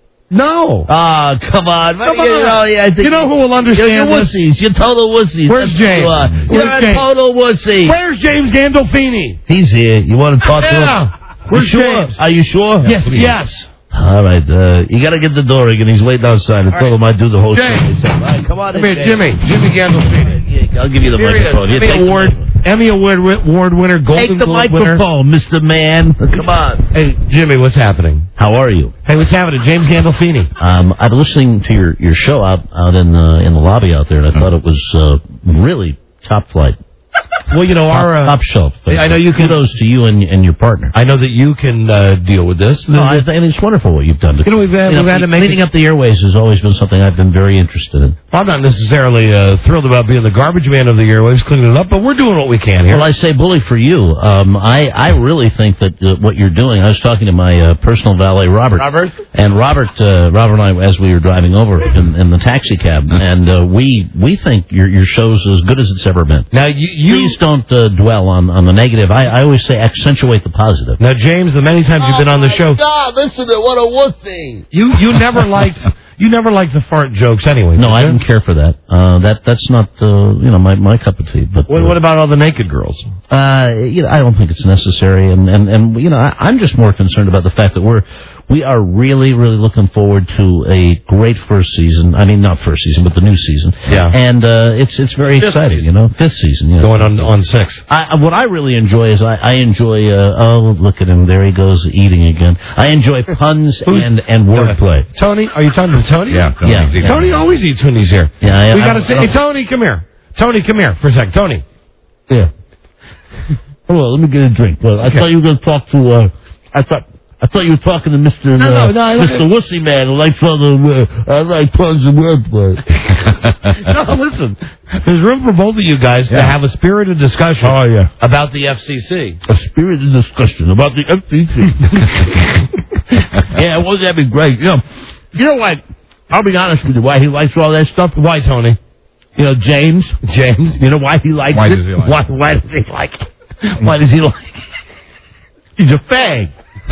S5: No.
S23: Ah, come on.
S5: Come
S23: you
S5: on.
S23: know, yeah, I think
S5: You know who will understand
S23: You're, you're
S5: this?
S23: wussies. You're total wussies.
S5: Where's
S23: That's what
S5: James?
S23: You are.
S5: Where's
S23: You're a
S5: James?
S23: total wussy.
S5: Where's James Gandolfini?
S23: He's here. You want to talk to him?
S5: Yeah. Where's
S23: You sure?
S5: James?
S23: Are you sure?
S5: Yes, yes.
S23: All right, uh, you got to get the door again. He's waiting outside. I told
S5: right.
S23: him I'd do the whole
S5: James.
S23: show myself. All right, come on
S5: Come
S23: in,
S5: here,
S23: James.
S5: Jimmy. Jimmy Gandolfini.
S23: Yeah, I'll give you the
S5: Here he is.
S23: microphone. Here,
S5: Emmy
S23: take the
S5: Award,
S23: microphone.
S5: Emmy Award wi- award winner, Golden
S23: Take the
S5: Globe winner.
S23: microphone, Mister Man. Come on.
S5: Hey, Jimmy, what's happening?
S23: How are you?
S5: Hey, what's happening? James Gandolfini.
S23: Um, I've been listening to your, your show out out in the in the lobby out there, and I thought it was uh, really top flight,
S5: Well, you know,
S23: top,
S5: our... Uh,
S23: top shelf.
S5: I know you can-
S23: Kudos to you and, and your partner.
S5: I know that you can uh, deal with this.
S23: No, I think it's wonderful what you've done.
S5: You know, we've had- we've had to make
S23: cleaning
S5: it-
S23: up the airways has always been something I've been very interested in.
S5: I'm not necessarily uh, thrilled about being the garbage man of the airwaves, cleaning it up, but we're doing what we can here.
S23: Well, I say bully for you. Um, I I really think that uh, what you're doing. I was talking to my uh, personal valet, Robert.
S5: Robert?
S23: And Robert, uh, Robert and I, as we were driving over in, in the taxi cab, and uh, we we think your your show's as good as it's ever been.
S5: Now, you... you
S23: Please don't uh, dwell on, on the negative. I, I always say accentuate the positive.
S5: now, James, the many times you've been on the show...
S23: God, listen to what a wussy.
S5: You you never liked you never liked the fart jokes anyway.
S23: No,
S5: did
S23: I
S5: you?
S23: didn't care for that. Uh, that that's not uh, you know my, my cup of tea. But
S5: What,
S23: uh,
S5: what about all the naked girls?
S23: Uh, you know, I don't think it's necessary, and and, and you know, I, I'm just more concerned about the fact that we're we are really really looking forward to a great first season. I mean, not first season, but the new season.
S5: Yeah.
S23: And uh, it's it's very
S5: Fifth
S23: exciting,
S5: season.
S23: you know, fifth season. Yes.
S5: Going on on six.
S23: I, what I really enjoy is I, I enjoy. Uh, oh, look at him! There he goes eating again. I enjoy puns and and wordplay.
S5: Tony, are you talking to Tony?
S9: Yeah, Tony's
S23: Yeah.
S9: eating.
S5: Tony always eats when he's here.
S23: Yeah, I,
S5: we
S23: I-
S5: got to
S23: I
S5: say,
S23: don't-
S5: hey, Tony, come here. Tony, come here for a second. Tony.
S23: Yeah. Hold on, let me get a drink. Well, I
S5: Okay.
S23: thought you were going to talk to. Uh, I thought. I thought you were talking to Mister
S5: No,
S23: uh,
S5: no, no, I like
S23: Mister Wussy Man who likes all the uh, I like puns and wordplay.
S5: No, listen. There's room for both of you guys to have a spirited discussion
S23: Oh yeah,
S5: about the F C C.
S23: a spirited discussion about the F C C. Yeah, won't that be great? You know, you know what? I'll be honest with you. Why he likes all that stuff?
S5: Why, Tony?
S23: You know, James.
S5: James?
S23: You know why he likes
S9: Why
S23: it?
S9: does he like
S23: why,
S9: it?
S23: why does he like it? Why does he like it? He's a fag.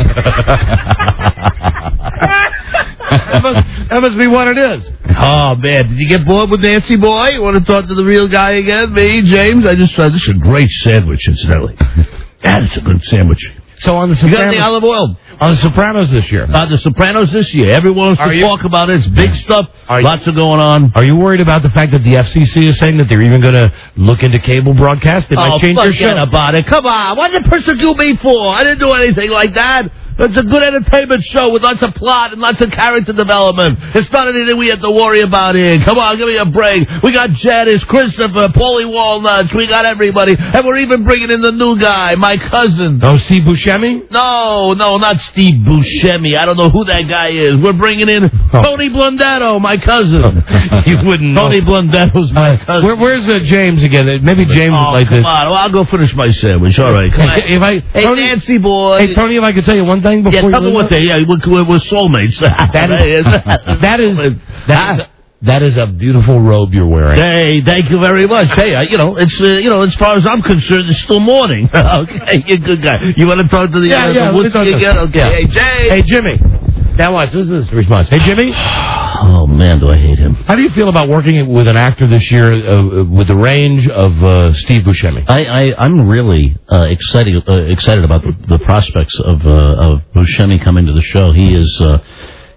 S5: that, must, that must be what it is.
S23: Oh man, did you get bored with Nancy Boy? You want to talk to the real guy again? Me, James? I just uh, this is a great sandwich, incidentally. That's a good sandwich.
S5: So on the
S23: You got any
S5: Sopranos,
S23: olive oil?
S5: on the Sopranos this year,
S23: About the Sopranos this year. Everyone wants
S5: Are
S23: to
S5: you-
S23: talk about it. It's big stuff.
S5: Are you-
S23: Lots of going on.
S5: are you worried about the fact that the F C C is saying that they're even going to look into cable broadcast? They might
S23: Oh,
S5: change their
S23: forget
S5: show.
S23: about it. Come on. What did they persecute me for? I didn't do anything like that. It's a good entertainment show with lots of plot and lots of character development. It's not anything we have to worry about here. Come on, give me a break. We got Janice, Christopher, Paulie Walnuts. We got everybody. And we're even bringing in the new guy, my cousin.
S5: Oh, Steve Buscemi?
S23: No, no, not Steve Buscemi. I don't know who that guy is. We're bringing in
S5: Oh.
S23: Tony Blundetto, my cousin.
S5: You wouldn't know.
S23: Tony Blundetto's my cousin.
S5: Where, where's uh, James again? Uh, Maybe James
S23: oh,
S5: would like
S23: come
S5: this.
S23: on. Well, I'll go finish my sandwich. All right. Come on.
S5: If I,
S23: Hey,
S5: Tony,
S23: Nancy boy.
S5: hey, Tony, if I could tell you one thing before
S23: yeah,
S5: you
S23: tell me
S5: leave
S23: what
S5: up.
S23: they, yeah, we're, we're soulmates.
S5: That is, that is, that is, that is a beautiful robe you're wearing.
S23: Hey, thank you very much. Hey, I, you know, it's, uh, you know, as far as I'm concerned, it's still morning. Okay, you're a good guy. You want to talk to the,
S5: Yeah,
S23: uh,
S5: yeah,
S23: the
S5: let's talk
S23: Woodsy
S5: to-
S23: again? Okay.
S5: yeah.
S23: Hey, Jay.
S5: Hey, Jimmy. Now watch. This is the response. Hey, Jimmy.
S23: Oh, man, do I hate him.
S5: How do you feel about working with an actor this year uh, with the range of uh, Steve Buscemi?
S23: I, I, I'm really uh, excited uh, excited about the, the prospects of uh, of Buscemi coming to the show. He is uh,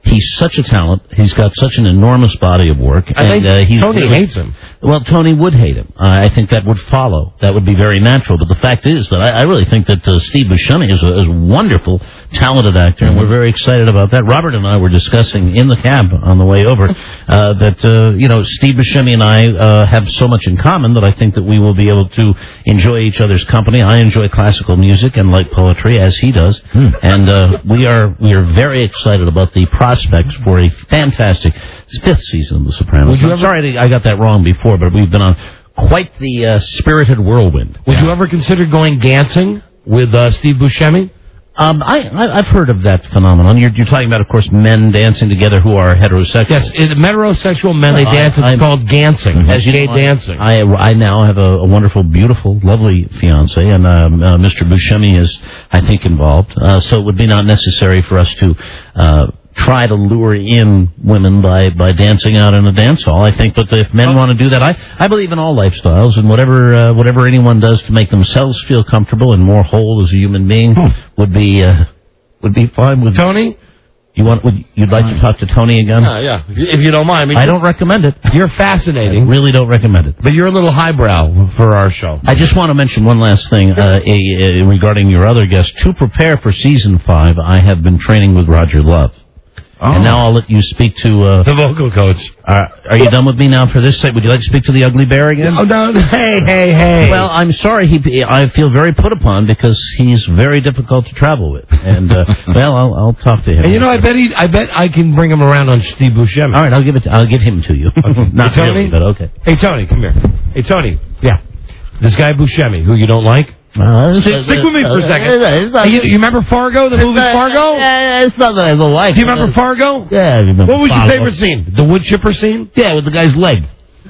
S23: He's such a talent. He's got such an enormous body of work.
S5: I
S23: and,
S5: think
S23: uh, he's
S5: Tony
S23: really-
S5: hates him.
S23: Well, Tony would hate him. Uh, I think that would follow. That would be very natural. But the fact is that I, I really think that uh, Steve Buscemi is a, is a wonderful, talented actor, and we're very excited about that. Robert and I were discussing in the cab on the way over uh, that, uh, you know, Steve Buscemi and I uh, have so much in common that I think that we will be able to enjoy each other's company. I enjoy classical music and like poetry, as he does. And uh, we are we are very excited about the prospects for a fantastic fifth season of The Sopranos. I'm sorry I got that wrong before, but we've been on quite the uh, spirited whirlwind.
S5: Would you ever consider going dancing with uh, Steve Buscemi?
S23: Um, I, I, I've heard of that phenomenon. You're, you're talking about, of course, men dancing together who are heterosexual.
S5: Yes, it's heterosexual men, they
S23: Well,
S5: dance.
S23: I-
S5: It's called gancing.
S23: As you
S5: gay
S23: know,
S5: dancing.
S23: I, I now have a, a wonderful, beautiful, lovely fiance, and um, uh, Mister Buscemi is, I think, involved. Uh, so it would be not necessary for us to uh, try to lure in women by, by dancing out in a dance hall. I think that if men want to do that, I, I believe in all lifestyles, and whatever uh, whatever anyone does to make themselves feel comfortable and more whole as a human being would be uh, would be fine with
S5: Tony.
S23: You want? Would, you'd like to talk to Tony again?
S5: Yeah, yeah. If you don't mind. I, mean,
S23: I don't recommend it.
S5: You're fascinating.
S23: I really don't recommend it.
S5: But you're a little highbrow for our show.
S23: I just want to mention one last thing uh, a, a, regarding your other guest. To prepare for season five, I have been training with Roger Love.
S5: Oh.
S23: And now I'll let you speak to... Uh,
S5: the vocal coach.
S23: Uh, are you done with me now for this site? Would you like to speak to the Ugly Bear again?
S5: Oh, no. Hey, hey, hey.
S23: Well, I'm sorry. He, I feel very put upon because he's very difficult to travel with. And, uh, well, I'll, I'll talk to him.
S5: And you know, I bet he, I bet I can bring him around on Steve Buscemi.
S23: All right, I'll give it. To, I'll give him to you.
S5: Okay.
S23: Not
S5: Hey, Tony?
S23: really, but okay.
S5: Hey, Tony, come here. Hey, Tony. Yeah. This guy Buscemi, who you don't like?
S23: Uh,
S5: Stick, stick with me for a second. Hey, you, you remember Fargo, the movie Fargo?
S23: Uh, it's not that I don't like
S5: Do you
S23: it.
S5: remember Fargo?
S23: Yeah, I remember
S5: What was
S23: Fargo.
S5: your favorite scene? The wood chipper scene?
S23: Yeah, with the guy's leg.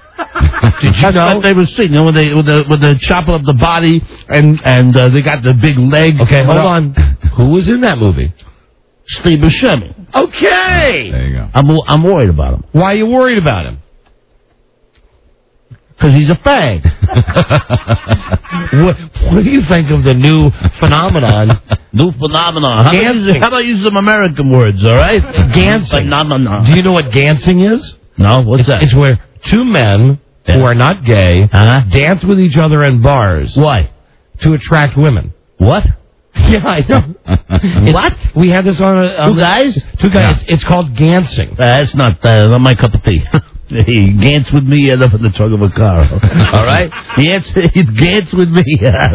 S5: Did you
S23: That's
S5: know?
S23: my favorite scene. You know, when they when the when they're chopping up the body and and uh, they got the big leg.
S5: Okay, hold
S23: What up?
S5: on. Who was in that movie?
S23: Steve Buscemi.
S5: Okay.
S9: There you go.
S23: I'm I'm worried about him
S5: Why are you worried about him?
S23: because he's a fag.
S5: What, what do you think of the new phenomenon?
S23: New phenomenon. How about,
S5: Gansing.
S23: use, how about use some American words? All right.
S5: Gansing.
S23: Phenomenon.
S5: Do you know what gansing is?
S23: No. What's
S5: It's,
S23: that?
S5: it's where two men who are not gay
S23: Uh-huh.
S5: dance with each other in bars.
S23: Why?
S5: To attract women.
S23: What?
S5: Yeah, I know. It's-
S23: What?
S5: We had this on. A, on
S23: Two
S5: the-
S23: guys?
S5: Two guys. It's, it's called gansing.
S23: That's not uh, not my cup of tea. He gants with me end up in the trunk of a car. All right? Gants, he gants with me.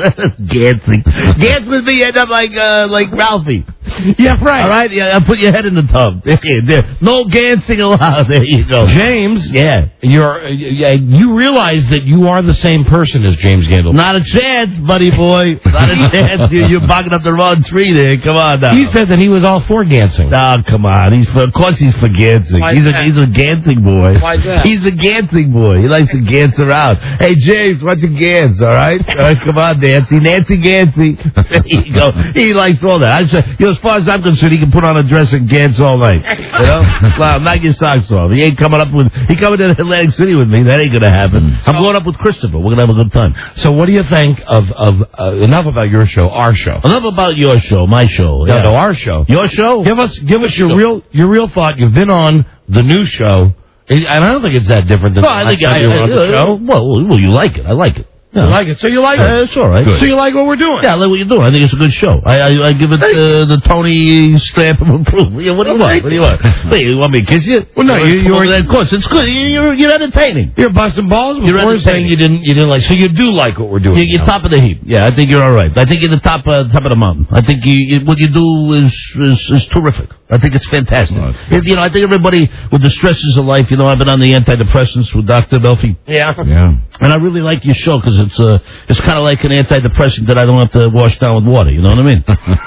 S23: Gansing. Gants with me end up like uh, like Ralphie.
S5: Yeah, right.
S23: All right? Yeah, I'll put your head in the tub. Okay, there. No gansing allowed. There you go.
S5: James,
S23: Yeah.
S5: you're, uh, yeah, you realize that you are the same person as James Gandolfini.
S23: Not a chance, buddy boy. Not a chance. You, you're barking up the wrong tree there. Come on now.
S5: He said that he was all for gansing.
S23: Oh, come on. He's for, of course he's for Gansing.
S5: Why
S23: He's a,
S5: that?
S23: he's a Gansing boy.
S5: Why that?
S23: He's a Gansing boy. He likes to Gans around. Hey, James, what's your Gans, all right? All right, come on, Nancy. Nancy Gansy. There you go. He likes all that. I said, you know, as far as I'm concerned, he can put on a dress and Gans all night. You know? Well, knock your socks off. He ain't coming up with, he coming to Atlantic City with me. That ain't going to happen. I'm going up with Christopher. We're going to have a good time.
S5: So what do you think of, of uh, enough about your show, our show?
S23: Enough about your show, my show.
S5: No,
S23: Yeah.
S5: no, our show.
S23: Your show?
S5: Give us, give us your
S23: Sure.
S5: real, your real thought. You've been on the new show, and I don't think it's that different than
S23: No,
S5: the
S23: I
S5: last
S23: think
S5: time
S23: I,
S5: you were
S23: I,
S5: on the
S23: uh,
S5: show.
S23: well, well, you like it. I like it.
S5: You like it, so you like
S23: Uh,
S5: it.
S23: it's all right.
S5: So you like what we're doing.
S23: Yeah, I like what you're doing. I think it's a good show. I I, I give it uh, the Tony stamp of approval. Yeah, what do you want? What do you want? Wait, you want me to kiss you?
S5: Well, no, you- you're-
S23: Of course, it's good. You- You're you're entertaining.
S5: You're busting balls
S23: You're
S5: before
S23: entertaining.
S5: saying you didn't, you didn't like. So you do like what we're doing.
S23: You're, you're
S5: now.
S23: top of the heap. Yeah, I think you're all right. I think you're the top uh, top of the mountain. I think you, you, what you do is, is is terrific. I think it's fantastic.
S9: Well,
S23: It- you know, I think everybody with the stresses of life. You know, I've been on the antidepressants with Doctor Belfi.
S5: Yeah.
S9: Yeah.
S23: And I really like your show because it's uh, it's kind of like an antidepressant that I don't have to wash down with water. You know what I mean?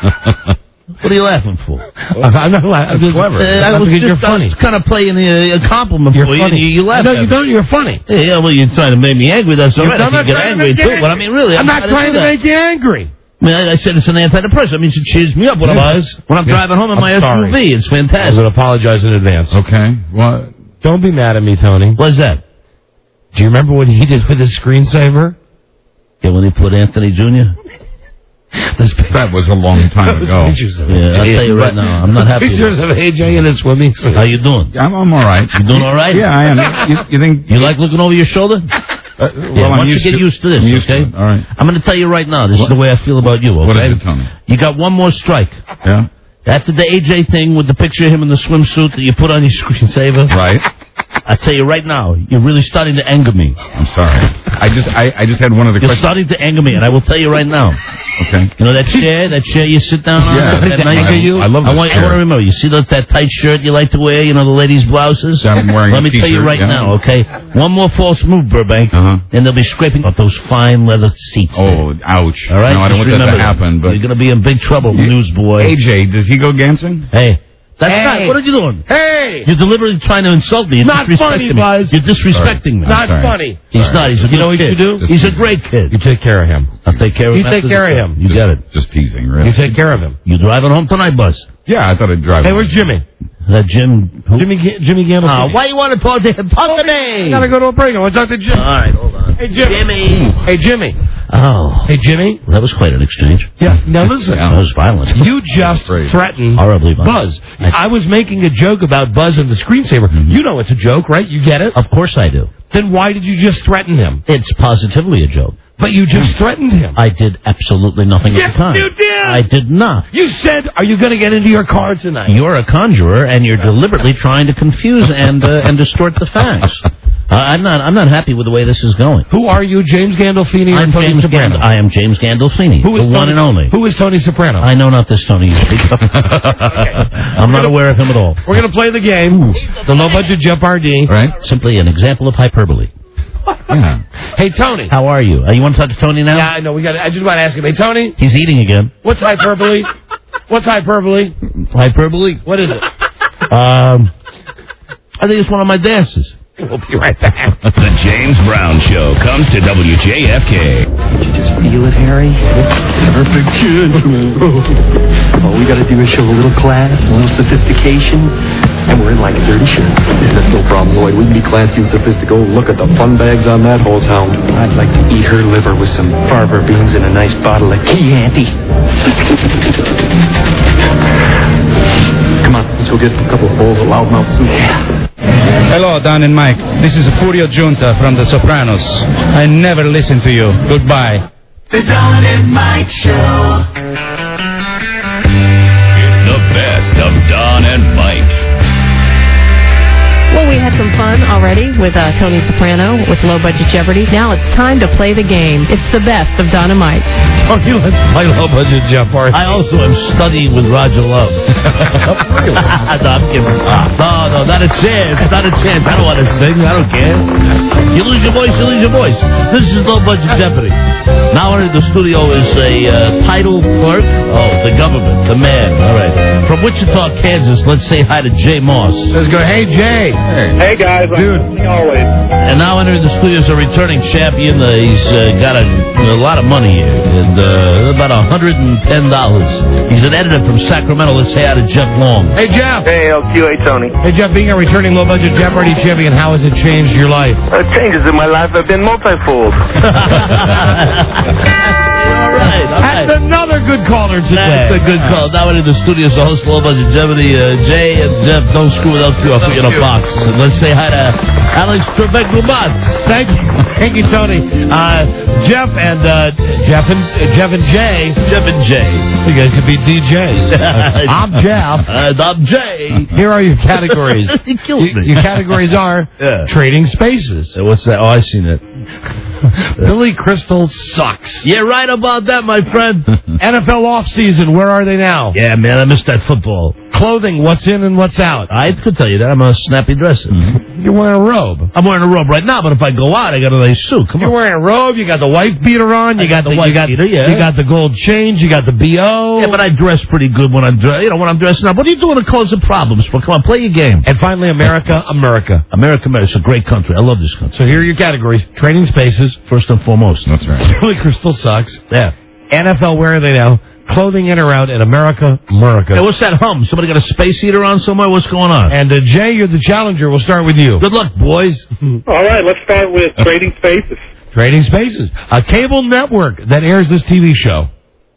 S23: What are you laughing for?
S5: I'm not laughing. I'm just clever.
S23: Uh, I was
S5: because
S23: just
S5: you're funny.
S23: kind of playing a, a compliment
S5: You're
S23: for
S5: funny.
S23: you. and You, you laugh
S5: No,
S23: at
S5: you
S23: me.
S5: don't. You're funny.
S23: Yeah, yeah, well, you're trying to make me angry. That's all
S5: You're-
S23: right.
S5: I'm
S23: I
S5: not
S23: can get
S5: trying to
S23: angry
S5: make
S23: too.
S5: you
S23: But I mean, really,
S5: I'm not
S23: do
S5: trying to
S23: that.
S5: make you angry.
S23: I mean, I, I said it's an antidepressant. It means it cheers me up when
S5: It
S23: I'm
S5: does.
S23: when I'm
S5: Yeah.
S23: driving home in
S5: I'm
S23: my
S5: sorry.
S23: S U V. It's
S5: I'm
S23: fantastic.
S5: going to apologize in advance.
S9: Okay. Well,
S5: Don't be mad at me, Tony.
S23: What's that?
S5: Do you remember what he did with his screensaver?
S23: Yeah, when he put Anthony Junior
S9: That was a long time ago.
S23: Yeah, I'll tell you right now, I'm not happy.
S5: Pictures of A J in his swimming suit.
S23: How you doing?
S9: I'm, I'm all right.
S23: You doing all right?
S9: Yeah, I am. You, you think
S23: you like looking over your shoulder?
S9: Uh,
S23: Yeah,
S9: well,
S23: why
S9: I'm
S23: don't you
S9: used
S23: get
S9: to,
S23: used to this,
S9: I'm used
S23: okay?
S9: To it. All right.
S23: I'm going to tell you right now, this what? is the way I feel about you, okay?
S9: What is it, Tony?
S23: You got one more strike.
S9: Yeah?
S23: After the A J thing with the picture of him in the swimsuit that you put on your screensaver.
S9: Right.
S23: I tell you right now, you're really starting to anger me.
S9: I'm sorry. I just I, I just had one of the
S23: You're
S9: questions.
S23: starting to anger me, and I will tell you right now.
S9: Okay.
S23: You know that chair, that chair you sit down on?
S9: Yeah.
S23: That nice
S9: I,
S23: you?
S9: I love this
S23: I want,
S9: chair.
S23: I want to remember, you see that, that tight shirt you like to wear, you know, the ladies' blouses?
S9: Yeah, I'm wearing
S23: Let
S9: a
S23: me tell you
S9: t-shirt,
S23: right
S9: yeah.
S23: now, okay? One more false move, Burbank,
S9: Uh-huh.
S23: and they'll be scraping up those fine leather seats.
S9: Oh, ouch.
S23: All right?
S9: No, I don't
S23: Just
S9: want that to
S23: remember
S9: happen, but
S23: you're going to be in big trouble, newsboy.
S9: A J, does he go dancing?
S23: Hey. That's
S5: Hey.
S23: not. What are you doing?
S5: Hey!
S23: You're deliberately trying to insult me. You're
S5: Not
S23: disrespecting
S5: funny,
S23: me.
S5: Buzz.
S23: You're disrespecting
S9: Sorry.
S23: me.
S5: Not
S9: Sorry.
S5: funny.
S23: He's
S9: Sorry.
S23: not. He's a
S5: You know
S23: good
S5: what you
S23: kid.
S5: do?
S23: He's a great kid.
S5: You take care of him.
S23: I'll take care of
S5: You
S23: him.
S5: take
S23: after
S5: care
S23: the
S5: of
S23: show.
S5: him.
S23: You get it.
S9: Just teasing, really.
S5: You take care of him.
S23: You driving home tonight, Buzz?
S9: Yeah, I thought I'd drive.
S5: Hey, where's Jimmy?
S23: That Jim. Who?
S5: Jimmy Ga- Jimmy Gamble.
S23: Ah, why you want to talk to him? Talk to me.
S5: I gotta go to a break. I want to talk to Jimmy.
S23: All right, hold on.
S5: Hey, Jimmy.
S23: Jimmy.
S5: Hey, Jimmy.
S23: Oh.
S5: Hey, Jimmy.
S23: That was quite an exchange.
S5: Yeah. Now listen.
S23: That was violent.
S5: You just threatened
S23: Horribly violent.
S5: Buzz. I was making a joke about Buzz and the screensaver.
S23: Mm-hmm.
S5: You know it's a joke, right? You get it?
S23: Of course I do.
S5: Then why did you just threaten him?
S23: It's positively a joke.
S5: But you just threatened him.
S23: I did absolutely nothing
S5: Yes,
S23: at the time.
S5: you did.
S23: I did not.
S5: You said, "Are you going to get into your car tonight?"
S23: You're a conjurer, and you're deliberately trying to confuse and uh, and distort the facts. Uh, I'm not. I'm not happy with the way this is going.
S5: Who are you, James Gandolfini or
S23: I'm
S5: Tony
S23: James
S5: Soprano?
S23: Gand- I am James Gandolfini,
S5: Who is
S23: the
S5: Tony,
S23: one and only.
S5: Who is Tony Soprano?
S23: I know not this Tony you speak of. I'm not aware of him at all.
S5: We're going to play the game. The low-budget Jeopardy.
S9: Right?
S23: Simply an example of hyperbole.
S9: Yeah.
S5: Hey, Tony.
S23: How are you? Uh, you want to talk to Tony now?
S5: Yeah, I know. We got. I just want to ask him. Hey, Tony.
S23: He's eating again.
S5: What's hyperbole? What's hyperbole?
S23: Hyperbole?
S5: What is it?
S23: Um, I think it's one of my dances.
S5: We'll be right back.
S1: The James Brown Show comes to W J F K.
S2: Did you just feel it, Harry? Perfect kid. All we gotta do is show a little class, a little sophistication, and we're in like dirty shirts. That's no problem, Lloyd. We can be classy and sophistical. Look at the fun bags on that hose hound. I'd like to eat her liver with some farver beans and a nice bottle of Chianti. Come on, let's go get a couple of bowls of loudmouth soup. Yeah.
S3: Hello, Don and Mike. This is Furio Junta from The Sopranos. I never listen to you. Goodbye.
S4: The Don and Mike Show.
S1: It's the best of Don and Mike.
S6: Well, we had some fun already with uh, Tony Soprano with Low Budget Jeopardy. Now it's time to play the game. It's the best of Don and Mike.
S23: Oh, you let's play Low Budget Jeopardy. I also am studying with Roger Love. Really? No, I'm kidding. No, no, not a chance. Not a chance. I don't want to sing. I don't care. You lose your voice, you lose your voice. This is Low Budget Jeopardy. Now in the studio is a uh, title clerk. Oh, the government, the man. All right. From Wichita, Kansas, let's say hi to Jay Moss.
S5: Let's go. Hey, Jay.
S23: Hey,
S14: hey guys.
S23: Dude.
S14: Always.
S23: And now entering the studio is a returning champion. Uh, he's uh, got a, a lot of money here, and uh, about one hundred ten dollars. He's an editor from Sacramento. Let's say hi to Jeff Long.
S5: Hey, Jeff.
S14: Hey, L Q. Hey, Tony.
S5: Hey, Jeff, being a returning low-budget Jeopardy champion, how has it changed your life?
S14: Uh, changes in my life have been multifold.
S23: All right, all right.
S5: That's another good caller today.
S23: That's a good call. Now we're in the studio, so host Low Budget Jeopardy. Uh, Jay and Jeff, don't screw with L Q. I'll put you in a box. And let's say hi to Alex Trebek-Gumat.
S5: Thank you. Thank you, Tony. Uh, Jeff and uh, Jeff and uh, Jeff and Jay.
S23: Jeff and Jay.
S5: You guys could be D Js. Uh, I'm Jeff.
S23: And I'm Jay.
S5: Here are your categories.
S23: He kills
S5: Y-
S23: me.
S5: Your categories are
S23: Yeah.
S5: trading spaces.
S23: Uh, What's that? Oh, I seen it.
S5: Billy Crystal sucks.
S23: You're right about that, my friend.
S5: N F L offseason, where are they now?
S23: Yeah, man, I missed that football.
S5: Clothing, what's in and what's out?
S23: I could tell you that. I'm a snappy dresser.
S5: You're wearing a robe.
S23: I'm wearing a robe right now, but if I go out, I got a nice suit. Come
S5: You're
S23: on.
S5: wearing a robe, you got the wife beater on, you
S23: I
S5: got,
S23: got
S5: the,
S23: the wife
S5: you got,
S23: beater, yeah.
S5: you got the gold chains, you got the B O.
S23: Yeah, but I dress pretty good when I'm dressed. You know, when I'm dressing up. What are you doing to cause the problems for? Come on, play your game.
S5: And finally, America, America.
S23: America, America, it's a great country. I love this country.
S5: So here are your categories. Trading spaces.
S23: First and foremost.
S9: That's right.
S5: Billy Crystal sucks.
S23: Yeah.
S5: N F L, where are they now? Clothing in or out in America, America.
S23: Hey, what's that hum? Somebody got a space heater on somewhere? What's going on?
S5: And uh, Jay, you're the challenger. We'll start with you.
S23: Good luck, boys.
S14: All right, let's start with trading spaces.
S5: Trading spaces. A cable network that airs this T V show.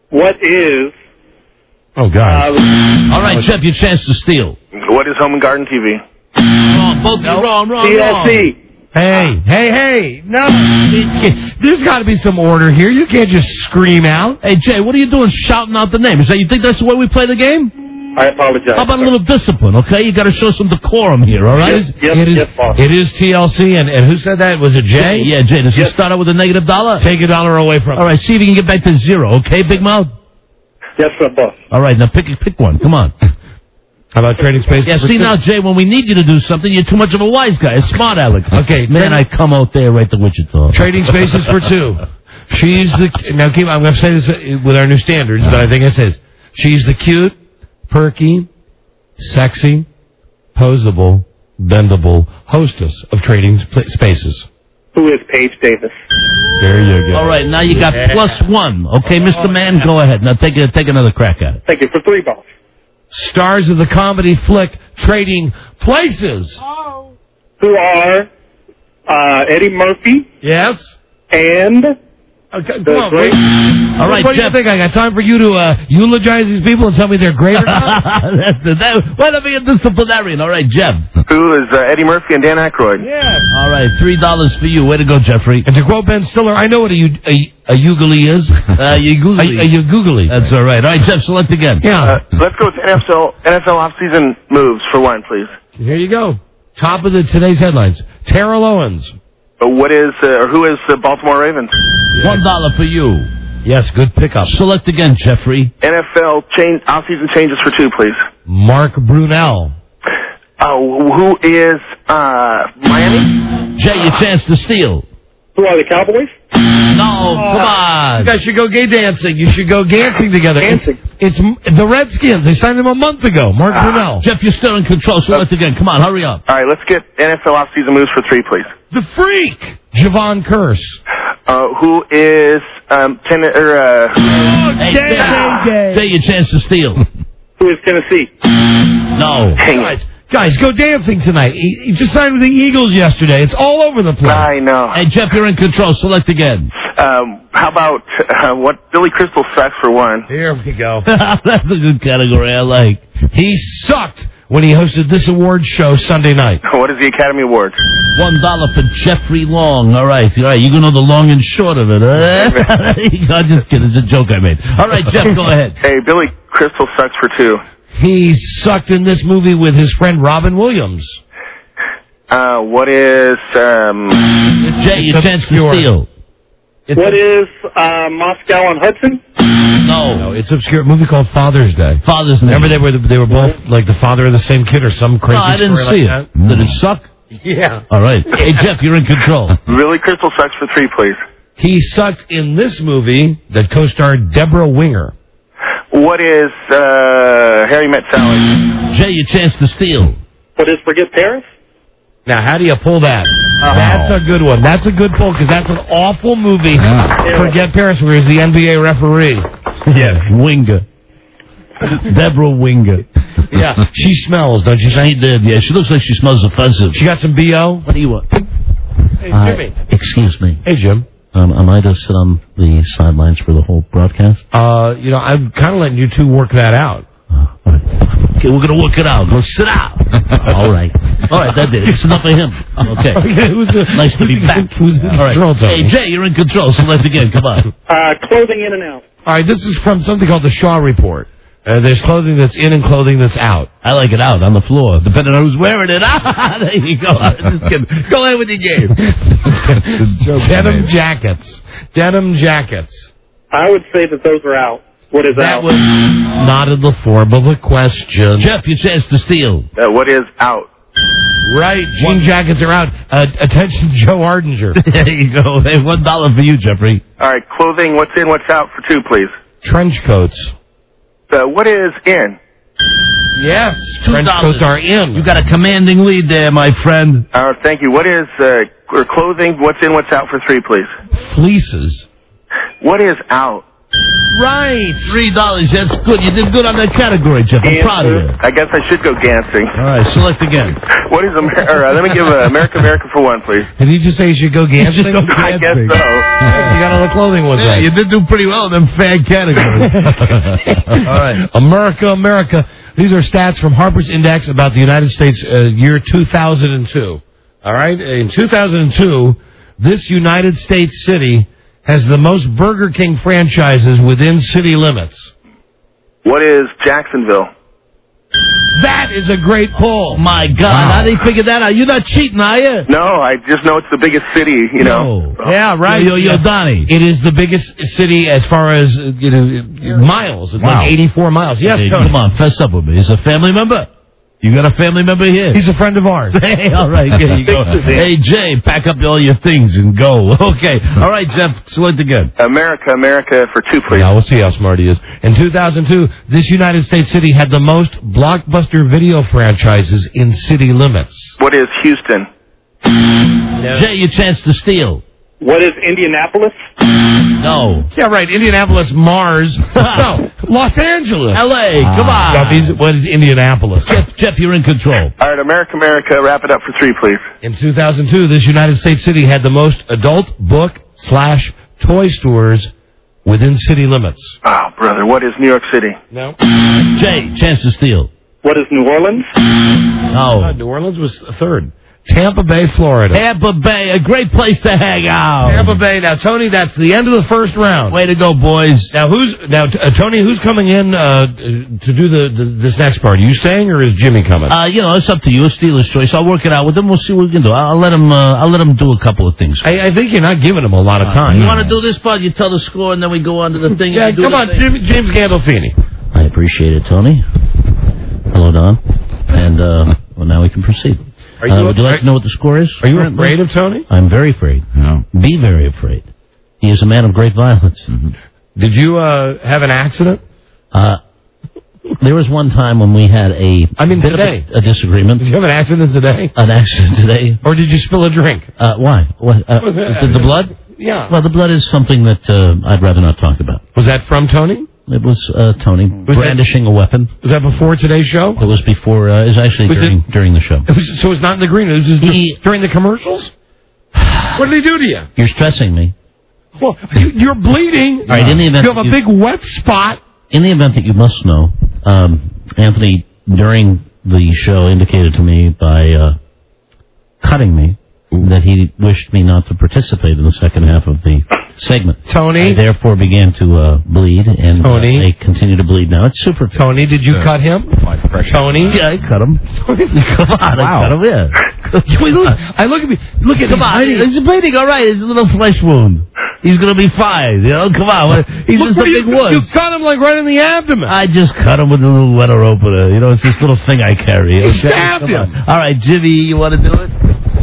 S14: What is...
S5: Oh, God.
S23: Uh, All right, Jeff, your chance to steal.
S8: What is Home and Garden T V?
S23: Wrong, both no. wrong, wrong,
S14: T L C.
S23: wrong.
S5: Hey, hey, hey, no. There's got to be some order here. You can't just scream out.
S23: Hey, Jay, what are you doing shouting out the name? Is that you think that's the way we play the game?
S14: I apologize.
S23: How about a little discipline, okay? You got to show some decorum here, all right?
S14: Yes, yes,
S5: it is,
S14: yes, boss.
S5: It is T L C, and, and who said that? Was it Jay?
S23: Jay, yeah, Jay. Does
S14: Yes.
S23: it start out with a negative dollar?
S5: Take a dollar away from
S23: All right, see if you can get back to zero, okay, Big Mouth?
S14: Yes, sir, boss.
S23: All right, now pick pick one. Come on.
S5: How about trading spaces?
S23: Yeah,
S5: for
S23: see
S5: two?
S23: now, Jay, when we need you to do something, you're too much of a wise guy, a smart aleck.
S5: Okay,
S23: Man, I come out there right to Wichita.
S5: Trading spaces for two. She's the... Now, keep, I'm going to say this with our new standards, but I think I said she's the cute, perky, sexy, posable, bendable hostess of trading sp- spaces.
S14: Who is Paige Davis?
S5: There you go.
S23: All right, now you got
S5: Yeah.
S23: plus one. Okay, Mister Man, go ahead. Now take a, take another crack at it.
S14: Thank you for three, boss.
S5: Stars of the comedy flick Trading Places.
S14: Who are uh, Eddie Murphy
S5: Yes?
S14: and
S5: Okay, come
S14: the
S5: on,
S14: great...
S23: All right,
S5: what do
S23: Jeff.
S5: you think? I got time for you to uh, eulogize these people and tell me they're great or not?
S23: That's the, that, why not be a disciplinarian? All right, Jeff.
S8: Who is uh, Eddie Murphy and Dan Aykroyd?
S5: Yes.
S23: All right, three dollars for you. Way to go, Jeffrey.
S5: And to quote Ben Stiller, I know what a, u- a, a googly is.
S23: Uh, you googly.
S5: A, a, a googly.
S23: That's all right. All right, Jeff, select again.
S5: Yeah.
S8: Uh, let's go with N F L N F L offseason moves for one, please.
S5: Here you go. Top of the today's headlines. Terrell Owens.
S8: Uh, what is uh, or who is the Baltimore Ravens?
S23: One dollar for you.
S5: Yes, good pickup.
S23: Select again, Jeffrey.
S8: N F L change offseason changes for two, please.
S5: Mark Brunell.
S8: Oh, who is uh, Miami?
S23: Jay, your chance to steal.
S14: Who are the Cowboys?
S23: No, come on.
S5: You guys should go gay dancing. You should go dancing together.
S14: Dancing.
S5: It's, it's the Redskins. They signed him a month ago. Mark Brunell.
S23: Jeff, you're still in control. Select again. Come on, hurry up.
S8: All right, let's get N F L offseason moves for three, please.
S5: The Freak. Javon Curse.
S8: Uh, who is um, ten, or, uh,
S23: Hey, Jay, Jay, your chance to steal.
S14: Who is Tennessee?
S23: No.
S5: Guys, guys, go dancing tonight. He, he just signed with the Eagles yesterday. It's all over the place.
S8: I know.
S23: Hey, Jeff, you're in control. Select again.
S8: Um, how about uh, what Billy Crystal sucks for one?
S5: Here we go.
S23: That's a good category. I like.
S5: He sucked when he hosted this award show Sunday night.
S8: What is the Academy Award?
S23: One dollar for Jeffrey Long. All right, all right. You gonna know the long and short of it. Huh? I'm just kidding. It's a joke I made. All right, Jeff, go ahead.
S8: Hey, Billy Crystal sucks for two.
S5: He sucked in this movie with his friend Robin Williams.
S8: Uh, what is um?
S23: Jay, your
S5: It's
S23: chance to
S5: obscure.
S23: steal. It's
S14: What is uh, Moscow on Hudson?
S23: No.
S5: No, it's obscure. A movie called Father's Day.
S23: Father's Day.
S5: Remember they were the, they were both like the father of the same kid or some crazy
S23: No, I didn't
S5: story
S23: see
S5: like
S23: it. Did it suck?
S5: that? Yeah.
S23: All right. Hey, Jeff, you're in control.
S8: Billy Crystal sucks for three, please.
S5: He sucked in this movie that co-starred Deborah Winger.
S8: What is uh Harry Met Sally?
S23: Jay, your chance to steal.
S14: What is Forget Paris?
S5: Now, how do you pull that? That's a good one. That's a good pull because that's an awful movie. Forget Paris, where he's the N B A referee.
S23: Yeah, Winger. Deborah Winger.
S5: Yeah, she smells, don't you
S23: She
S5: think?
S23: did, yeah. She looks like she smells offensive.
S5: She got some B O.
S23: What do you want?
S5: Hey,
S23: Uh,
S5: Jimmy.
S23: excuse me.
S5: Hey, Jim.
S23: Um, am I to sit on the sidelines for the whole broadcast?
S5: Uh, you know, I'm kind of letting you two work that out.
S23: Okay, we're going to work it out. Go sit down. All right. All right, that's it. It's enough of him. Okay.
S5: Okay, who's the,
S23: Nice to be
S5: who's the-
S23: back.
S5: Who's in
S23: All right.
S5: control, Tony?
S23: Hey, Jay, you're in control. Select again. Come on.
S14: Uh, clothing in and out.
S5: All right, this is from something called the Shaw Report. Uh, there's clothing that's in and clothing that's out.
S23: I like it out on the floor, depending on who's wearing it. Ah, there you go. Just kidding. Go ahead with your game.
S5: Denim jackets. Denim jackets.
S14: I would say that those are out. What is
S5: That
S14: out?
S5: was not in the form of a question.
S23: Jeff, your chance to steal.
S8: Uh, what is out?
S5: Right, jean jackets are out. Uh, attention, Joe Ardinger.
S23: There you go. Hey, one dollar for you, Jeffrey.
S8: All right, clothing. What's in? What's out for two, please?
S5: Trench coats.
S8: Uh, what is in?
S5: Yes,
S23: Two
S5: trench
S23: dollars.
S5: coats are in.
S23: You got a commanding lead there, my friend.
S8: Uh, thank you. What is uh, or clothing? What's in? What's out for three, please?
S5: Fleeces.
S8: What is out?
S5: Right.
S23: Three dollars. That's good. You did good on that category, Jeff. I'm proud of you.
S8: I guess I should go dancing.
S23: All right, select again.
S8: What is America? Or, uh, let me give uh, America, America for one, please.
S5: Did he just say you should go dancing?
S8: I guess so.
S5: forgot how the clothing was.
S23: Yeah,
S5: like.
S23: you did do pretty well in them fag categories. All right.
S5: America, America. These are stats from Harper's Index about the United States uh, year two thousand two. All right? In two thousand two, this United States city has the most Burger King franchises within city limits.
S8: What is Jacksonville?
S5: That is a great pull.
S23: My God,
S5: Wow.
S23: how do you figure that out? You're not cheating, are you?
S8: No, I just know it's the biggest city, you know.
S23: No.
S5: Yeah, right.
S23: Yo, yo, yo, Donnie.
S5: It is the biggest city as far as, uh, you know, miles. It's
S23: Wow.
S5: like eighty-four miles. Yes,
S23: Hey,
S5: Tony.
S23: come on, fess up with me. He's a family member. You got a family member here?
S5: He's a friend of ours.
S23: Hey, all right, here you go. Hey, Jay, pack up all your things and go. Okay. All right, Jeff, select again.
S8: America, America for two, please.
S5: Now, we'll see how smart he is. In two thousand two, this United States city had the most blockbuster video franchises in city limits.
S8: What is Houston?
S23: Jay, your chance to steal.
S14: What is Indianapolis?
S23: No.
S5: Yeah, right. Indianapolis, Mars. No, Los Angeles.
S23: L A, come on.
S5: Guppies, what is Indianapolis?
S23: Jeff, Jeff, you're in control.
S8: All right, America, America, wrap it up for three, please.
S5: In two thousand two, this United States city had the most adult book slash toy stores within city limits.
S8: Oh, brother, what is New York City?
S5: No.
S23: Jay, chance to steal.
S14: What is New Orleans?
S23: No.
S5: Uh, New Orleans was third. Tampa Bay, Florida.
S23: Tampa Bay, a great place to hang out.
S5: Tampa Bay. Now, Tony, that's the end of the first round.
S23: Way to go, boys.
S5: Now, who's now, uh, Tony? Who's coming in uh, to do the, the this next part? Are you staying or is Jimmy coming?
S23: Uh, you know, it's up to you. It's Steeler's choice. I'll work it out with him. We'll see what we can do. I'll let him. Uh, I'll let him do a couple of things.
S5: I, I think you're not giving him a lot of time.
S23: You want to do this part? You tell the score, and then we go on to the thing.
S5: Yeah,
S23: and do
S5: come
S23: the
S5: on,
S23: thing.
S5: Jim, James Gandolfini.
S23: I appreciate it, Tony. Hello, Don. And uh, well, now we can proceed.
S5: Are you
S23: uh, would you like
S5: afraid-
S23: to know what the score is?
S5: Are you
S23: currently?
S5: afraid of Tony?
S23: I'm very afraid.
S9: No.
S23: Be very afraid. He is a man of great violence.
S5: Mm-hmm. Did you uh, have an accident?
S23: Uh, there was one time when we had a
S5: I mean,
S23: bit
S5: today.
S23: of a, a disagreement.
S5: Did you have an accident today?
S23: An accident today.
S5: Or did you spill a drink?
S23: Uh, why? What, uh,
S5: Was that-
S23: the, the blood?
S5: Yeah.
S23: Well, the blood is something that uh, I'd rather not talk about.
S5: Was that from Tony?
S23: It was uh, Tony
S5: Was
S23: brandishing a weapon.
S5: Was that before today's show?
S23: It was before. Uh, it was actually
S5: Was
S23: during
S5: it-
S23: during the show.
S5: It was, so it's not in the green. It was just
S23: He-
S5: during the commercials? What did he do to you?
S23: You're stressing me.
S5: Well, you, you're bleeding.
S23: All right, in the event
S5: you have a
S23: you-
S5: big wet spot.
S23: In the event that you must know, um, Anthony, during the show, indicated to me by uh, cutting me that he wished me not to participate in the second half of the segment.
S5: Tony?
S23: I therefore began to uh, bleed, and uh,
S5: Tony?
S23: they continue to bleed now. It's super.
S5: Tony, did you cut him? Tony?
S23: Yeah, I cut him. Come on, I cut him, yeah.
S5: Wait, look, I look at me. Look at
S23: Come
S5: him.
S23: on, he's bleeding all right. It's a little flesh wound. He's going to be fine. You know, come on. He's
S5: Look
S23: just a
S5: where
S23: big
S5: you,
S23: wound.
S5: you cut him like right in the abdomen.
S23: I just cut him with a little letter opener. You know, it's this little thing I carry. Okay?
S5: stabbed
S23: Come
S5: him.
S23: on. All right, Jimmy, you want to do it?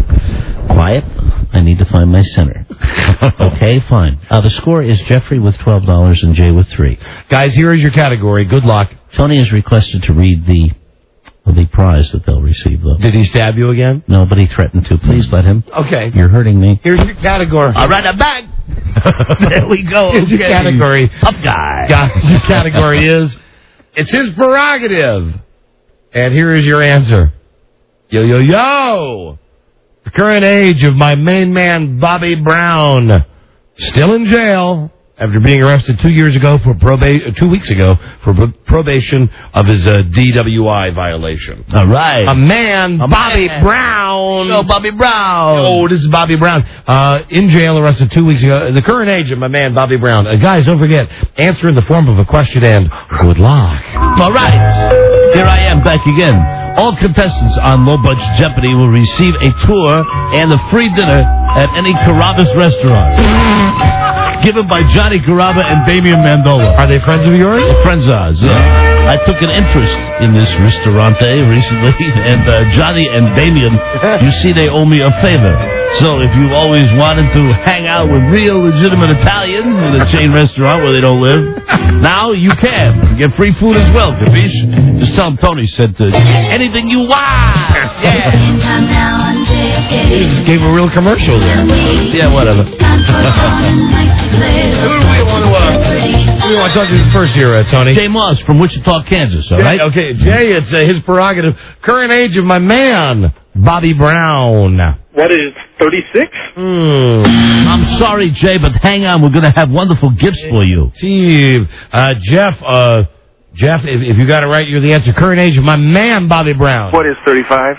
S23: Quiet. I need to find my center. Okay, fine. Uh, the score is Jeffrey with twelve dollars and Jay with three.
S5: Guys, here is your category. Good luck.
S23: Tony is requested to read the the prize that they'll receive, though.
S5: Did he stab you again?
S23: No, but he threatened to. Please let him.
S5: Okay.
S23: You're hurting me.
S5: Here's your category.
S23: All right, I'm back. There we go.
S5: Here's your
S23: Okay.
S5: category.
S23: Up guy.
S5: Guys, your category is, it's his prerogative. And here is your answer. Yo, yo, yo. The current age of my main man, Bobby Brown, still in jail after being arrested two years ago for probation, two weeks ago for pro- probation of his uh, D W I violation.
S23: All right.
S5: A man,
S23: A
S5: Bobby
S23: man.
S5: Brown.
S23: Go, Bobby Brown.
S5: Oh, this is Bobby Brown. Uh, in jail, arrested two weeks ago. The current age of my man, Bobby Brown. Uh, guys, don't forget, answer in the form of a question and good luck.
S23: All right. Here I am back again. All contestants on Low Budget Jeopardy will receive a tour and a free dinner at any Carrabba's restaurant. Given by Johnny Carrabba and Damian Mandola.
S5: Are they friends of yours?
S23: Friends of ours, yeah. I took an interest in this restaurante recently, and uh, Johnny and Damian, you see, they owe me a favor. So if you've always wanted to hang out with real, legitimate Italians in a chain restaurant where they don't live, now you can. Get free food as well, capiche? Just tell them Tony said uh, anything you want. Yeah.
S5: You just gave a real commercial there.
S23: Yeah, whatever.
S5: Who do we want to, uh, who do we want to talk to first here, uh, Tony?
S23: Jay Moss from Wichita, Kansas, all
S5: Yeah,
S23: right?
S5: okay, Jay, it's uh, his prerogative. Current age of my man, Bobby Brown.
S14: What is thirty-six?
S5: Mm.
S23: I'm sorry, Jay, but hang on. We're going to have wonderful gifts for you.
S5: Steve, uh, Jeff, uh, Jeff, if, if you got it right, you're the answer. Current age of my man, Bobby Brown.
S8: What is thirty-five?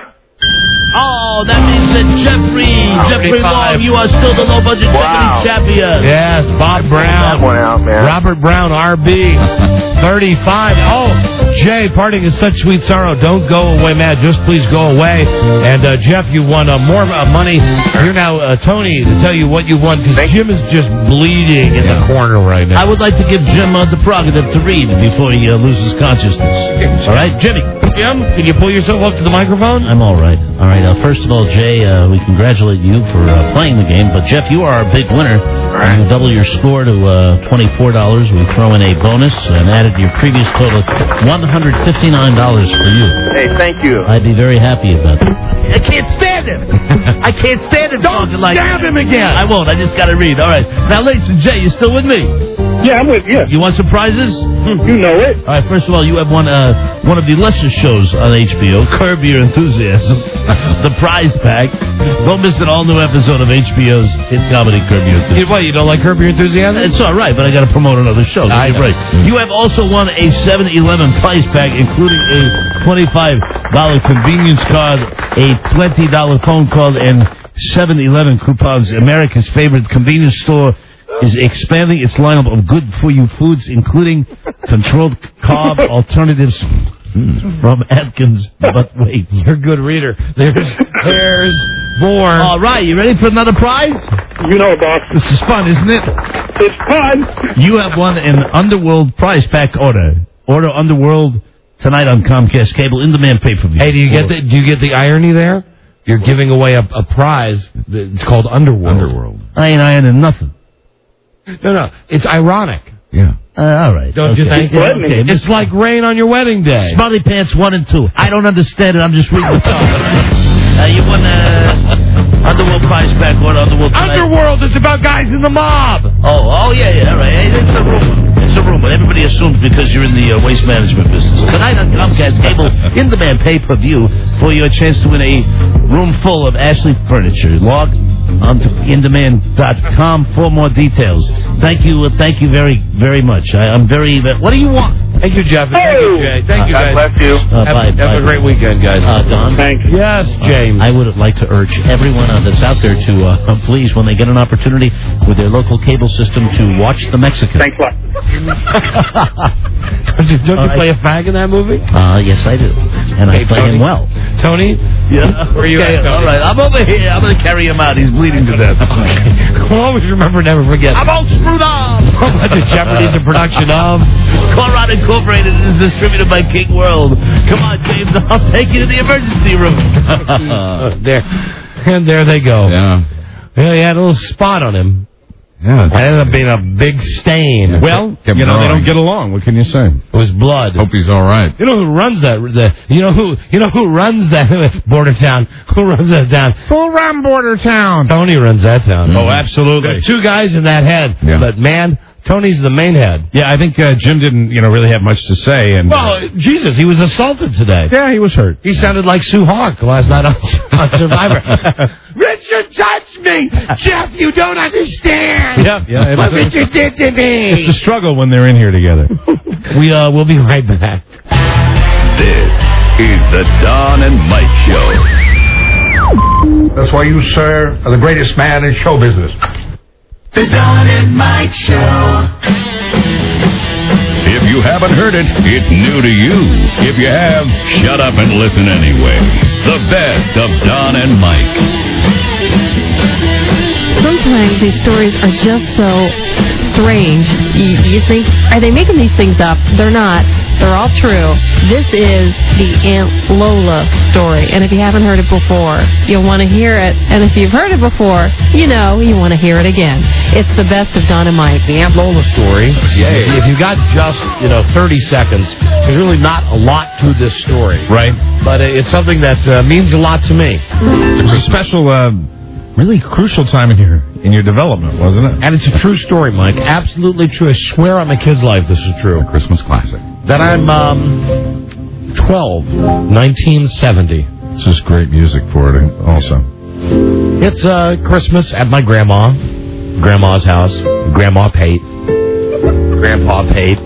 S23: Oh, that means that Jeffrey, Jeffrey Long, you are still the low-budget
S8: Wow.
S23: Jeopardy champion.
S5: Yes, Bob Brown.
S8: That one out, man.
S5: Robert Brown, R B, thirty-five. Oh, Jay, parting is such sweet sorrow. Don't go away, Matt. Just please go away. And uh, Jeff, you won uh, more uh, money. Here now, uh, Tony, to tell you what you won, because Jim is just bleeding in the corner right now.
S23: I would like to give Jim uh, the prerogative to read before he uh, loses consciousness. All right, Jimmy.
S5: Jim, can you pull yourself up to the microphone?
S23: I'm all right. All right. Uh, first of all, Jay, uh, we congratulate you for uh, playing the game. But Jeff, you are our big winner. Right. You double your score to uh, twenty-four dollars. We throw in a bonus and added your previous total, one hundred fifty-nine dollars for you.
S8: Hey, thank you.
S23: I'd be very happy about that. I can't stand him. I can't stand it. Don't like
S5: stab him again.
S23: I won't. I just got to read. All right. Now, listen, Jay, you still with me?
S8: Yeah, I'm with you.
S23: You want some prizes?
S8: You know it.
S23: All right, first of all, you have one uh, one of the lesser shows on H B O, Curb Your Enthusiasm, the prize pack. Don't miss an all-new episode of H B O's hit comedy Curb Your Enthusiasm.
S5: You, what, you don't like Curb Your Enthusiasm?
S23: It's all right, but I got to promote another show.
S5: I know.
S23: Right. You have also won a seven eleven prize pack, including a twenty-five dollars convenience card, a twenty dollars phone call, and seven eleven coupons. America's favorite convenience store is expanding its lineup of good-for-you foods, including controlled carb alternatives from Atkins. But wait,
S5: you're a good reader. There's there's more.
S23: All right, you ready for another prize?
S8: You know, boss.
S23: This is fun, isn't it?
S8: It's fun.
S23: You have won an Underworld prize pack order. Order Underworld tonight on Comcast Cable in demand pay-per-view.
S5: Hey, do you get the do you get the irony there? You're giving away a, a prize. It's called Underworld.
S23: Underworld. I ain't ironing nothing.
S5: No, no, it's ironic.
S23: Yeah. Uh, all right.
S5: Don't
S23: okay.
S5: you think?
S23: Yeah, okay.
S5: It's like rain on your wedding day.
S23: Smarty Pants one and two. I don't understand it. I'm just reading the top. Uh, you won uh, Underworld prize pack. What Underworld? Tonight?
S5: Underworld is about guys in the mob.
S23: Oh, oh yeah, yeah. All right. Hey, it's a rumor. It's a rumor. Everybody assumes because you're in the uh, waste management business. Tonight on Comcast Cable, in-demand pay-per-view for your chance to win a room full of Ashley furniture. Log on to in demand dot com for more details. Thank you. Uh, thank you very, very much. I, I'm very. Uh, what do you want?
S5: Thank you, Jeff. Thank you, Jay. Thank you,
S8: God
S5: guys.
S8: bless you.
S23: Uh,
S5: have
S23: bye,
S5: have
S23: bye.
S5: a great weekend, guys.
S23: Uh, Don?
S8: Thanks.
S5: Yes, James.
S23: Uh, I would like to urge everyone uh, that's out there to uh, please, when they get an opportunity with their local cable system, to watch The Mexican.
S8: Thanks a lot.
S5: Don't you, don't you
S23: Uh,
S5: play a fag in that movie?
S23: Uh, yes, I do. And I
S5: Hey,
S23: play
S5: Tony.
S23: him well.
S5: Tony?
S23: Yeah.
S5: Where are you
S23: okay,
S5: at, Tony?
S23: all right. I'm over here. I'm going to carry him out. He's bleeding to death.
S5: We'll always remember, never forget.
S23: I'm all screwed up.
S5: The Jeopardy's a production of
S23: Colorado Incorporated is distributed by King World. Come on, James. I'll take you to the emergency room.
S5: Uh, there, and there they go.
S9: Yeah.
S5: Yeah, he had a little spot on him.
S9: Yeah.
S5: It ended up being a big stain.
S7: Well,
S9: Kept
S7: you know, they
S9: growing.
S7: don't get along. What can you say?
S5: It was blood.
S9: Hope he's all right.
S5: You know who runs that? The, you know who? You know who runs that border town? Who runs that town?
S7: Who run Border Town?
S5: Tony runs that town.
S7: Oh, absolutely.
S5: There's two guys in that head,
S9: Yeah.
S5: but man, Tony's the main head.
S7: Yeah, I think uh, Jim didn't, you know, really have much to say. And
S5: Well, Jesus, he was assaulted today.
S7: yeah, he was hurt.
S5: He sounded like Sue Hawk last night on, on Survivor. Richard touched me! Jeff, you don't understand!
S7: Yeah, yeah.
S5: What Richard did to me!
S7: It's a struggle when they're in here together.
S5: We, uh, we'll be right back.
S1: This is the Don and Mike Show.
S10: That's why you, sir, are the greatest man in show business.
S4: The Don and Mike Show.
S1: If you haven't heard it, it's new to you. If you have, shut up and listen anyway. The best of Don and Mike.
S6: Sometimes these stories are just so strange. You, you think, are they making these things up? They're not. They're all true. This is the Aunt Lola story. And if you haven't heard it before, you'll want to hear it. And if you've heard it before, you know you want to hear it again. It's the best of Don and Mike.
S5: The Aunt Lola story. Yeah. If you got just, you know, thirty seconds, there's really not a lot to this story.
S7: Right.
S5: But it's something that uh, means a lot to me.
S7: It's a special, uh, really crucial time in your in your development, wasn't it?
S5: And it's a true story, Mike. Absolutely true. I swear on my kid's life this is true.
S9: A Christmas classic.
S5: That I'm um, twelve, nineteen seventy.
S7: It's just great music for it, also.
S5: It's uh, Christmas at my grandma. Grandma's house. Grandma Pate. Grandpa Pate.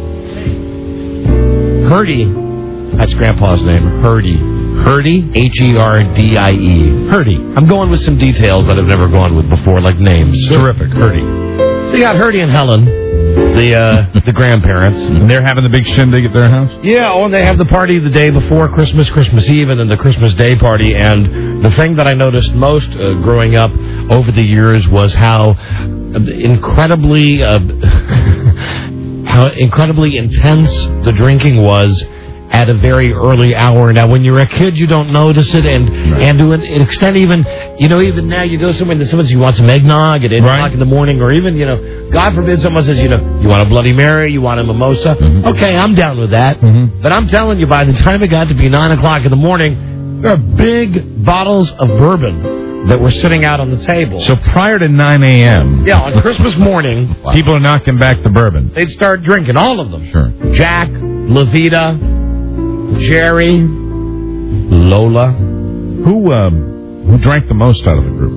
S5: Herdy. That's Grandpa's name. Herdy. Herdy. H E R D I E. Herdy. I'm going with some details that I've never gone with before, like names.
S7: Terrific. Herdy.
S5: So you got Herdy and Helen, the uh, the grandparents.
S7: And they're having the big shindig at their house?
S5: Yeah, oh, and they have the party the day before Christmas, Christmas Eve, and then the Christmas Day party. And the thing that I noticed most uh, growing up over the years was how incredibly uh, how incredibly intense the drinking was at a very early hour. Now, when you're a kid, you don't notice it, and right. and to an extent, even you know, even now, you go somewhere and someone says you want some eggnog at eight right. o'clock in the morning, or even you know, God forbid, someone says you know, you want a Bloody Mary, you want a mimosa. Mm-hmm. Okay, I'm down with that. Mm-hmm. But I'm telling you, by the time it got to be nine o'clock in the morning, there are big bottles of bourbon that were sitting out on the table.
S7: So prior to nine a.m.
S5: Yeah, on Christmas morning,
S7: wow. people are knocking back the bourbon.
S5: They'd start drinking all of them.
S7: Sure.
S5: Jack, Levita, Jerry, Lola.
S7: Who um, who drank the most out of the group?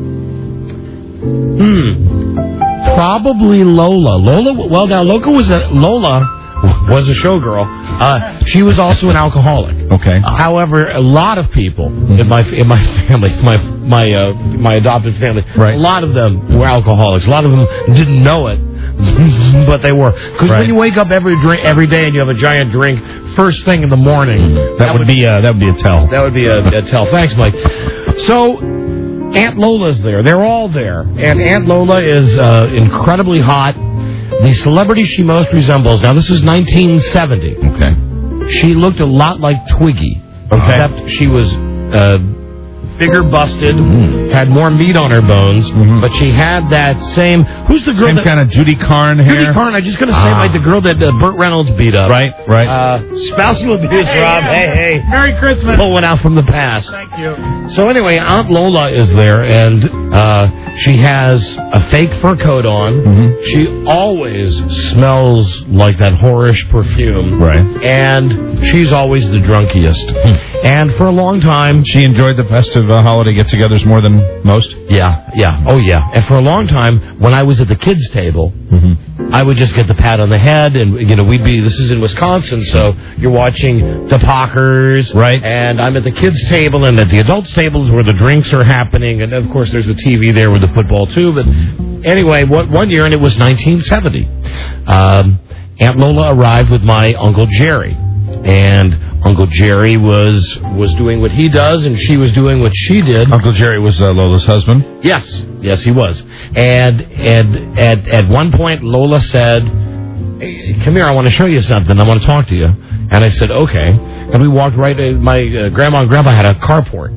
S5: Hmm. Probably Lola. Lola. Well, now Lola was a Lola was a showgirl. Uh, she was also an alcoholic.
S7: Okay.
S5: Uh, however, a lot of people mm-hmm. in my in my family, my my uh, my adopted family,
S7: right.
S5: a lot of them were alcoholics. A lot of them didn't know it. But they were, because right. when you wake up every drink every day and you have a giant drink first thing in the morning,
S7: that, that would, would be uh, that would be a tell.
S5: That would be a, a tell. Thanks, Mike. So Aunt Lola's there. They're all there, and Aunt Lola is uh, incredibly hot. The celebrity she most resembles. Now this is nineteen seventy.
S7: Okay.
S5: She looked a lot like Twiggy, okay. except she was. Uh, Bigger busted, mm-hmm. had more meat on her bones, mm-hmm. but she had that same. Who's the girl?
S7: Same
S5: that,
S7: kind of Judy Carn hair.
S5: Judy Carn. I'm just going to say
S7: ah.
S5: like the girl that uh, Burt Reynolds beat up.
S7: Right, right.
S5: Uh, spousal abuse,
S13: hey,
S5: Rob.
S13: Yeah.
S5: Hey, hey.
S13: Merry Christmas.
S5: Pull one out from the past.
S13: Thank you.
S5: So anyway, Aunt Lola is there, and uh, she has a fake fur coat on.
S7: Mm-hmm.
S5: She always smells like that whorish perfume.
S7: Right.
S5: And she's always the drunkiest. And for a long time,
S7: she enjoyed the festive uh, holiday get-together more than most?
S5: Yeah, yeah, oh yeah. And for a long time, when I was at the kids' table, mm-hmm. I would just get the pat on the head, and you know, we'd be. This is in Wisconsin, so you're watching the Packers,
S7: right?
S5: And I'm at the kids' table, and at the adults' tables where the drinks are happening, and of course there's the T V there with the football too. But anyway, what, one year, and it was nineteen seventy. Um, Aunt Lola arrived with my Uncle Jerry. And Uncle Jerry was was doing what he does, and she was doing what she did.
S7: Uncle Jerry was uh, Lola's husband?
S5: Yes. Yes, he was. And and at, at one point, Lola said, hey, come here, I want to show you something. I want to talk to you. And I said, okay. And we walked right, uh, my uh, grandma and grandpa had a carport.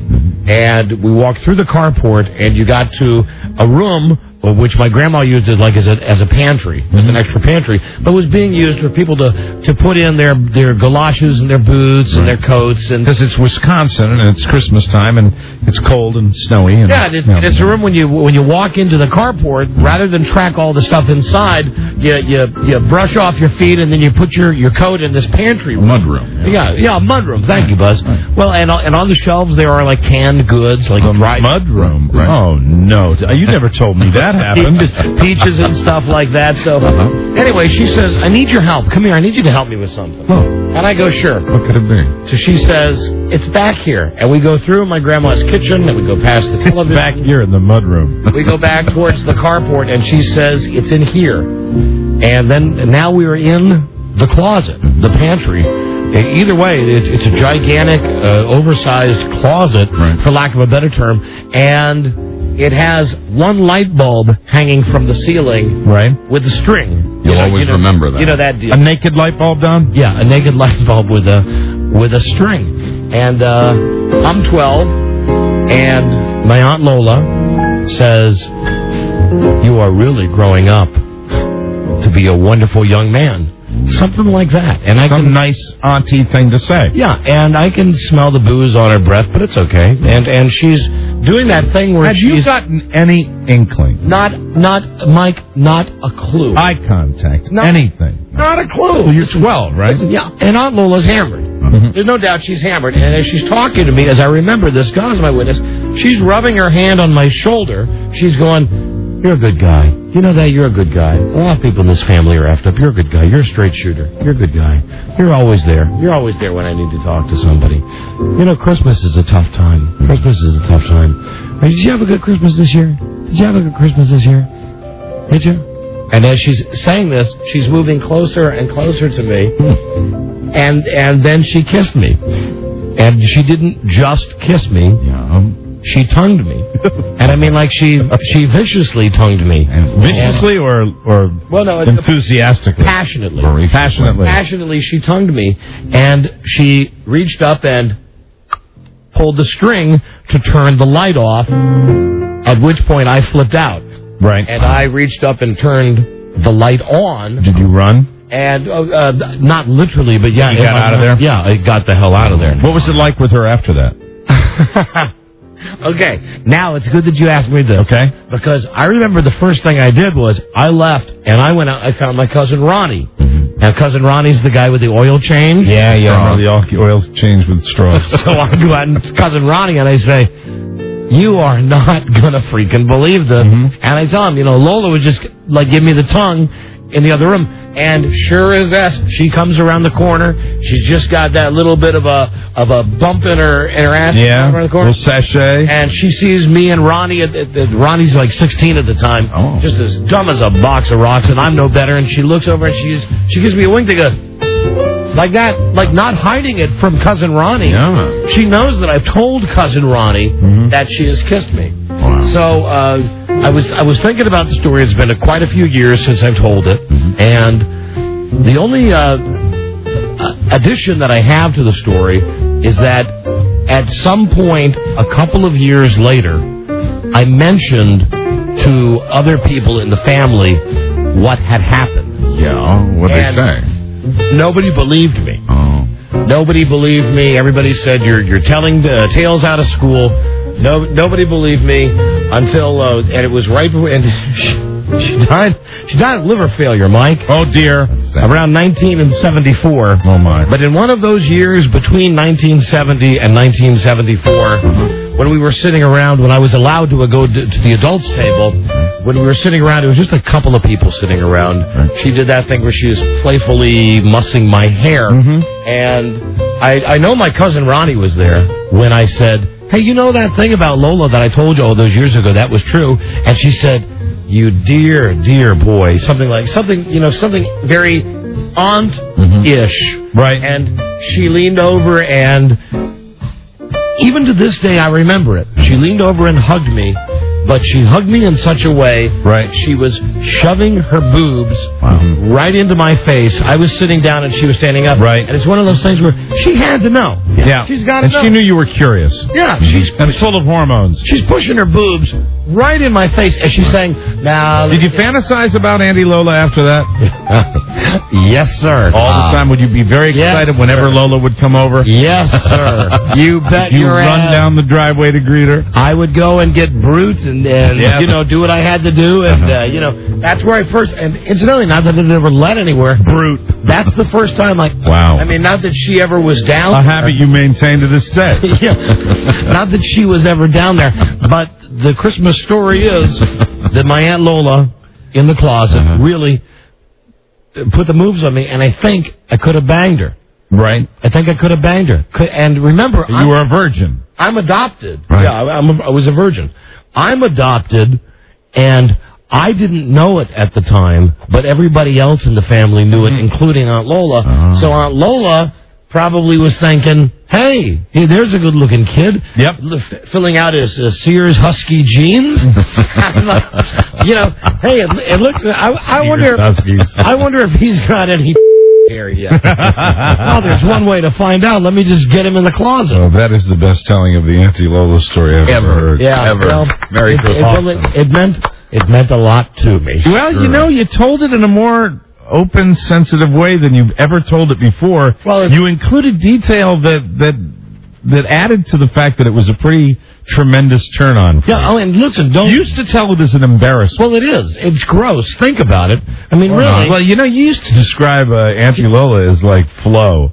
S5: And we walked through the carport, and you got to a room which my grandma used as like as a as a pantry, as an extra pantry, but was being used for people to, to put in their, their galoshes and their boots right. and their coats, and
S7: because it's Wisconsin and it's Christmas time and it's cold and snowy. And,
S5: yeah, and it, you know. It's a room when you when you walk into the carport, rather than track all the stuff inside, you you you brush off your feet and then you put your, your coat in this pantry room.
S7: Mud room.
S5: Yeah, yeah, mud room. Thank you, Buzz.
S7: Right.
S5: Well, and and on the shelves there are like canned goods, like
S7: a
S5: dry
S7: mud room. Right. Oh no, you never told me that. Happened.
S5: Peaches, peaches and stuff like that. So uh-huh. anyway, she says, I need your help. Come here. I need you to help me with something.
S7: Oh.
S5: And I go, sure.
S7: What could it be?
S5: So she says, it's back here. And we go through my grandma's kitchen, and we go past the television.
S7: It's back here in the mud room.
S5: We go back towards the carport, and she says, it's in here. And then now we are in the closet, the pantry. Either way, it's, it's a gigantic, uh, oversized closet,
S7: right.
S5: for lack of a better term, and it has one light bulb hanging from the ceiling,
S7: right,
S5: with a string.
S9: You'll
S5: you know,
S9: always
S5: you know,
S9: remember that.
S5: You know that deal.
S7: A naked light bulb, Don?
S5: Yeah, a naked light bulb with a with a string. And uh, I'm twelve, and my Aunt Lola says, "You are really growing up to be a wonderful young man." Something like that. And I
S7: Some
S5: can,
S7: nice auntie thing to say.
S5: Yeah, and I can smell the booze on her breath, but it's okay. And and she's doing that thing where
S7: Had
S5: she's...
S7: you gotten any inkling?
S5: Not, not, Mike, not a clue.
S7: Eye contact,
S5: not,
S7: anything.
S5: Not a clue.
S7: Well, you're twelve, right?
S5: Yeah, and Aunt Lola's hammered. Mm-hmm. There's no doubt she's hammered. And as she's talking to me, as I remember this, God is my witness, she's rubbing her hand on my shoulder. She's going, You're a good guy. You know that? You're a good guy. A lot of people in this family are effed up. You're a good guy. You're a straight shooter. You're a good guy. You're always there. You're always there when I need to talk to somebody. You know, Christmas is a tough time. Christmas is a tough time. Did you have a good Christmas this year? Did you have a good Christmas this year? Did you? And as she's saying this, she's moving closer and closer to me. And and then she kissed me. And she didn't just kiss me. Yeah. She tongued me. And I mean, like, she she viciously tongued me.
S7: And viciously and, or or
S5: well, no,
S7: enthusiastically?
S5: Passionately.
S7: Passionately.
S5: Passionately, she tongued me. And she reached up and pulled the string to turn the light off, at which point I flipped out.
S7: Right.
S5: And I reached up and turned the light on.
S7: Did you run?
S5: And uh, uh, not literally, but yeah.
S7: You got
S5: I,
S7: out of there?
S5: Yeah, I got the hell out of there.
S7: What was it like with her after that?
S5: Okay, now it's good that you asked me this.
S7: Okay.
S5: Because I remember the first thing I did was I left and I went out. I found my cousin Ronnie. Mm-hmm. Now, cousin Ronnie's the guy with the oil change.
S7: Yeah, yeah. The oil change with straws.
S5: So I go out and cousin Ronnie and I say, "You are not gonna freaking believe this." Mm-hmm. And I tell him, you know, Lola would just like give me the tongue in the other room. And sure as S, she comes around the corner. She's just got that little bit of a of a bump in her in her ass.
S7: Yeah,
S5: around the corner.
S7: Little sachet.
S5: And she sees me and Ronnie. At, at, at, Ronnie's like sixteen at the time,
S7: oh.
S5: just as dumb as a box of rocks, and I'm no better. And she looks over and she's she gives me a wink to go like that, like not hiding it from cousin Ronnie.
S7: Yeah.
S5: She knows that I've told cousin Ronnie mm-hmm. that she has kissed me.
S7: Wow.
S5: So. Uh, I was I was thinking about the story. It's been a, quite a few years since I've told it, mm-hmm. and the only uh, addition that I have to the story is that at some point, a couple of years later, I mentioned to other people in the family what had happened.
S7: Yeah, what did they say?
S5: Nobody believed me.
S7: Oh.
S5: Nobody believed me. Everybody said you're you're telling uh, tales out of school. No, nobody believed me until, uh, and it was right before, and she, she died. She died of liver failure, Mike.
S7: Oh dear.
S5: Around nineteen seventy-four.
S7: Oh my.
S5: But in one of those years between nineteen seventy and nineteen seventy-four, mm-hmm. when we were sitting around, when I was allowed to go to, to the adults table, when we were sitting around, it was just a couple of people sitting around. Right. She did that thing where she was playfully mussing my hair,
S7: mm-hmm.
S5: and I, I know my cousin Ronnie was there when I said, "Hey, you know that thing about Lola that I told you all those years ago? That was true." And she said, "You dear, dear boy," something like something, you know, something very aunt-ish.
S7: Mm-hmm. Right.
S5: And she leaned over, and even to this day, I remember it. She leaned over and hugged me, but she hugged me in such a way
S7: right.
S5: she was shoving her boobs
S7: wow.
S5: right into my face. I was sitting down and she was standing up.
S7: Right.
S5: And it's one of those things where she had to know.
S7: Yeah.
S5: She's got to
S7: and
S5: know.
S7: she knew you were curious.
S5: Yeah. She's
S7: and full of hormones.
S5: She's pushing her boobs right in my face as she's saying, "Now."
S7: Did you fantasize about Auntie Lola after that?
S5: Yes, sir.
S7: All uh, the time? Would you be very excited
S5: yes,
S7: whenever
S5: sir.
S7: Lola would come over?
S5: Yes, sir. You bet
S7: you
S5: your
S7: run
S5: ass.
S7: down the driveway to greet her?
S5: I would go and get Brute and, and
S7: yeah.
S5: you know, do what I had to do. And,
S7: uh-huh.
S5: uh, you know, that's where I first, and incidentally, not that it ever led anywhere.
S7: Brute.
S5: That's the first time, like,
S7: wow.
S5: I mean, not that she ever was down
S7: A
S5: there.
S7: habit you maintain to this day.
S5: Yeah. Not that she was ever down there. But the Christmas story is that my Aunt Lola, in the closet, uh-huh. really put the moves on me, and I think I could have banged her.
S7: Right.
S5: I think I could have banged her. And remember,
S7: you
S5: I'm,
S7: were a virgin.
S5: I'm adopted.
S7: Right.
S5: Yeah, I, I'm a, I was a virgin. I'm adopted, and I didn't know it at the time, but everybody else in the family knew it, including Aunt Lola.
S7: Oh.
S5: So Aunt Lola probably was thinking, hey, hey, there's a good-looking kid.
S7: Yep.
S5: F- filling out his uh, Sears Husky jeans. Like, you know, hey, it, it looks. I, I wonder. I wonder if he's got any hair yet. Well, there's one way to find out. Let me just get him in the closet.
S7: Oh, that is the best telling of the Auntie Lola story I've ever, ever heard.
S5: Yeah,
S7: ever.
S5: Well,
S7: Very
S5: it,
S7: cool.
S5: It,
S7: Awesome.
S5: it, it meant it meant a lot to me.
S7: Well, sure. You know, you told it in a more open, sensitive way than you've ever told it before.
S5: Well,
S7: you included detail that that that added to the fact that it was a pretty tremendous turn on.
S5: Yeah. Oh, and listen, don't.
S7: You used to tell it as an embarrassment.
S5: Well, it is. It's gross. Think about it. I mean,
S7: well,
S5: really.
S7: No. Well, you know, you used to describe uh, Auntie Lola as like Flo.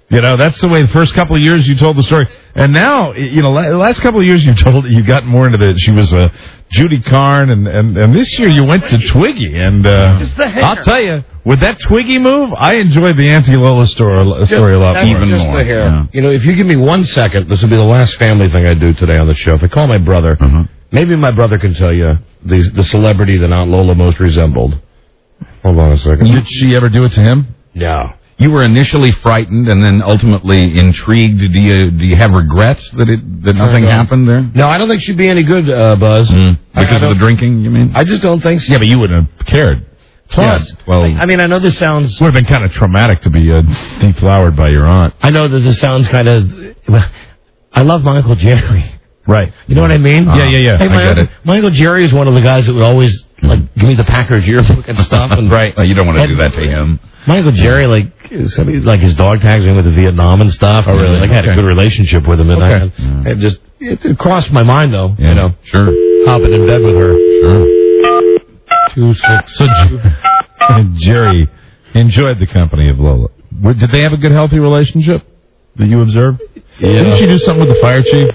S7: You know, that's the way the first couple of years you told the story. And now, you know, the last couple of years you told you got more into the, she was a Judy Carn, and, and, and this year you went to Twiggy. And uh,
S5: Just the hair.
S7: I'll tell you, with that Twiggy move, I enjoyed the Auntie Lola story, story a lot
S5: That's
S7: more.
S5: just the hair. You know, if you give me one second, this will be the last family thing I do today on the show. If I call my brother,
S7: Uh-huh.
S5: maybe my brother can tell you the, the celebrity that Aunt Lola most resembled. Hold on a second.
S7: Did she ever do it to him?
S5: No.
S9: You were initially frightened and then ultimately intrigued. Do you do you have regrets that it that nothing
S5: Uh,
S9: happened there?
S5: No, I don't think she'd be any good, uh, Buzz.
S9: Mm.
S5: I- I
S9: Because of the
S5: don't-
S9: drinking, you mean?
S5: I just don't think so.
S7: Yeah, but you wouldn't have cared.
S5: Plus,
S7: Yeah, well,
S5: I mean, I know this sounds...
S7: would have been kind of traumatic to be uh, deflowered by your aunt.
S5: I know that this sounds kind of... I love my Uncle Jerry.
S7: Right.
S5: You know what I mean?
S7: Yeah, yeah, yeah.
S5: Hey, my,
S7: I get
S5: uncle,
S7: it.
S5: my Uncle Jerry is one of the guys that would always like give me the Packers yearbook and stuff. And
S9: Right. Oh, you don't want to
S5: and
S9: do that to him.
S5: My Uncle Jerry, like somebody, like his dog tags me with the Vietnam and stuff.
S7: Oh, really?
S5: Like I had a
S7: Okay.
S5: good relationship with him, and
S7: Okay.
S5: I, it just it, it crossed my mind though.
S9: Yeah,
S5: You know,
S9: sure.
S5: hopping in bed with her.
S9: Sure.
S5: Two six.
S7: So Jerry enjoyed the company of Lola. Were- Did they have a good, healthy relationship that you observed?
S5: Yeah.
S7: Didn't she do something with the fire chief?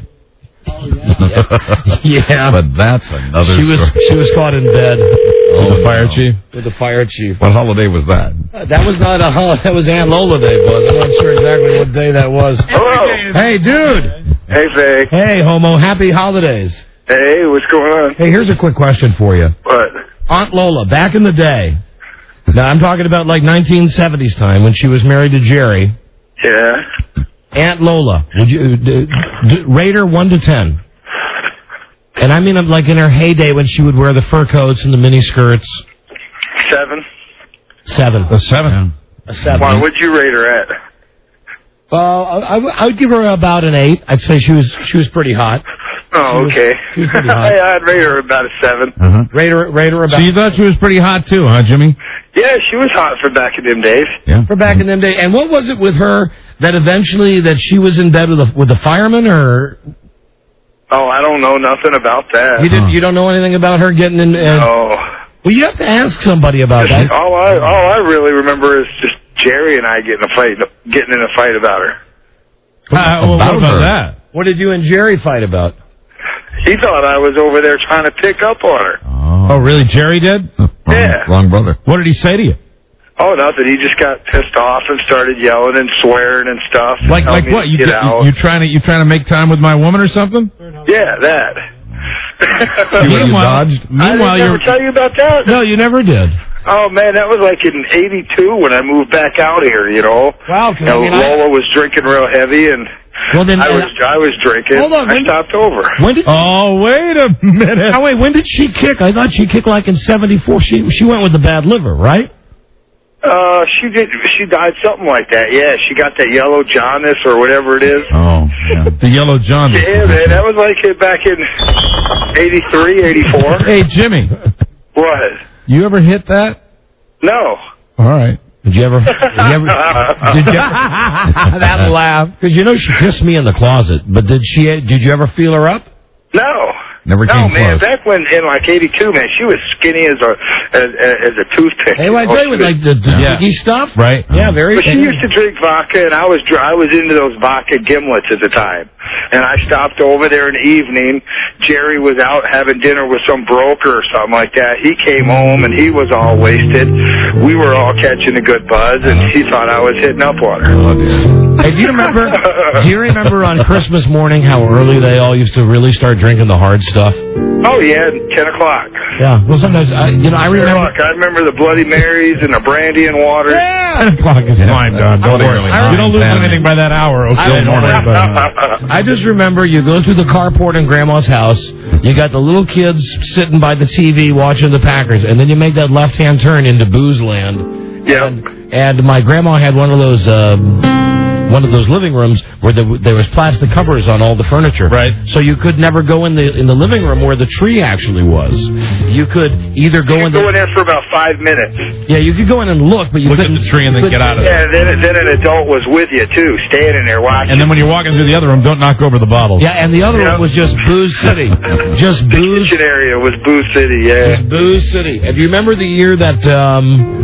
S5: Yeah,
S9: But that's another
S5: she was
S9: story.
S5: she was caught in bed
S7: With the fire chief?
S5: with the fire chief.
S9: What holiday was that?
S5: Uh, that was not a holiday. That was Aunt Lola Day, Buzz. I'm not sure exactly what day that was.
S8: Hello.
S5: Hey, dude.
S8: Hey, Faye.
S5: Hey, homo. Happy holidays.
S8: Hey, what's going on?
S5: Hey, here's a quick question for you.
S8: What?
S5: Aunt Lola, back in the day. Now, I'm talking about like nineteen seventies time when she was married to Jerry.
S8: Yeah.
S5: Aunt Lola, would you d- d- rate her one to ten? And I mean, like in her heyday when she would wear the fur coats and the mini skirts.
S8: Seven.
S5: Seven.
S7: A seven.
S5: A seven.
S8: Why, what'd you rate her at?
S5: Well, I, I w- I would give her about an eight. I'd say she was she was pretty hot.
S8: Oh,
S5: She was-
S8: okay.
S5: she was pretty hot.
S8: Yeah, I'd rate her about a seven.
S7: Uh-huh.
S5: Rate her, rate her about
S7: So you thought she was pretty hot too, huh, Jimmy?
S8: Yeah, she was hot for back in them days.
S7: Yeah.
S5: for back in them days. And what was it with her that eventually that she was in bed with a with the fireman, or
S8: Oh, I don't know nothing about that.
S5: you didn't you don't know anything about her getting in? Uh,
S8: Oh.
S5: Well, you have to ask somebody about that.
S8: All I all I really remember is just Jerry and I getting a fight, getting in a fight about her.
S7: Uh, well, what about
S9: her?
S7: that?
S5: What did you and Jerry fight about?
S8: He thought I was over there trying to pick up on her.
S7: Oh, really? Jerry did?
S9: Wrong,
S8: Yeah.
S9: wrong brother.
S7: What did he say to you?
S8: Oh, nothing. He just got pissed off and started yelling and swearing and stuff.
S7: Like,
S8: telling
S7: like
S8: me
S7: what?
S8: to
S7: You,
S8: get
S7: you
S8: out.
S7: you trying to you trying to make time with my woman or something?
S8: Yeah, that.
S9: See what you
S7: Meanwhile-
S9: dodged?
S8: I
S7: Meanwhile,
S8: didn't
S7: you're
S8: ever tell you about that.
S5: No, you never did.
S8: Oh man, that was like in eighty-two when I moved back out here. You know.
S5: Wow,
S8: You know,
S5: I mean, I-
S8: Lola was drinking real heavy, and
S5: Well, then,
S8: I was I was drinking.
S5: Hold on,
S8: I
S5: when-
S8: stopped over.
S5: When did?
S7: Oh, wait a minute.
S5: Oh wait, when did she kick? I thought she kicked like in seventy-four. She she went with the bad liver, right?
S8: Uh, she did. She died something like that. Yeah, she got that yellow jaundice or whatever it is.
S9: Oh, yeah.
S7: The yellow John.
S8: Yeah, man, that was like it back in eighty-three, eighty-four.
S7: Hey, Jimmy,
S8: What?
S7: you ever hit that?
S8: No.
S7: All right.
S5: Did you ever? Did you ever? Did you ever that laugh? Because you know she kissed me in the closet, but did she? Did you ever feel her up?
S8: No.
S9: Never
S8: No,
S9: came
S8: man.
S9: close.
S8: Back when in like eighty-two, man, she was skinny as a as, as a toothpick.
S5: Hey, what I
S8: Oh,
S5: tell you with
S8: she was-
S5: like the, the
S7: Yeah.
S5: Twiggy stuff?
S7: Right.
S5: Yeah, very.
S8: But she used to drink vodka, and I was dr- I was into those vodka gimlets at the time. And I stopped over there in the evening. Jerry was out having dinner with some broker or something like that. He came home, and he was all wasted. We were all catching a good buzz, and he thought I was hitting up on her.
S9: Oh, dear.
S5: Hey, do you remember? Do you remember on Christmas morning how early they all used to really start drinking the hard stuff?
S8: Oh, yeah, ten o'clock.
S5: Yeah. Well, sometimes I, you know, I
S8: ten
S5: remember.
S8: o'clock. I remember the Bloody Marys and the brandy and water.
S7: Ten o'clock is fine, Don. Don't
S9: Bloody
S7: worry.
S9: early.
S7: You don't lose
S9: Nine,
S7: anything by that hour. Okay,
S5: I-
S7: don't worry about it.
S5: I just remember you go through the carport in Grandma's house. You got the little kids sitting by the T V watching the Packers, and then you make that left-hand turn into Booze Land.
S8: Yep.
S5: And, and my grandma had one of those. Um, one of those living rooms where the, there was plastic covers on all the furniture.
S7: Right.
S5: So you could never go in the in the living room where the tree actually was. You could either go
S8: You
S5: in
S8: could
S5: the,
S8: go in there for about five minutes.
S5: yeah, you could go in and look, but you
S7: Look at
S5: couldn't
S7: the tree and then
S5: couldn't-
S7: get out of there.
S8: Yeah, then then an adult was with you too, standing there watching.
S7: And then when you're walking through the other room, don't knock over the bottles.
S5: Yeah, and the other
S8: Yeah.
S5: one was just Booze City, just
S8: the
S5: booze.
S8: kitchen area was Boo City. Yeah.
S5: Booze City. And do you remember the year that um,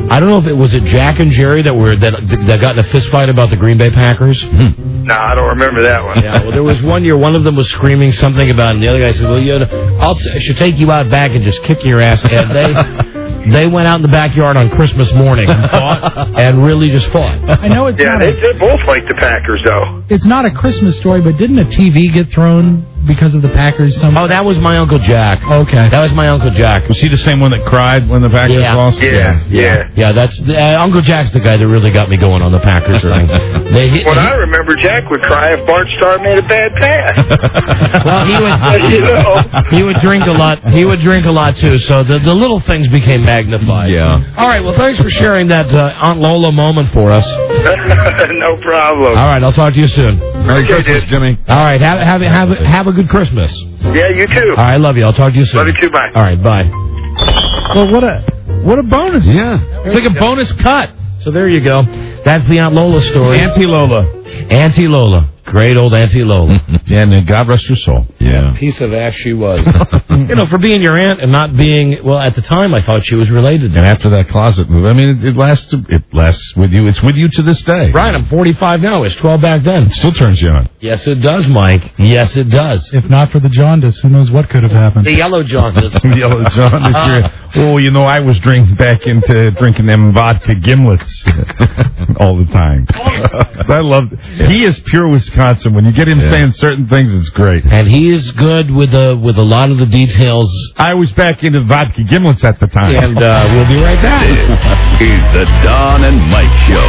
S5: I don't know if it was it Jack and Jerry that were that that got in a fist fight about the Green Bay Packers.
S8: No, I don't remember that one.
S5: Yeah, well, there was one year one of them was screaming something about it, and the other guy said, "Well, you know, I'll I should take you out back and just kick your ass." And they they went out in the backyard on Christmas morning and fought and really just fought.
S13: I know it's
S8: Yeah,
S13: not
S8: they,
S13: a,
S8: they both like the Packers, though.
S13: it's not a Christmas story, but didn't a T V get thrown because of the Packers? Some
S5: Oh, that was my Uncle Jack.
S13: Okay.
S5: That was my Uncle Jack.
S7: Was he the same one that cried when the Packers
S5: Yeah.
S7: lost?
S8: Yeah, yeah.
S5: Yeah, that's uh, Uncle Jack's the guy that really got me going on the Packers thing. They hit,
S8: Well, I remember Jack would cry if Bart Starr made a bad pass.
S5: well, he would
S8: You know?
S5: he would drink a lot. He would drink a lot too. So the the little things became magnified.
S7: Yeah.
S5: All right. Well, thanks for sharing that uh, Aunt Lola moment for us.
S8: No problem.
S5: All right. I'll talk to you soon.
S7: Merry
S8: Okay,
S7: Christmas,
S8: dude.
S7: Jimmy.
S5: All right. Have have have have a good Christmas.
S8: Yeah, you too.
S5: All right. Love you. I'll talk to you soon.
S8: Love you too. Bye.
S5: All right. Bye.
S13: Well, what a what a bonus.
S7: Yeah.
S5: It's like a bonus cut. So there you go. That's the Aunt Lola story.
S7: Auntie Lola.
S5: Auntie Lola. Great old Auntie Lola.
S7: Yeah, and God rest her soul. Yeah.
S5: Piece of ass she was. You know, for being your aunt and not being, well, at the time I thought she was related to
S7: And
S5: me.
S7: after that closet move, I mean, it, it lasts. It lasts with you. It's with you to this day.
S5: Right, I'm forty-five now. It's twelve back then.
S7: It still turns you on.
S5: Yes, it does, Mike. Yes, it does.
S13: If not for the jaundice, who knows what could have happened?
S5: The yellow jaundice.
S7: Yellow John. This year. Oh, you know, I was drinking back into drinking them vodka gimlets all the time. I love. He is pure Wisconsin. When you get him saying certain things, it's great.
S5: And he is good with a, with a lot of the details.
S7: I was back into vodka gimlets at the time.
S5: And uh, we'll be right back.
S1: This is the Don and Mike Show.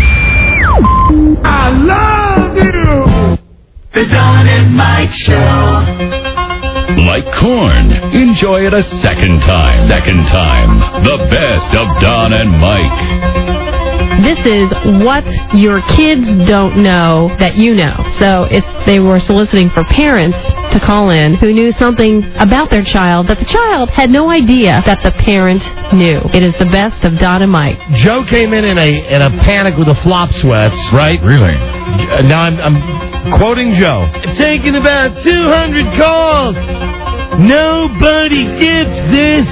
S4: I love you. The Don and Mike Show.
S1: Like corn. Enjoy it a second time. Second time. The best of Don and Mike.
S6: This is what your kids don't know that you know. So it's they were soliciting for parents to call in who knew something about their child that the child had no idea that the parent knew. It is the best of Don and Mike.
S5: Joe came in in a in a panic with the flop sweats.
S7: Right? Really?
S5: Uh, now I'm, I'm quoting Joe. Taking about two hundred calls. Nobody gets this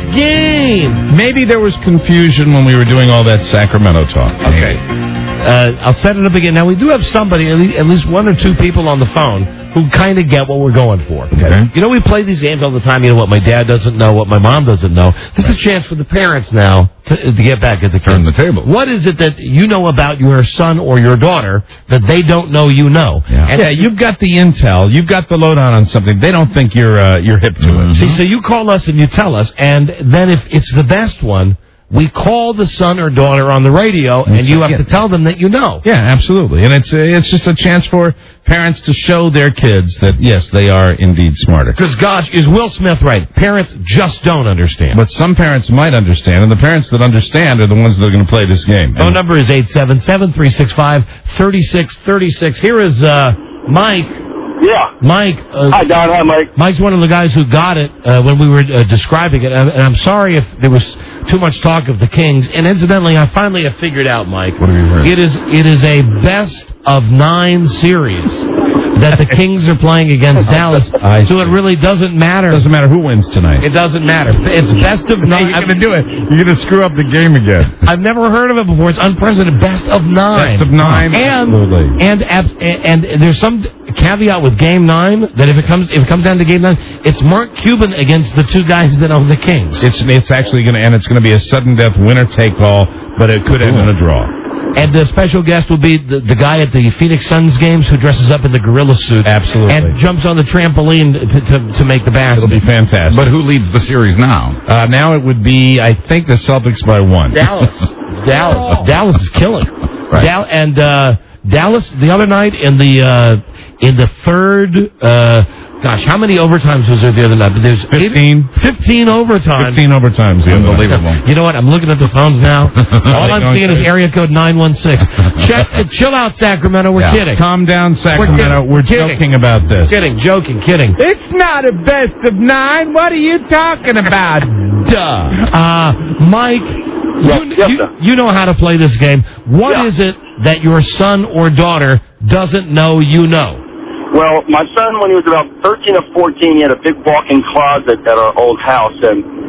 S5: game.
S7: Maybe there was confusion when we were doing all that Sacramento talk.
S5: Okay. Uh, I'll set it up again. Now, we do have somebody, at least, at least one or two people on the phone who kind of get what we're going for. Okay.
S7: Okay.
S5: You know, we play these games all the time. You know what my dad doesn't know, what my mom doesn't know. This is a chance for the parents now to, to get back at the kids.
S7: Turn the table.
S5: What is it that you know about your son or your daughter that they don't know you know?
S7: Yeah.
S5: And
S7: yeah, you've got the intel. You've got the lowdown on something. They don't think you're uh, you're hip to
S5: Mm-hmm.
S7: it.
S5: See, so you call us and you tell us, and then if it's the best one, we call the son or daughter on the radio, and you have
S7: yeah.
S5: to tell them that you know.
S7: Yeah, absolutely. And it's uh, it's just a chance for parents to show their kids that, yes, they are indeed smarter.
S5: Because, gosh, is Will Smith right? Parents just don't understand.
S7: But some parents might understand, and the parents that understand are the ones that are going to play this game.
S5: Phone number is eight seven seven, three six five, three six three six. Here is uh, Mike.
S8: Yeah.
S5: Mike. Uh,
S8: Hi, Don. Hi, Mike.
S5: Mike's one of the guys who got it uh, when we were uh, describing it, and I'm sorry if there was too much talk of the Kings. And incidentally, I finally have figured out, Mike.
S7: What have you heard?
S5: It is it is a best of nine series that the Kings are playing against Dallas.
S7: I
S5: so
S7: see.
S5: it really doesn't matter.
S7: It doesn't matter who wins tonight.
S5: It doesn't matter. It's best of nine.
S7: You're going to do it. You're going to screw up the game again.
S5: I've never heard of it before. It's unprecedented. Best of nine.
S7: Best of nine.
S5: And,
S7: Absolutely.
S5: And, and and there's some caveat with Game Nine that if it comes if it comes down to Game Nine, it's Mark Cuban against the two guys that own the Kings.
S7: It's it's actually going to and it's going to be a sudden death winner take all, but it could end in a draw.
S5: And the special guest will be the, the guy at the Phoenix Suns games who dresses up in the gorilla suit.
S7: Absolutely.
S5: And jumps on the trampoline to, to, to make the basket.
S7: It'll be fantastic.
S9: But who leads the series now?
S7: Uh, now it would be, I think, the Celtics by one.
S5: Dallas. Dallas. Dallas is killing.
S7: Right.
S5: Dal- and uh, Dallas the other night in the uh, in the third. Uh, gosh, how many overtimes was there the other night? There's
S7: fifteen.
S5: Fifteen overtimes.
S7: Fifteen overtimes. The
S9: Unbelievable.
S5: You know what? I'm looking at the phones now. All I'm
S7: Don't
S5: seeing is
S7: say.
S5: area code nine one six. Check, uh, chill out, Sacramento. We're
S7: Yeah.
S5: kidding.
S7: Calm down, Sacramento.
S5: We're
S7: We're,
S5: kidding.
S7: joking about this.
S5: Kidding, joking, kidding.
S7: It's not a best of nine. What are you talking about? Duh.
S5: Uh, Mike,
S8: Yes,
S5: you,
S8: yes,
S5: you,
S8: sir.
S5: you know how to play this game. What
S8: Yeah.
S5: is it that your son or daughter doesn't know you know?
S8: Well, my son, when he was about thirteen or fourteen, he had a big walk-in closet at our old house, and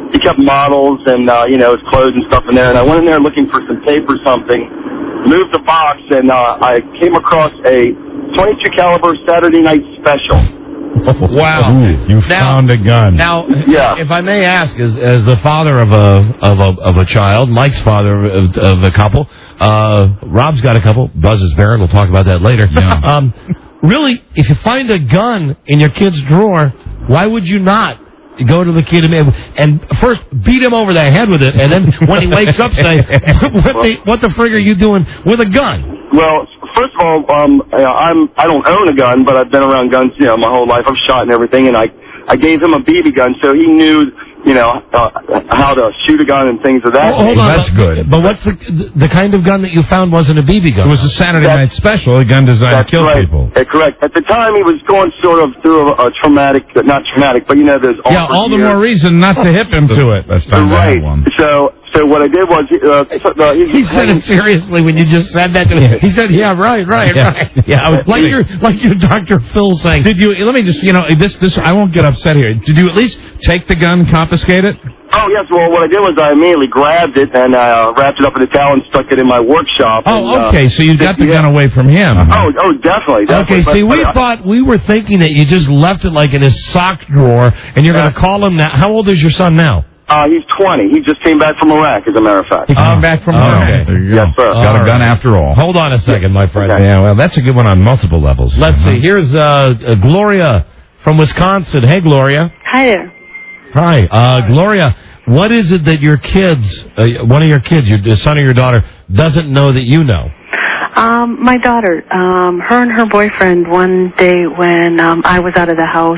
S8: he kept models and, uh, you know, his clothes and stuff in there. And I went in there looking for some tape or something, moved the box, and uh, I came across a twenty-two caliber Saturday Night Special.
S5: Wow.
S7: Ooh, you found a gun.
S5: Now, if I may ask, as, as the father of a of a of a child, Mike's father of, of a couple, uh, Rob's got a couple. Buzz is barren. We'll talk about that later. Um, really, if you find a gun in your kid's drawer, why would you not go to the kid and, and first beat him over the head with it, and then when he wakes up, say, "What the what the frig are you doing with a gun?"
S8: Well, first of all, um, I'm I don't own a gun, but I've been around guns, you know, my whole life. I've shot and everything, and I I gave him a B B gun, so he knew, you know, uh, how to shoot a gun and things of that.
S5: Oh, hold on,
S7: That's good.
S5: But what's the the kind of gun that you found wasn't a B B gun?
S7: It was a Saturday
S8: That's-
S7: Night Special, a gun designed to
S8: That's
S7: kill
S8: right.
S7: people.
S8: Uh, correct. At the time, he was going sort of through a, a traumatic, not traumatic, but you know, there's
S7: Yeah, all the more reason not to hip him to it. That's time to
S8: right.
S7: have one.
S8: So, so what I did was, uh, uh, he,
S5: He said it seriously when you just said that to me. He said, "Yeah, right, right,
S7: Yeah.
S5: right."
S7: Yeah, I was
S5: like
S7: kidding.
S5: you're like you're Doctor Phil saying.
S7: Did you? Let me just, you know, this, this. I won't get upset here. Did you at least take the gun, confiscate it?
S8: Oh yes. Well, what I did was I immediately grabbed it and uh, wrapped it up in a towel and stuck it in my workshop.
S7: Oh,
S8: and, uh,
S7: okay. So you got the
S8: yeah.
S7: gun away from him.
S8: Oh, oh, definitely. definitely.
S5: Okay,
S8: But-
S5: see, we
S8: but I-
S5: thought we were thinking that you just left it like in his sock drawer, and you're going to call him now. How old is your son now?
S8: Uh, he's twenty. He just came back from Iraq, as a matter of fact.
S7: He came back from Iraq.
S5: okay.
S7: There you go.
S8: Yes, sir.
S7: Got
S5: All
S7: a gun
S5: right.
S7: after all.
S5: Hold on a second, my friend.
S8: Okay.
S7: Yeah, well, that's a good one on multiple levels.
S5: Let's
S7: Uh-huh.
S5: see. Here's uh, uh, Gloria from Wisconsin. Hey, Gloria.
S11: Hi there.
S5: Hi, uh, Gloria. What is it that your kids, uh, one of your kids, your son or your daughter, doesn't know that you know?
S11: Um, my daughter, um, her and her boyfriend one day when um, I was out of the house,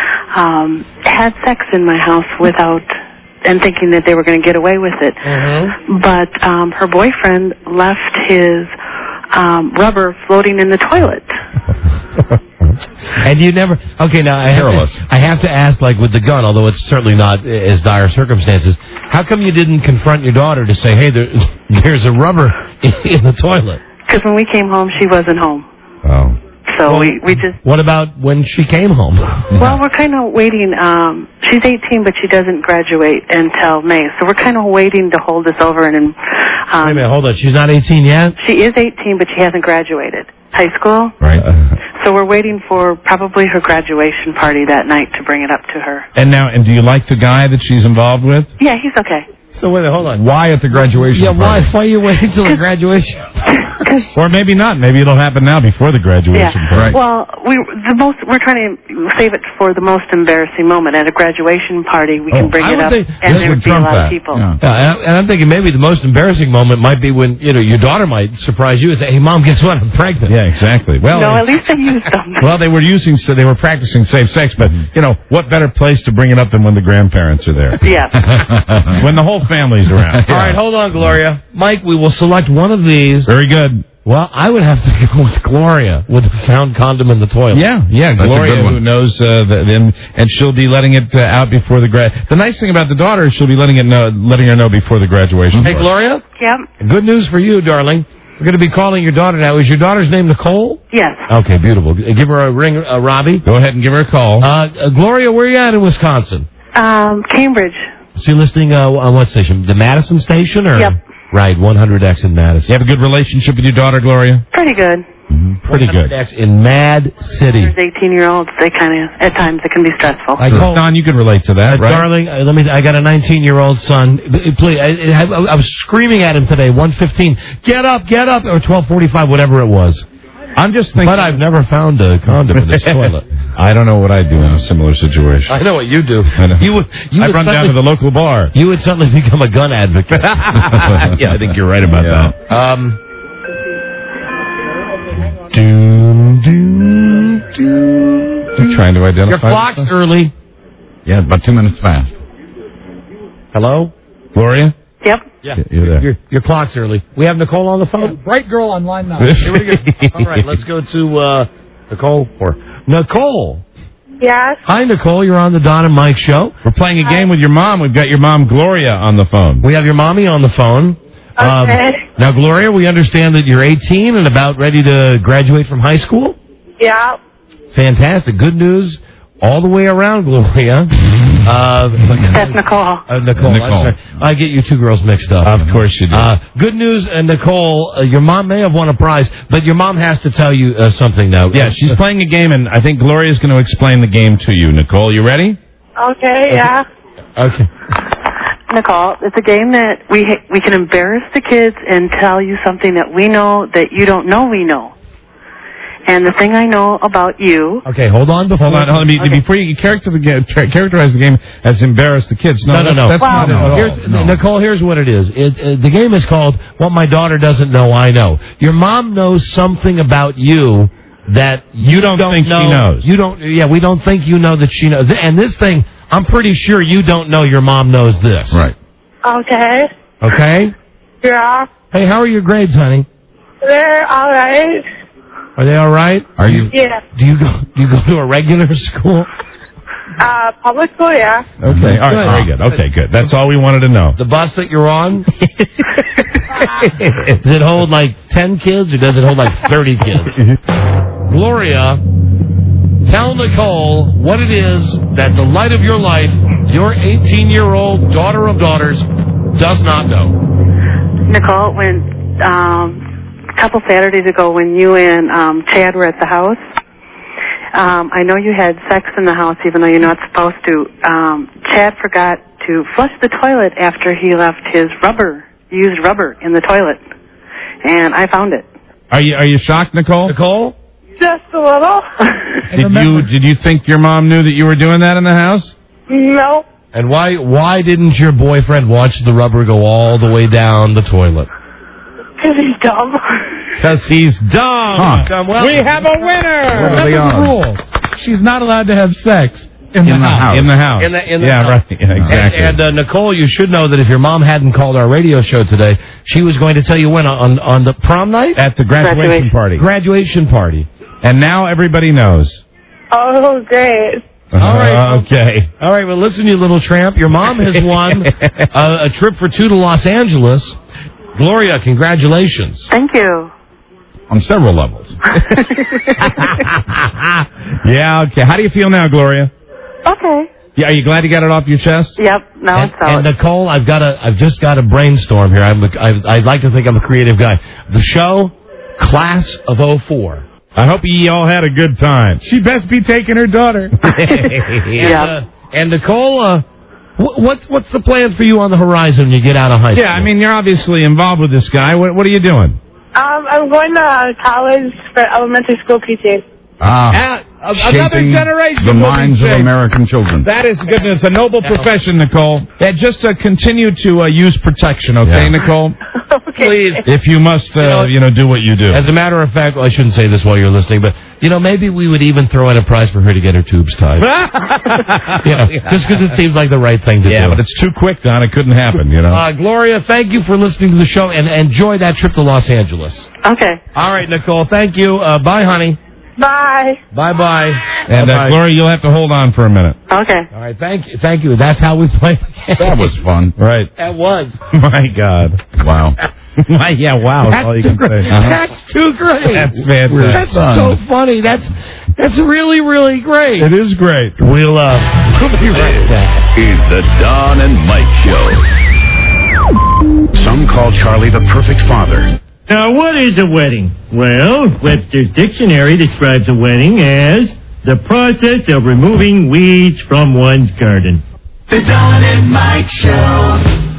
S11: um, had sex in my house without, and thinking that they were going to get away with it.
S5: Mm-hmm.
S11: But um, her boyfriend left his um, rubber floating in the toilet.
S5: And you never. Okay, now I have, to, I have to ask, like with the gun, although it's certainly not as dire circumstances. How come you didn't confront your daughter to say, "Hey, there, there's a rubber in the toilet"?
S11: Because when we came home, she wasn't home.
S7: Oh.
S11: So we, we just,
S5: What about when she came home?
S11: well, we're kind of waiting. Um, she's eighteen, but she doesn't graduate until May. So we're kind of waiting to hold this over. And um,
S5: Wait a minute, hold on. She's not eighteen yet?
S11: she is eighteen, but she hasn't graduated high school.
S7: Right.
S11: So we're waiting for probably her graduation party that night to bring it up to her.
S7: And now, and do you like the guy that she's involved with?
S11: Yeah, he's okay.
S5: So wait a minute, hold on.
S7: Why at the graduation
S5: Yeah, why?
S7: party?
S5: Why are you waiting until the graduation?
S7: Or maybe not. Maybe it'll happen now before the graduation
S11: Yeah.
S7: party.
S11: Well, we the most we're trying to save it for the most embarrassing moment at a graduation party. We can
S5: Oh,
S11: bring
S5: I
S11: it
S5: would
S11: up,
S5: think
S11: and
S5: this
S11: there
S5: would
S11: would be a
S5: trump
S11: lot
S5: that.
S11: of people.
S5: Yeah, and, I, and I'm thinking maybe the most embarrassing moment might be when you know your daughter might surprise you and say, "Hey, Mom, guess what? I'm pregnant."
S7: Yeah, exactly. Well,
S11: no, at least they used them.
S7: well, they were using, so they were practicing safe sex, but you know, what better place to bring it up than when the grandparents are there?
S11: Yeah.
S7: When the whole family's around.
S5: All right, hold on, Gloria. Mike, we will select one of these.
S7: Very good.
S5: Well, I would have to go with Gloria with the found condom in the toilet.
S7: Yeah, yeah,
S5: That's a
S7: Gloria,
S5: good one.
S7: who knows uh, the, then, and she'll be letting it uh, out before the grad. The nice thing about the daughter is she'll be letting it know, letting her know before the graduation.
S5: Hey,
S7: party.
S5: Gloria.
S11: Yep.
S5: Good news for you, darling. We're going to be calling your daughter now. Is your daughter's name Nicole?
S11: Yes.
S5: Okay, beautiful. Give her a ring, uh, Robbie.
S7: Go ahead and give her a call.
S5: Uh, uh, Gloria, where are you at in Wisconsin?
S11: Um, Cambridge.
S5: So you're listening uh, on what station? The Madison station? Or?
S11: Yep.
S5: Right, one hundred X in Madison.
S7: You have a good relationship with your daughter, Gloria?
S11: Pretty good.
S7: Pretty good.
S5: one hundred X in Mad City.
S11: There's eighteen-year-olds. They kind of, at times, it can be stressful.
S7: I call, Don, you can relate to that,
S5: Uh,
S7: right?
S5: Darling, uh, let me. I got a nineteen-year-old son. Uh, Please, I, I, I was screaming at him today. one fifteen. Get up, get up, or twelve forty-five, whatever it was.
S7: I'm just thinking.
S5: But I've never found a condom in this toilet.
S7: I don't know what I'd do in a similar situation.
S5: I know what you do.
S7: I know.
S5: You would. You
S7: I'd
S5: would
S7: run down to
S5: suddenly-
S7: the local bar.
S5: You would suddenly become a gun advocate.
S7: Yeah, I think you're right about that.
S5: Um. Doom, doom, doom.
S7: I'm trying to identify.
S5: Your clock's
S7: this.
S5: early.
S9: Yeah, about two minutes fast.
S5: Hello?
S7: Gloria?
S11: Yep.
S5: Yeah.
S7: You're there.
S5: Your, your clock's early. We have Nicole on the phone?
S13: Bright girl on line nine.
S5: Here we go. All right, let's go to uh, Nicole. Or Nicole.
S11: Yes.
S5: Hi, Nicole. You're on the Don and Mike show.
S7: We're playing a game with your mom. We've got your mom, Gloria, on the phone.
S5: We have your mommy on the phone. Um,
S11: Okay.
S5: now, Gloria, we understand that you're eighteen and about ready to graduate from high school.
S11: Yeah.
S5: Fantastic. Good news all the way around, Gloria. Uh,
S11: That's Nicole.
S5: Uh, Nicole. I'm
S7: Nicole.
S5: sorry. I get you two girls mixed up.
S7: Of course you do.
S5: Uh, good news, uh, Nicole. Uh, your mom may have won a prize, but your mom has to tell you uh, something now.
S7: Yeah, she's playing a game, and I think Gloria's going to explain the game to you. Nicole, you ready?
S11: Okay, yeah.
S5: Okay.
S11: Nicole, it's a game that we ha- we can embarrass the kids and tell you something that we know that you don't know we know. And the thing I know about you...
S5: Okay, hold on before...
S7: Hold on, hold on. Be-
S11: Okay.
S7: Before you character the game, tra- characterize the game as embarrass the kids. No,
S5: No, no,
S7: that's,
S5: no.
S7: that's
S11: Well,
S7: not it at all.
S5: Here's,
S7: No.
S5: Nicole, here's what it is. It, uh, the game is called What My Daughter Doesn't Know, I Know. Your mom knows something about you that you,
S7: You don't think she
S5: know.
S7: knows.
S5: You don't. Yeah, we don't think you know that she knows. And this thing, I'm pretty sure you don't know your mom knows this.
S9: Right.
S11: Okay.
S5: Okay?
S11: Yeah.
S5: Hey, how are your grades, honey?
S11: They're all right.
S5: Are they all right?
S9: Are you?
S11: Yeah.
S5: Do you go? Do you go to a regular school?
S11: Uh, public school, yeah.
S7: Okay, all right,
S5: Good.
S7: very good. Okay, good. That's all we wanted to know.
S5: The bus that you're on? Does it hold like ten kids or does it hold like thirty kids? Gloria, tell Nicole what it is that the light of your life, your eighteen-year-old daughter of daughters, does not know.
S11: Nicole, when um, a couple Saturdays ago when you and um, Chad were at the house, um, I know you had sex in the house even though you're not supposed to. Um, Chad forgot to flush the toilet after he left his rubber, used rubber in the toilet, and I found it.
S7: Are you are you shocked, Nicole?
S5: Nicole?
S11: Just a little.
S7: Did you did you think your mom knew that you were doing that in the house?
S11: No.
S5: And why why didn't your boyfriend watch the rubber go all the way down the toilet?
S11: Because he's dumb.
S7: Because he's dumb.
S9: Huh.
S5: Come well.
S7: We have a winner.
S9: What are the
S13: That's the
S9: odds?
S13: rule. She's not allowed to have sex in,
S7: In
S13: the, house.
S7: In the house.
S5: In the- in the
S7: yeah,
S5: house.
S7: right. Yeah, exactly.
S5: And, and uh, Nicole, you should know that if your mom hadn't called our radio show today, she was going to tell you when on on the prom night,
S7: At the graduation
S11: Graduation.
S7: party.
S5: graduation party.
S7: And now everybody knows.
S11: Oh, great.
S5: All right.
S7: Uh, okay.
S5: All right, well, listen, you little tramp. Your mom has won uh, a trip for two to Los Angeles. Gloria, congratulations.
S11: Thank you.
S9: On several levels.
S7: Yeah, okay. How do you feel now, Gloria?
S11: Okay.
S7: Yeah, are you glad you got it off your chest?
S11: Yep. Now
S5: And,
S11: it's out.
S5: and Nicole, I've got a, I've just got to brainstorm here. I'm, a, I, I'd like to think I'm a creative guy. The show, Class of oh four.
S7: I hope you all had a good time.
S13: She best be taking her daughter.
S5: And, uh, and Nicole, uh, wh- what's what's the plan for you on the horizon when you get out of high school?
S7: Yeah, I mean, you're obviously involved with this guy. What, what are you doing?
S11: Um, I'm going to college for elementary school P T A.
S9: Ah,
S7: Uh, another
S9: shaping
S7: generation
S9: the
S7: will be
S9: minds of
S7: shaped.
S9: American children.
S7: That is good. It's a noble profession, Nicole. And just uh, continue to uh, use protection, okay,
S9: Yeah.
S7: Nicole?
S5: Please.
S7: If you must, uh, you, know, you know, do what you do.
S5: As a matter of fact, well, I shouldn't say this while you're listening, but, you know, maybe we would even throw in a prize for her to get her tubes tied. Yeah, just because it seems like the right thing to
S7: yeah,
S5: do.
S7: but it's too quick, Don. It couldn't happen, you know.
S5: Uh, Gloria, thank you for listening to the show, and enjoy that trip to Los Angeles.
S11: Okay.
S5: All right, Nicole, thank you. Uh, bye, honey.
S11: Bye.
S5: Bye-bye.
S7: and, uh,
S5: Bye-bye.
S7: Gloria, you'll have to hold on for a minute.
S11: Okay.
S5: All right, thank you. Thank you. That's how we play the game.
S9: That was fun.
S7: Right.
S5: That was.
S7: My God.
S9: Wow.
S7: My, yeah, wow. That's all you
S5: too
S7: can
S5: great.
S7: say.
S5: That's too great.
S7: That's fantastic.
S5: That's
S9: Fun.
S5: so funny. That's that's really, really great.
S7: It is great.
S5: We'll, uh, we'll be right back.
S1: Is the Don and Mike Show. Some call Charlie the perfect father.
S12: Now, what is a wedding? Well, Webster's Dictionary describes a wedding as the process of removing weeds from one's garden.
S4: The Don and Mike Show.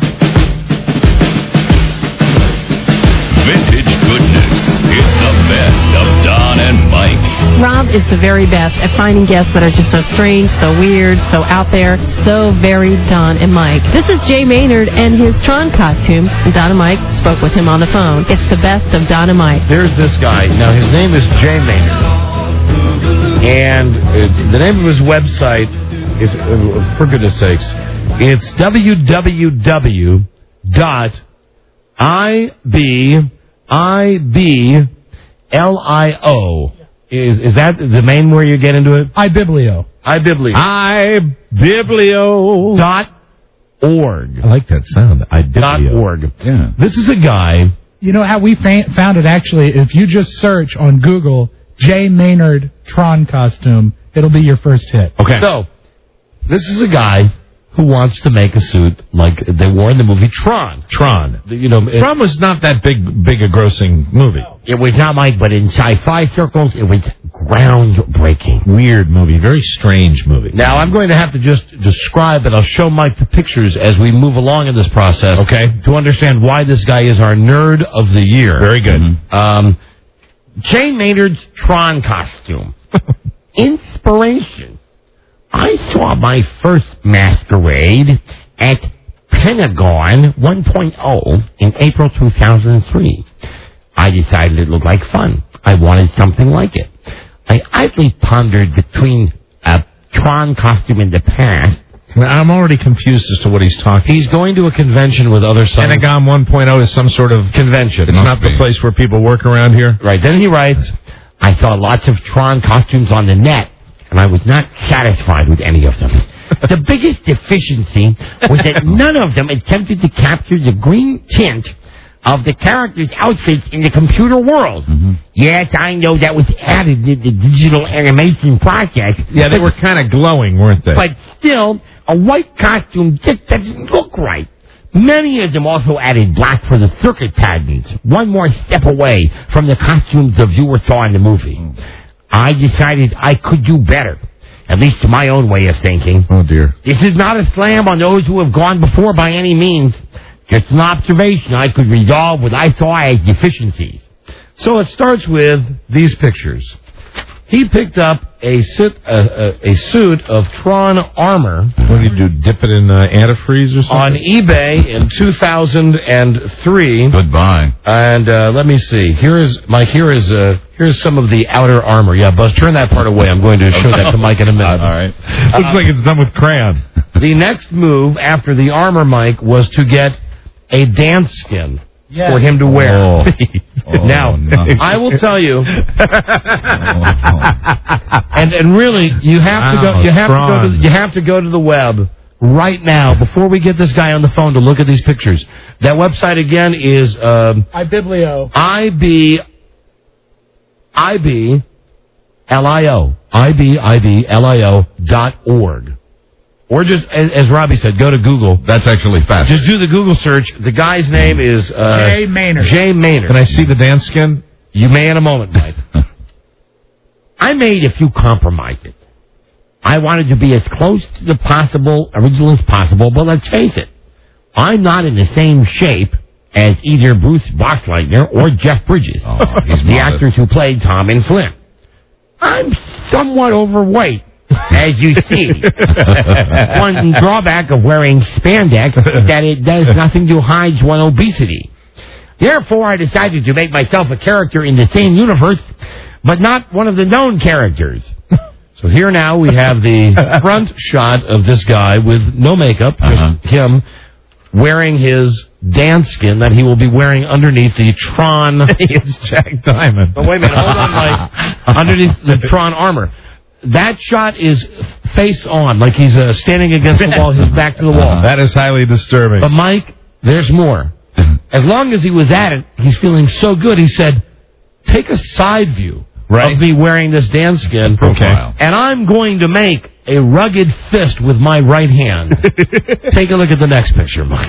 S1: Vintage goodness. It's the best of Don and Mike.
S6: Rob is the very best at finding guests that are just so strange, so weird, so out there, so very Don and Mike. This is Jay Maynard and his Tron costume. Don and Mike spoke with him on the phone. It's the best of Don and Mike.
S5: There's this guy. Now, his name is Jay Maynard. And uh, the name of his website is, uh, for goodness sakes, it's w w w dot i b i b l i o. Is is that the main where you get into it?
S13: iBiblio.
S5: iBiblio.
S7: iBiblio.
S5: Dot org.
S7: I like that sound. iBiblio.
S5: Dot org.
S9: Yeah.
S5: This is a guy.
S13: You know how we fa- found it, actually? If you just search on Google, Jay Maynard Tron costume, it'll be your first hit.
S7: Okay.
S5: So, This is a guy who wants to make a suit like they wore in the movie Tron.
S7: Tron.
S5: You know, it,
S7: Tron was not that big, big a grossing movie.
S5: It was not, Mike, but in sci-fi circles, it was groundbreaking.
S7: Weird movie, very strange movie.
S5: Now, I'm going to have to just describe, and I'll show Mike the pictures as we move along in this process.
S7: Okay.
S5: To understand why this guy is our nerd of the year.
S7: Very good.
S5: Mm-hmm. Um, Jay Maynard's Tron costume. Inspiration. I saw my first masquerade at Pentagon one point oh in April two thousand three. I decided it looked like fun. I wanted something like it. I idly pondered between a Tron costume in the past.
S7: I'm already confused as to what he's talking
S5: He's going to a convention with other sons.
S7: Pentagon one point oh is some sort of
S5: convention.
S7: It's not the place where people work around here?
S5: Right. Then he writes, I saw lots of Tron costumes on the net, and I was not satisfied with any of them. The biggest deficiency was that none of them attempted to capture the green tint of the characters' outfits in the computer world. Mm-hmm. Yes, I know that was added in the digital animation process.
S7: Yeah, they were kind of glowing, weren't they?
S5: But still, a white costume just doesn't look right. Many of them also added black for the circuit patterns, one more step away from the costumes the viewer saw in the movie. I decided I could do better, at least to my own way of thinking.
S7: Oh, dear.
S5: This is not a slam on those who have gone before by any means. Just an observation I could resolve what I saw as deficiencies. So it starts with these pictures. He picked up a, sit, a, a, a suit of Tron armor.
S7: What did you do, dip it in uh, antifreeze or something?
S5: On eBay in two thousand three.
S9: Goodbye.
S5: And uh, let me see. Here is, Mike, here is uh, here's some of the outer armor. Yeah, Buzz, turn that part away. I'm going to show that to Mike in a minute.
S9: All right.
S7: Looks
S5: Uh,
S7: like it's done with crayon.
S5: The next move after the armor, Mike, was to get a dance skin
S13: Yes.
S5: for him to wear.
S9: Oh.
S5: Now,
S9: Oh, no.
S5: I will tell you, and and really, you have to go.
S7: Wow,
S5: You have to go. To,
S7: Tron.
S5: you have to go to the web right now before we get this guy on the phone to look at these pictures. That website again is um,
S13: iBiblio.
S5: I B I B L I O I B I B L I O dot org. Or just, as, as Robbie said, go to Google.
S9: That's actually fast.
S5: Just do the Google search. The guy's name is uh,
S13: Jay Maynard.
S5: Jay Maynard.
S7: Can I see the dance skin?
S5: You may in a moment, Mike. I made a few compromises. I wanted to be as close to the possible original as possible, but let's face it, I'm not in the same shape as either Bruce Boxleitner or Jeff Bridges,
S9: Oh, he's
S5: the
S9: modest.
S5: actors who played Tom and Flynn. I'm somewhat overweight, as you see. One drawback of wearing spandex is that it does nothing to hide one's obesity. Therefore, I decided to make myself a character in the same universe, but not one of the known characters. So here now we have the front shot of this guy with no makeup, just
S9: Uh-huh.
S5: him wearing his dance skin that he will be wearing underneath the Tron.
S7: It's Jack Diamond.
S5: But wait a minute, hold on, Mike. Underneath the Tron armor. That shot is face on, like he's uh, standing against the wall, his back to the wall.
S7: That is highly disturbing.
S5: But Mike, there's more. As long as he was at it, he's feeling so good, he said, take a side view
S7: Right.
S5: of me wearing this dance skin.
S9: Profile.
S5: And I'm going to make a rugged fist with my right hand. Take a look at the next picture, Mike.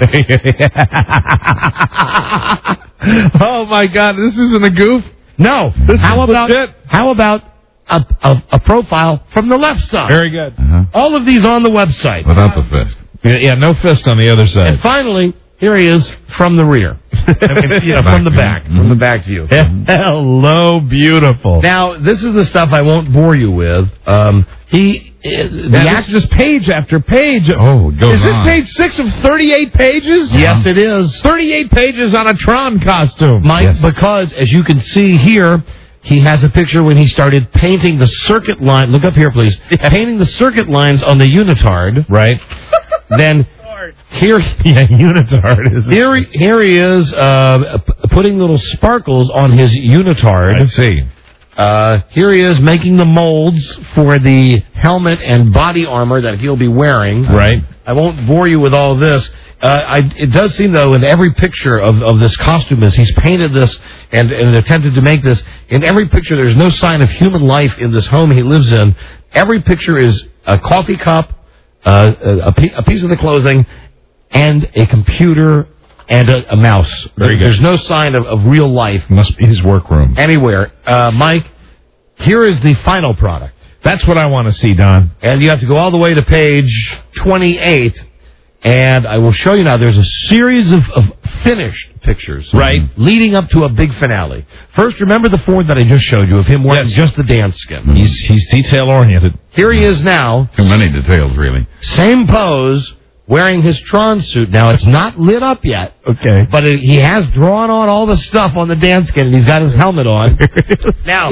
S7: Oh, my God. This isn't a goof?
S5: No.
S7: This
S5: how
S7: is
S5: about
S7: legit.
S5: how about a, a, a profile from the left side?
S7: Very good.
S9: Uh-huh.
S5: All of these on the website.
S9: Without the fist.
S7: Yeah, yeah, no fist on the other
S5: And
S7: side.
S5: finally, here he is from the rear. I mean, you know, from the back. From the back view.
S7: Hello, beautiful.
S5: Now, this is the stuff I won't bore you with. Um, he, uh, the
S7: Now,
S5: act-
S7: this is just page after page.
S9: Oh, it goes
S7: Is this
S9: on.
S7: page six of thirty-eight pages?
S5: Yes, it is.
S7: thirty-eight pages on a Tron costume.
S5: Mike, because, as you can see here, he has a picture when he started painting the circuit line. Look up here, please. Painting the circuit lines on the unitard.
S7: Right.
S5: Then here,
S7: Yeah, unitard is.
S5: here, he- here he is uh, p- putting little sparkles on his unitard.
S7: I see.
S5: Uh, here he is making the molds for the helmet and body armor that he'll be wearing.
S7: Right.
S5: I won't bore you with all this. Uh, I, it does seem, though, in every picture of, of this costume, as he's painted this and, and attempted to make this, in every picture there's no sign of human life in this home he lives in. Every picture is a coffee cup, uh, a, a piece- a piece of the clothing, and a computer and a, a mouse.
S7: Very good.
S5: There's no sign of, of real life.
S7: Must be his workroom.
S5: Anywhere. Uh, Mike, here is the final product.
S7: That's what I want to see, Don.
S5: And you have to go all the way to page twenty-eight, and I will show you now. There's a series of, of finished pictures,
S7: right,
S5: leading up to a big finale. First, remember the Ford that I just showed you of him wearing
S7: Yes.
S5: just the dance skin.
S7: He's he's detail oriented.
S5: Here he is now.
S9: Too many details, really.
S5: Same pose, wearing his Tron suit. Now, it's not lit up yet.
S7: Okay.
S5: But it, he has drawn on all the stuff on the dance skin, and he's got his helmet on. Now,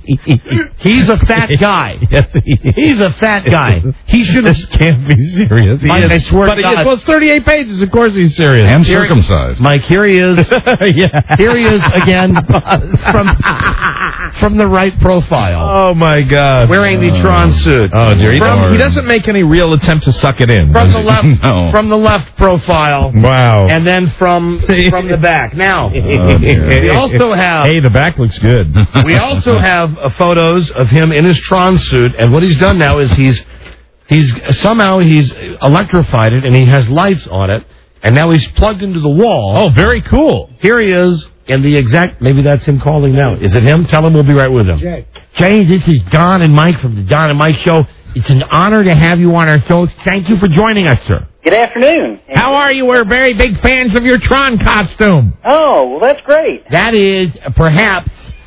S5: he's a fat guy.
S7: Yes, he is.
S5: He's a fat guy. He should have...
S7: This can't be serious. He
S5: Mike,
S7: is.
S5: I swear
S7: but
S5: to
S7: he is.
S5: God.
S7: Well, it's thirty-eight pages. Of course he's serious.
S9: And
S5: Here-
S9: circumcised.
S5: Mike, here he is.
S7: yeah.
S5: Here he is again from, from the right profile.
S7: Oh, my God.
S5: Wearing the Tron suit.
S7: Oh, dear. He,
S5: From-
S7: doesn't, he doesn't make any real attempt to suck it in.
S5: From
S7: does
S5: the
S7: he?
S5: left,
S9: No.
S5: from the left profile,
S7: Wow.
S5: and then from from the back. Now,
S7: Oh, dear.
S5: we also have
S7: Hey, the back looks good.
S5: we also have uh, photos of him in his Tron suit, and what he's done now is he's he's somehow he's electrified it, and he has lights on it, and now he's plugged into the wall.
S7: Oh, very cool.
S5: Here he is in the exact. Maybe that's him calling now. Is it him? Tell him we'll be right with him.
S15: Jay.
S5: Jay, this is Don and Mike from the Don and Mike Show. It's an honor to have you on our show. Thank you for joining us, sir.
S15: Good afternoon.
S7: How are you? We're very big fans of your Tron costume.
S15: Oh, well, that's great.
S5: That is perhaps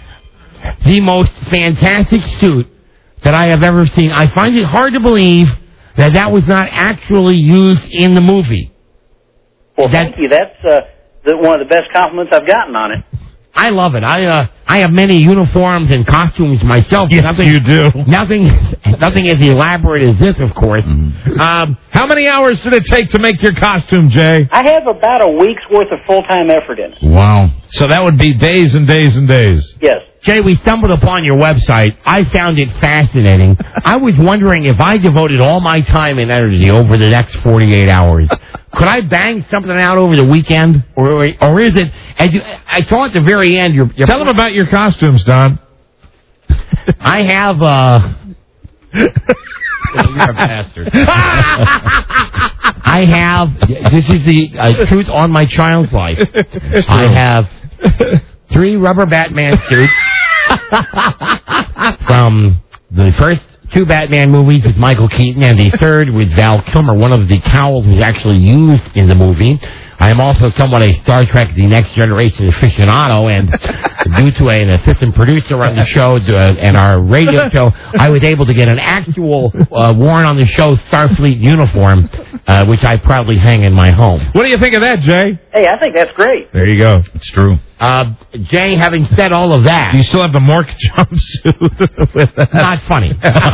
S5: the most fantastic suit that I have ever seen. I find it hard to believe that that was not actually used in the movie.
S15: Well,
S5: That-
S15: thank you. That's uh, the, one of the best compliments I've gotten on it.
S5: I love it. I uh, I have many uniforms and costumes myself.
S7: Yes,
S5: nothing,
S7: you do.
S5: Nothing, nothing as elaborate as this, of course. Um,
S7: How many hours did it take to make your costume, Jay?
S15: I have about a week's worth of full-time effort in it.
S9: Wow.
S7: So that would be days and days and days.
S15: Yes.
S5: Jay, we stumbled upon your website. I found it fascinating. I was wondering if I devoted all my time and energy over the next forty-eight hours, could I bang something out over the weekend? Or or is it, as you, I saw at the very end, you're, you're
S7: Tell them about your costumes, Don.
S5: I have, uh... You're a bastard. I have, this is the uh, truth on my child's life. I have three rubber Batman suits from the first two Batman movies with Michael Keaton, and the third with Val Kilmer. One of the cowls was actually used in the movie. I am also somewhat a Star Trek The Next Generation aficionado, and due to an assistant producer on the show uh, and our radio show, I was able to get an actual uh, worn on the show Starfleet uniform, uh, which I proudly hang in my home.
S7: What do you think of that, Jay?
S15: Hey, I think that's great.
S7: There you go.
S9: It's true.
S5: Uh, Jay, having said all of that,
S7: Do you still have the Mork jumpsuit with that?
S5: not funny.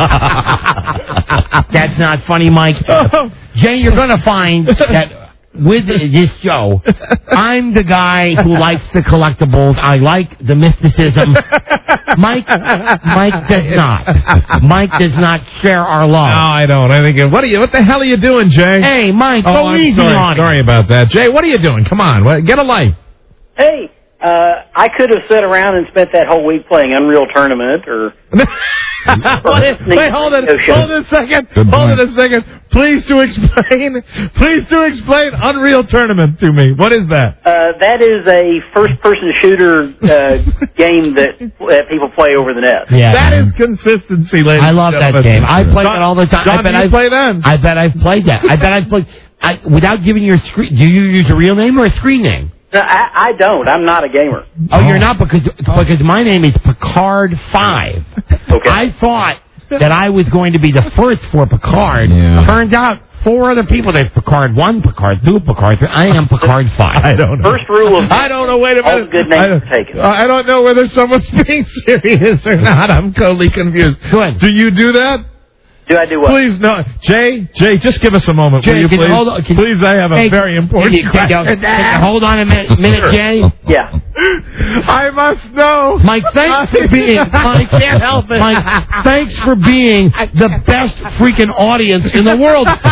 S5: That's not funny, Mike. Jay, you're going to find that with this show, I'm the guy who likes the collectibles. I like the mysticism. Mike, Mike does not. Mike does not share our love.
S7: No, I don't. I think. What are you? What the hell are you doing, Jay?
S5: Hey, Mike,
S7: oh,
S5: go
S7: I'm
S5: easy
S7: sorry.
S5: on
S7: Sorry
S5: him.
S7: about that, Jay. What are you doing? Come on, what- get a life.
S15: Hey, uh, I could have sat around and spent that whole week playing Unreal Tournament or...
S7: wait, wait, hold it, hold it a second,
S9: Good
S7: hold
S9: point.
S7: it a second. Please do explain, please do explain Unreal Tournament to me. What is that?
S15: Uh, that is a first-person shooter uh, game that uh, people play over the net.
S5: Yeah.
S7: That is consistency, ladies
S5: I love
S7: and
S5: that
S7: gentlemen.
S5: game. I play
S7: Don-
S5: that all the time.
S7: Don,
S5: I bet
S7: do you
S5: I've,
S7: play that?
S5: I bet I've played that. I bet I've played. I, without giving your screen, do you use a real name or a screen name?
S15: No, I, I don't. I'm not a gamer.
S5: Oh, you're not because because my name is Picard Five.
S15: Okay.
S5: I thought that I was going to be the first for Picard.
S9: Yeah.
S5: Turns out four other people. There's Picard One, Picard Two, Picard Three. I am Picard Five.
S7: I don't know.
S15: First rule of
S7: I don't know. Wait a
S15: all
S7: minute.
S15: good names
S7: I,
S15: are taken.
S7: I don't know whether someone's being serious or not. I'm totally confused.
S5: Good.
S7: Do you do that?
S15: Do I do what?
S7: Please, no. Jay, Jay, just give us a moment,
S5: Jay,
S7: will you,
S5: can you
S7: please?
S5: hold on- can-
S7: please, I have a
S5: Hey,
S7: very important
S5: can you- can you-
S7: question.
S5: can you hold on a minute, minute Jay.
S15: Yeah.
S7: I must know.
S5: Mike, thanks for being. Mike, can't help it. Mike, thanks for being the best freaking audience in the world. No,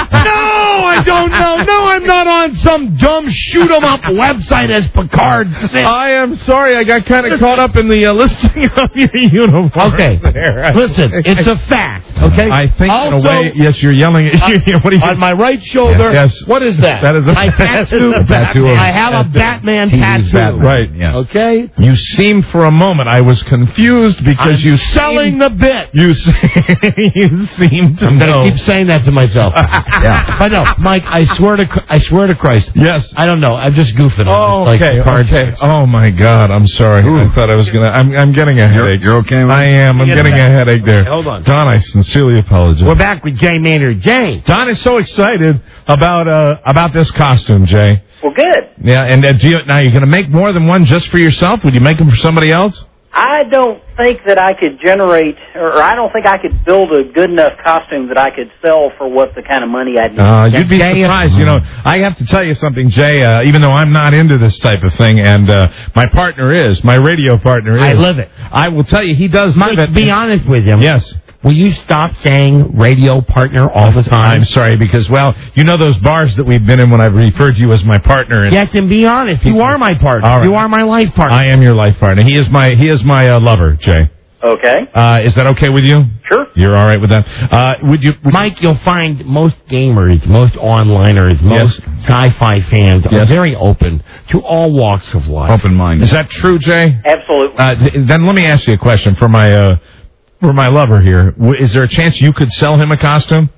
S5: I don't know. No, I'm not on some dumb shoot 'em up website as Picard said.
S7: I am sorry. I got kind of caught up in the uh, listing of your uniform.
S5: Okay,
S7: there.
S5: listen, it's a fact. Okay,
S7: I think
S5: also,
S7: in a way, yes, you're yelling at you. What are you?
S5: On my right shoulder.
S7: Yes.
S5: What is that?
S7: That is a
S5: my tattoo.
S7: a tattoo of-
S5: I have a Batman tattoo.
S7: Batman. Right. Yes.
S5: Okay.
S7: You seem for a moment. I was confused because
S5: I'm
S7: you
S5: selling
S7: seem,
S5: the bit.
S7: You se- you seem to
S5: I'm
S7: know.
S5: gonna keep saying that to myself. Yeah. But no, Mike, I swear to I swear to Christ.
S7: Yes.
S5: I don't know. I'm just goofing.
S7: Oh,
S5: on it, like
S7: okay.
S5: Picard
S7: Okay.
S5: says.
S7: Oh my God. I'm sorry. I thought I was gonna. I'm I'm getting a headache.
S9: You're okay, man?
S7: I am. I'm
S5: Get
S7: getting a
S5: back.
S7: headache there.
S5: Okay, hold on.
S7: Don, I sincerely apologize.
S5: We're back with Jay Maynard. Jay.
S7: Don is so excited about uh about this costume, Jay.
S15: Well, good.
S7: Yeah, and uh, do you, now you're going to make more than one just for yourself? Would you make them for somebody else?
S15: I don't think that I could generate, or I don't think I could build a good enough costume that I could sell for what the kind of money I'd need.
S7: Uh, you'd be surprised. You know, I have to tell you something, Jay. Uh, even though I'm not into this type of thing, and uh, my partner is, my radio partner is.
S5: I live it.
S7: I will tell you, he does
S5: Mike,
S7: live it.
S5: be honest with him.
S7: Yes.
S5: Will you stop saying radio partner all the time?
S7: I'm sorry, because, well, you know those bars that we've been in when I've referred to you as my partner. And
S5: Yes, and be honest. You are my partner.
S7: All right.
S5: You are my life partner.
S7: I am your life partner. He is my he is my uh, lover, Jay.
S15: Okay.
S7: Uh, is that okay with you?
S15: Sure.
S7: You're all right with that? Uh, would you, would
S5: Mike, you'll find most gamers, most onliners, most sci-fi fans are
S7: Yes.
S5: very open to all walks of life.
S9: Open-minded.
S7: Is that true, Jay?
S15: Absolutely.
S7: Uh, th- then let me ask you a question for my uh, for my lover here. W- Is there a chance you could sell him a costume?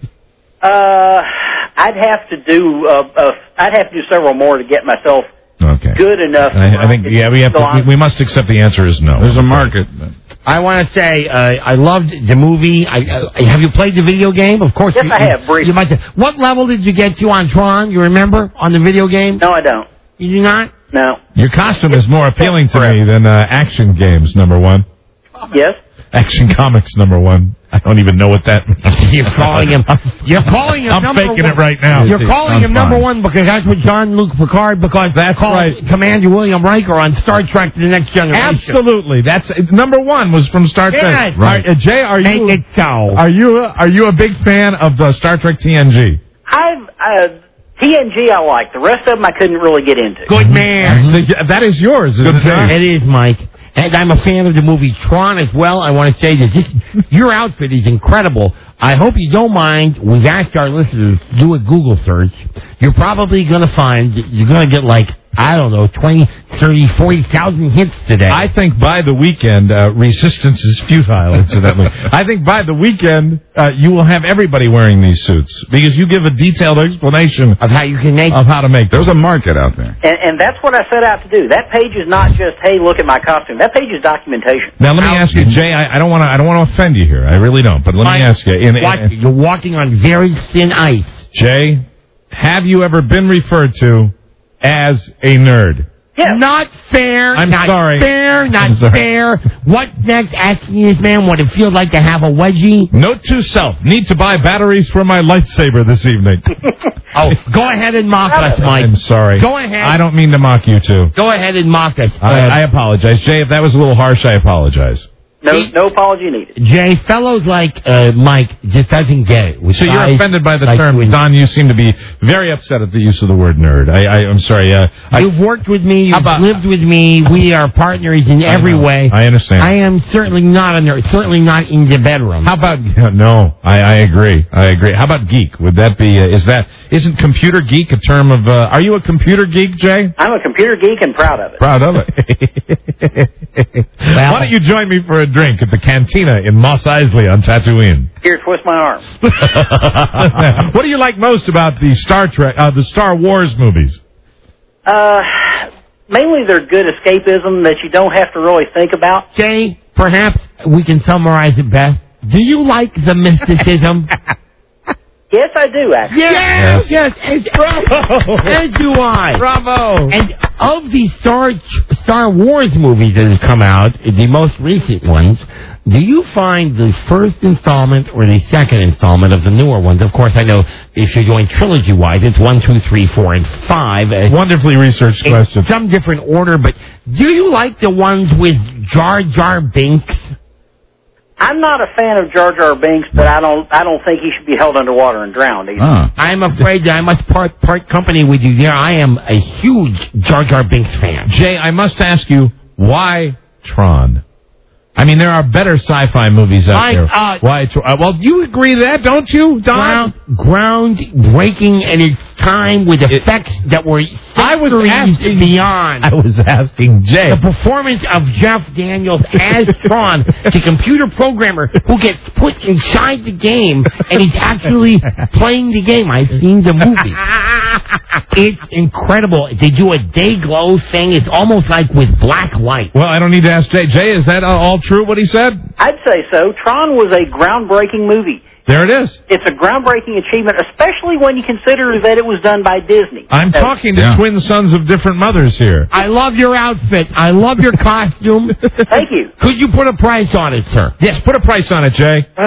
S15: Uh, I'd have to do. Uh, uh, I'd have to do several more to get myself
S7: Okay.
S15: good enough.
S7: I, I think yeah, we have
S15: So
S7: to.
S15: I'm-
S7: We, we must accept the answer is no.
S9: There's a market.
S5: I want to say uh, I loved the movie. I, uh, have you played the video game? Of course.
S15: Yes,
S5: you,
S15: I have, briefly.
S5: You might have. What level did you get to on Tron? You remember on the video game?
S15: No, I don't.
S5: You do not?
S15: No.
S7: Your costume is more appealing to me than uh, action games. Number one.
S15: Yes.
S7: Action comics. Number one. I don't even know what that means.
S5: You're calling him. You're calling him
S7: I'm
S5: number
S7: faking
S5: one.
S7: it right now.
S5: You're
S7: It
S5: calling
S7: sounds
S5: him number
S7: fine.
S5: one because that's what Jean-Luc Picard. Because
S7: That's
S5: called
S7: right.
S5: Commander William Riker on Star Trek: The Next Generation.
S7: Absolutely. That's number one was from Star Trek.
S5: Yes.
S7: Right. Uh, Jay, are you
S5: Make it so.
S7: are you are you a big fan of the Star Trek T N G?
S15: I've uh, T N G. I like. The rest of them I couldn't really get into.
S5: Good man.
S7: That is yours, isn't it? not?
S5: It is, Mike. And I'm a fan of the movie Tron as well. I want to say that this, your outfit is incredible. I hope you don't mind. We've asked our listeners to do a Google search. You're probably going to find that you're going to get like, I don't know, twenty, thirty, forty thousand hits today.
S7: I think by the weekend, uh, resistance is futile, incidentally. I think by the weekend, uh, you will have everybody wearing these suits because you give a detailed explanation
S5: of how you can make
S7: of how to make them.
S9: There's a market out there.
S15: And, and that's what I set out to do. That page is not just, hey, look at my costume. That page is documentation.
S7: Now, let me ask you, Jay. I, I don't want to. I don't want to offend you here. I really don't. But let
S5: Mike,
S7: me ask you. In, in,
S5: What? You're walking on very thin ice.
S7: Jay, have you ever been referred to as a nerd?
S15: Yeah.
S5: Not fair.
S7: I'm
S5: not
S7: sorry.
S5: fair. Not
S7: I'm sorry.
S5: fair. What next? Asking this man what it feels like to have a wedgie.
S7: Note to self: need to buy batteries for my lightsaber this evening.
S5: Oh, go ahead and mock us, Mike.
S7: I'm sorry.
S5: Go ahead.
S7: I don't mean to mock you too.
S5: Go ahead and mock us.
S7: I,
S5: Uh,
S7: I apologize, Jay. If that was a little harsh, I apologize.
S15: No, no apology needed.
S5: Jay, fellows like uh, Mike just doesn't get it. With
S7: So you're
S5: guys
S7: offended by the
S5: like
S7: term,
S5: you.
S7: Don. You seem to be very upset at the use of the word nerd. I, I, I'm sorry. Uh, I,
S5: You've worked with me. You've
S7: about-
S5: lived with me. We are partners in every
S7: know.
S5: way.
S7: I understand.
S5: I am certainly not a nerd. Certainly not in the bedroom.
S7: How about no? I, I agree. I agree. How about geek? Would that be? Uh, is that isn't computer geek a term of? Uh, are you a computer geek, Jay?
S15: I'm a computer geek and proud of it.
S7: Proud of it.
S5: Well-
S7: Why don't you join me for a drink at the Cantina in Mos Eisley on Tatooine?
S15: Here, twist my arm.
S7: What do you like most about the Star Trek, uh, the Star Wars movies?
S15: Uh, mainly they're good escapism that you don't have to really think about.
S5: Jay, perhaps we can summarize it best. Do you like the mysticism?
S15: Yes, I do, actually.
S5: Yes, yes, as,
S7: Bravo.
S5: as do I.
S7: Bravo.
S5: And of the Star Star Wars movies that have come out, the most recent ones, do you find the first installment or the second installment of the newer ones? Of course, I know if you're going trilogy-wise, it's one, two, three, four, and five. Uh,
S7: Wonderfully researched question.
S5: Some different order, but do you like the ones with Jar Jar Binks?
S15: I'm not a fan of Jar Jar Binks, but I don't I don't think he should be held underwater and drowned either.
S9: Uh.
S5: I'm afraid that I must part part company with you there. I am a huge Jar Jar Binks fan.
S7: Jay, I must ask you, why Tron? I mean, there are better sci-fi movies out
S5: Like,
S7: there.
S5: uh,
S7: Why? Tr- uh, well, you agree to that, don't you, Don?
S5: Ground, groundbreaking in its time with effects that were
S7: I was asking
S5: beyond.
S7: I was asking Jay.
S5: The performance of Jeff Daniels as Tron, the computer programmer who gets put inside the game and he's actually playing the game. I've seen the movie. It's incredible. They do a day glow thing. It's almost like with black light.
S7: Well, I don't need to ask Jay. Jay, is that all true, what he said?
S15: I'd say so. Tron was a groundbreaking movie.
S7: There it is.
S15: It's a groundbreaking achievement, especially when you consider that it was done by Disney.
S7: I'm
S15: So-
S7: talking to
S9: Yeah.
S7: twin sons of different mothers here.
S5: I love your outfit. I love your costume.
S15: Thank you.
S5: Could you put a price on it, sir?
S7: Yes, put a price on it, Jay.
S15: Uh,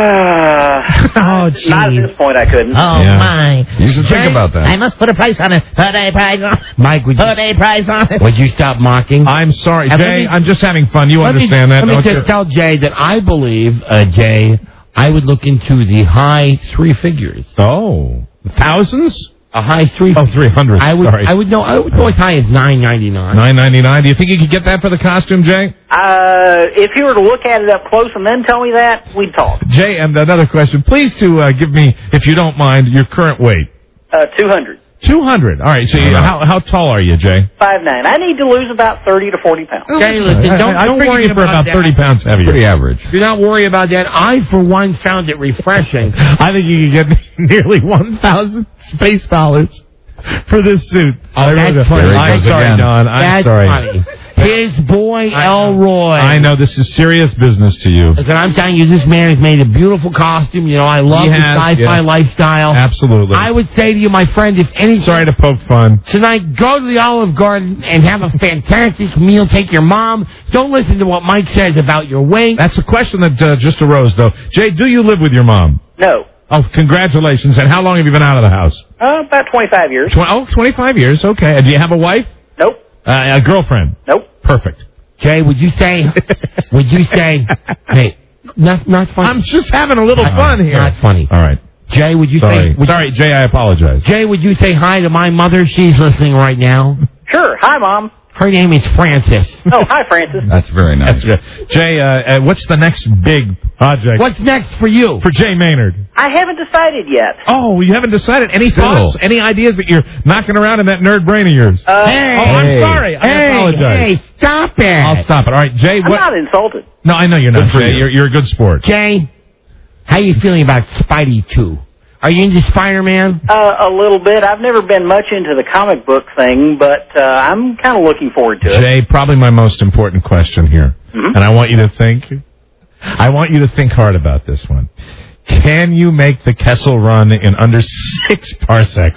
S5: Oh,
S15: not at this point, I couldn't.
S6: Oh,
S7: Yeah.
S6: my.
S9: You should think
S5: Jay,
S9: about that.
S6: I must put a price on it. Put a price on it.
S5: Mike, would you,
S6: Put a price on it.
S5: would you stop mocking?
S7: I'm sorry,
S5: And let
S7: Jay.
S5: me-
S7: I'm just having fun. You
S5: Let me-
S7: understand that,
S5: Let me
S7: don't
S5: just
S7: you?
S5: tell Jay that I believe, uh, Jay, I would look into the high three figures.
S7: Oh, thousands?
S5: A high three.
S7: Oh, three hundred.
S5: I would.
S7: Sorry.
S5: I would know. I would go as high as nine ninety nine.
S7: Nine ninety nine. Do you think you could get that for the costume, Jay?
S15: Uh, if you were to look at it up close and then tell me that, we'd talk.
S7: Jay, and another question. Please to uh, give me, if you don't mind, your current weight.
S15: Uh, two hundred.
S7: Two hundred. All right. So you, how how tall are you, Jay?
S15: Five nine. I need to lose about thirty to forty pounds.
S5: Jay, listen, don't,
S7: I, I
S5: don't
S7: figured
S5: worry
S7: you for
S5: about,
S7: about
S5: that.
S7: thirty pounds heavier.
S9: Pretty average.
S5: Do not worry about that. I, for one, found it refreshing.
S7: I think you could get nearly one thousand space dollars for this suit.
S5: Oh,
S7: I
S5: that's
S7: really-
S5: funny.
S7: I'm
S5: That's-
S7: sorry, Don. I'm
S5: That's
S7: sorry.
S5: funny. His boy, Elroy.
S7: I know this is serious business to you.
S5: Listen, I'm telling you, this man has made a beautiful costume. You know, I love
S7: He
S5: the
S7: has,
S5: sci-fi
S7: yeah.
S5: lifestyle.
S7: Absolutely.
S5: I would say to you, my friend, if any
S7: Sorry to poke fun.
S5: tonight, go to the Olive Garden and have a fantastic meal. Take your mom. Don't listen to what Mike says about your weight.
S7: That's a question that uh, just arose, though. Jay, do you live with your mom?
S15: No.
S7: Oh, congratulations. And how long have you been out of the house?
S15: Uh, about twenty-five years.
S7: Tw- oh, twenty-five years. Okay. And do you have a wife?
S15: Nope.
S7: Uh, a girlfriend?
S15: Nope.
S7: Perfect.
S5: Jay, would you say, would you say, hey, not, not funny.
S7: I'm just having a little
S5: Not-
S7: fun here.
S5: Not funny.
S7: All right.
S5: Jay, would you
S7: Sorry.
S5: say, would,
S7: Sorry, Jay, I apologize.
S5: Jay, would you say hi to my mother? She's listening right now.
S15: Sure. Hi, Mom.
S5: Her name is Frances.
S15: Oh, hi, Francis.
S9: That's very nice.
S7: That's good. Jay, uh, uh, what's the next big project
S5: What's next for you?
S7: for Jay Maynard?
S15: I haven't decided yet.
S7: Oh, you haven't decided. Any
S9: Still.
S7: thoughts? Any ideas that you're knocking around in that nerd brain of yours?
S15: Uh,
S5: Hey.
S7: oh, I'm
S9: Hey.
S7: sorry. I
S5: Hey,
S7: apologize.
S5: hey, stop it.
S7: I'll stop it. All right, Jay.
S15: I'm
S7: What?
S15: not insulted.
S7: No, I know you're not.
S9: Good for
S7: Jay.
S9: you.
S7: You're, you're a good sport.
S5: Jay, how you feeling about Spidey two? Are you into Spider-Man?
S15: Uh, a little bit. I've never been much into the comic book thing, but uh, I'm kind of looking forward to it.
S7: Jay, probably my most important question here,
S15: Mhm.
S7: and I want you to think. I want you to think hard about this one. Can you make the Kessel Run in under six parsecs?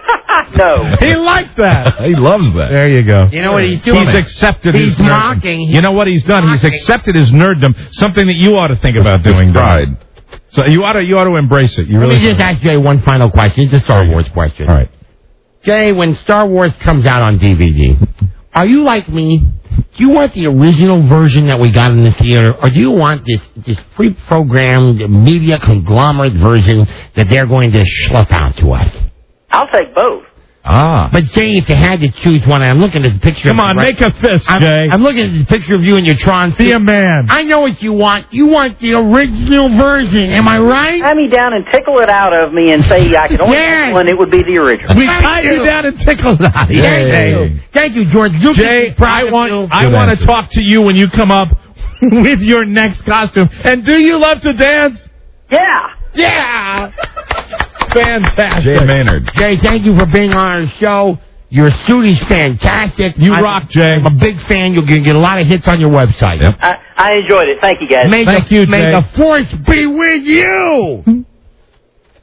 S15: No.
S7: He liked that.
S9: He loves that.
S7: There you go.
S5: You know what he's doing?
S7: He's accepted
S5: He's
S7: his nerddom.
S5: mocking.
S7: You know what he's done?
S5: Mocking.
S7: He's accepted his nerddom, something that you ought to think about doing. Don.
S9: Pride.
S7: So you ought to you ought to embrace it. You
S5: Let
S7: really
S5: me just ask Jay one final question. It's a Star Wars question.
S7: All right.
S5: Jay, when Star Wars comes out on D V D, are you like me? Do you want the original version that we got in the theater, or do you want this, this pre-programmed media conglomerate version that they're going to schlep out to us?
S15: I'll take both.
S9: Ah.
S5: But Jay, if you had to choose one, I'm looking at the picture.
S7: Come
S5: of
S7: on,
S5: you right-
S7: make a fist,
S5: I'm,
S7: Jay.
S5: I'm looking at the picture of you in your Tron.
S7: Be a man.
S5: I know what you want. You want the original version. Am I right?
S15: Tie me down and tickle it out of me and say I could only
S5: Yes.
S15: pick one, it would be the original.
S7: We
S5: Thank
S7: tied
S5: you.
S7: you down and tickled out.
S5: Thank you. Thank you, George. You
S7: Jay, I want I want to talk to you when you come up with your next costume. And do you love to dance?
S15: Yeah.
S5: Yeah.
S7: Fantastic.
S9: Jay Maynard.
S5: Jay, thank you for being on our show. Your suit is fantastic.
S7: You
S5: I-
S7: rock, Jay.
S5: I'm a big fan. You're going to get a lot of hits on your website.
S9: Yep.
S15: I, I enjoyed it. Thank you, guys.
S5: May
S7: Thank
S5: the,
S7: you,
S5: May
S7: Jay.
S5: the force be with you.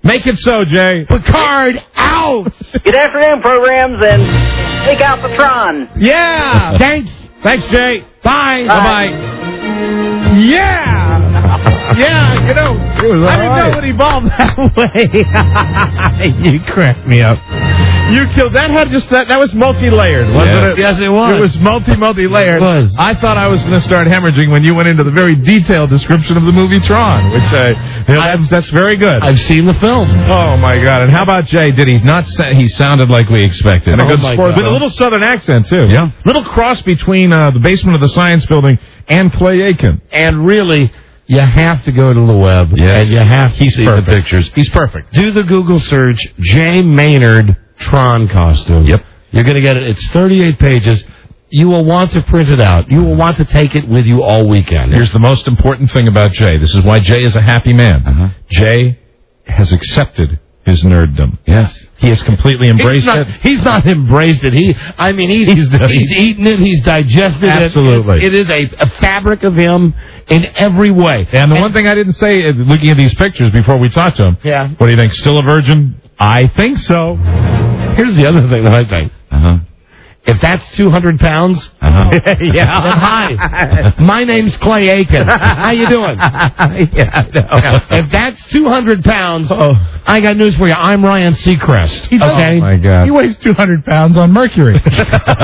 S7: Make it so, Jay.
S5: Picard out.
S15: Good afternoon, programs, and take out the Tron.
S7: Yeah.
S5: Thanks.
S7: Thanks, Jay.
S5: Bye.
S7: Bye-bye.
S13: Yeah. Yeah, you know,
S7: It was
S13: I didn't
S7: all right.
S13: know it evolved that way. You cracked me up.
S7: You killed that. Had just that. That was multi-layered, wasn't
S5: Yes.
S7: it?
S5: Yes, it was.
S7: It was multi multi-layered.
S5: It was.
S7: I thought I was going to start hemorrhaging when you went into the very detailed description of the movie Tron, which uh, you know, that's, that's very good.
S5: I've seen the film.
S7: Oh my God! And how about Jay? Did he not? Sa- he sounded like we expected. And a
S5: Oh,
S7: good
S5: my
S7: sport
S5: God.
S7: with a little Southern accent too.
S9: Yeah.
S7: Little cross between uh, the basement of the science building and Clay Aiken.
S5: And really, you have to go to the web.
S9: Yes.
S5: And you have to
S7: He's
S5: see
S7: perfect.
S5: the pictures.
S7: He's perfect.
S5: Do the Google search, Jay Maynard Tron costume.
S9: Yep.
S5: You're going to get it. It's thirty-eight pages. You will want to print it out. You will want to take it with you all weekend.
S7: Here's the most important thing about Jay. This is why Jay is a happy man.
S9: Uh-huh.
S7: Jay has accepted his nerddom.
S9: Yes.
S7: He has completely
S5: He's
S7: embraced
S5: not,
S7: it.
S5: he's not embraced it. He, I mean, he's
S7: He's
S5: he's,
S7: done it.
S5: eaten it. He's digested
S7: Absolutely.
S5: it. It is a, a fabric of him in every way.
S7: And the one thing I didn't say, uh, looking at these pictures before we talked to him,
S5: Yeah.
S7: what do you think? Still a virgin? I think so.
S5: Here's the other thing that I think.
S9: Uh-huh.
S5: If that's two hundred pounds,
S9: Uh-huh.
S5: then hi. My name's Clay Aiken. How you doing?
S7: Yeah, I know.
S5: If that's two hundred pounds, I got news for you. I'm Ryan Seacrest.
S13: He does.
S5: Okay?
S7: Oh, my God.
S13: He weighs two hundred pounds on Mercury.
S4: Sorry,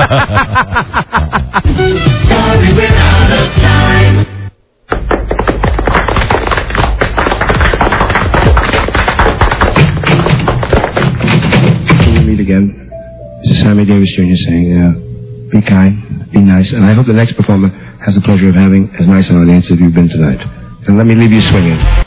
S4: we're out of time.
S2: Till we meet again. This is Sammy Davis Junior saying, uh, be kind, be nice, and I hope the next performer has the pleasure of having as nice an audience as you've been tonight. And let me leave you swinging.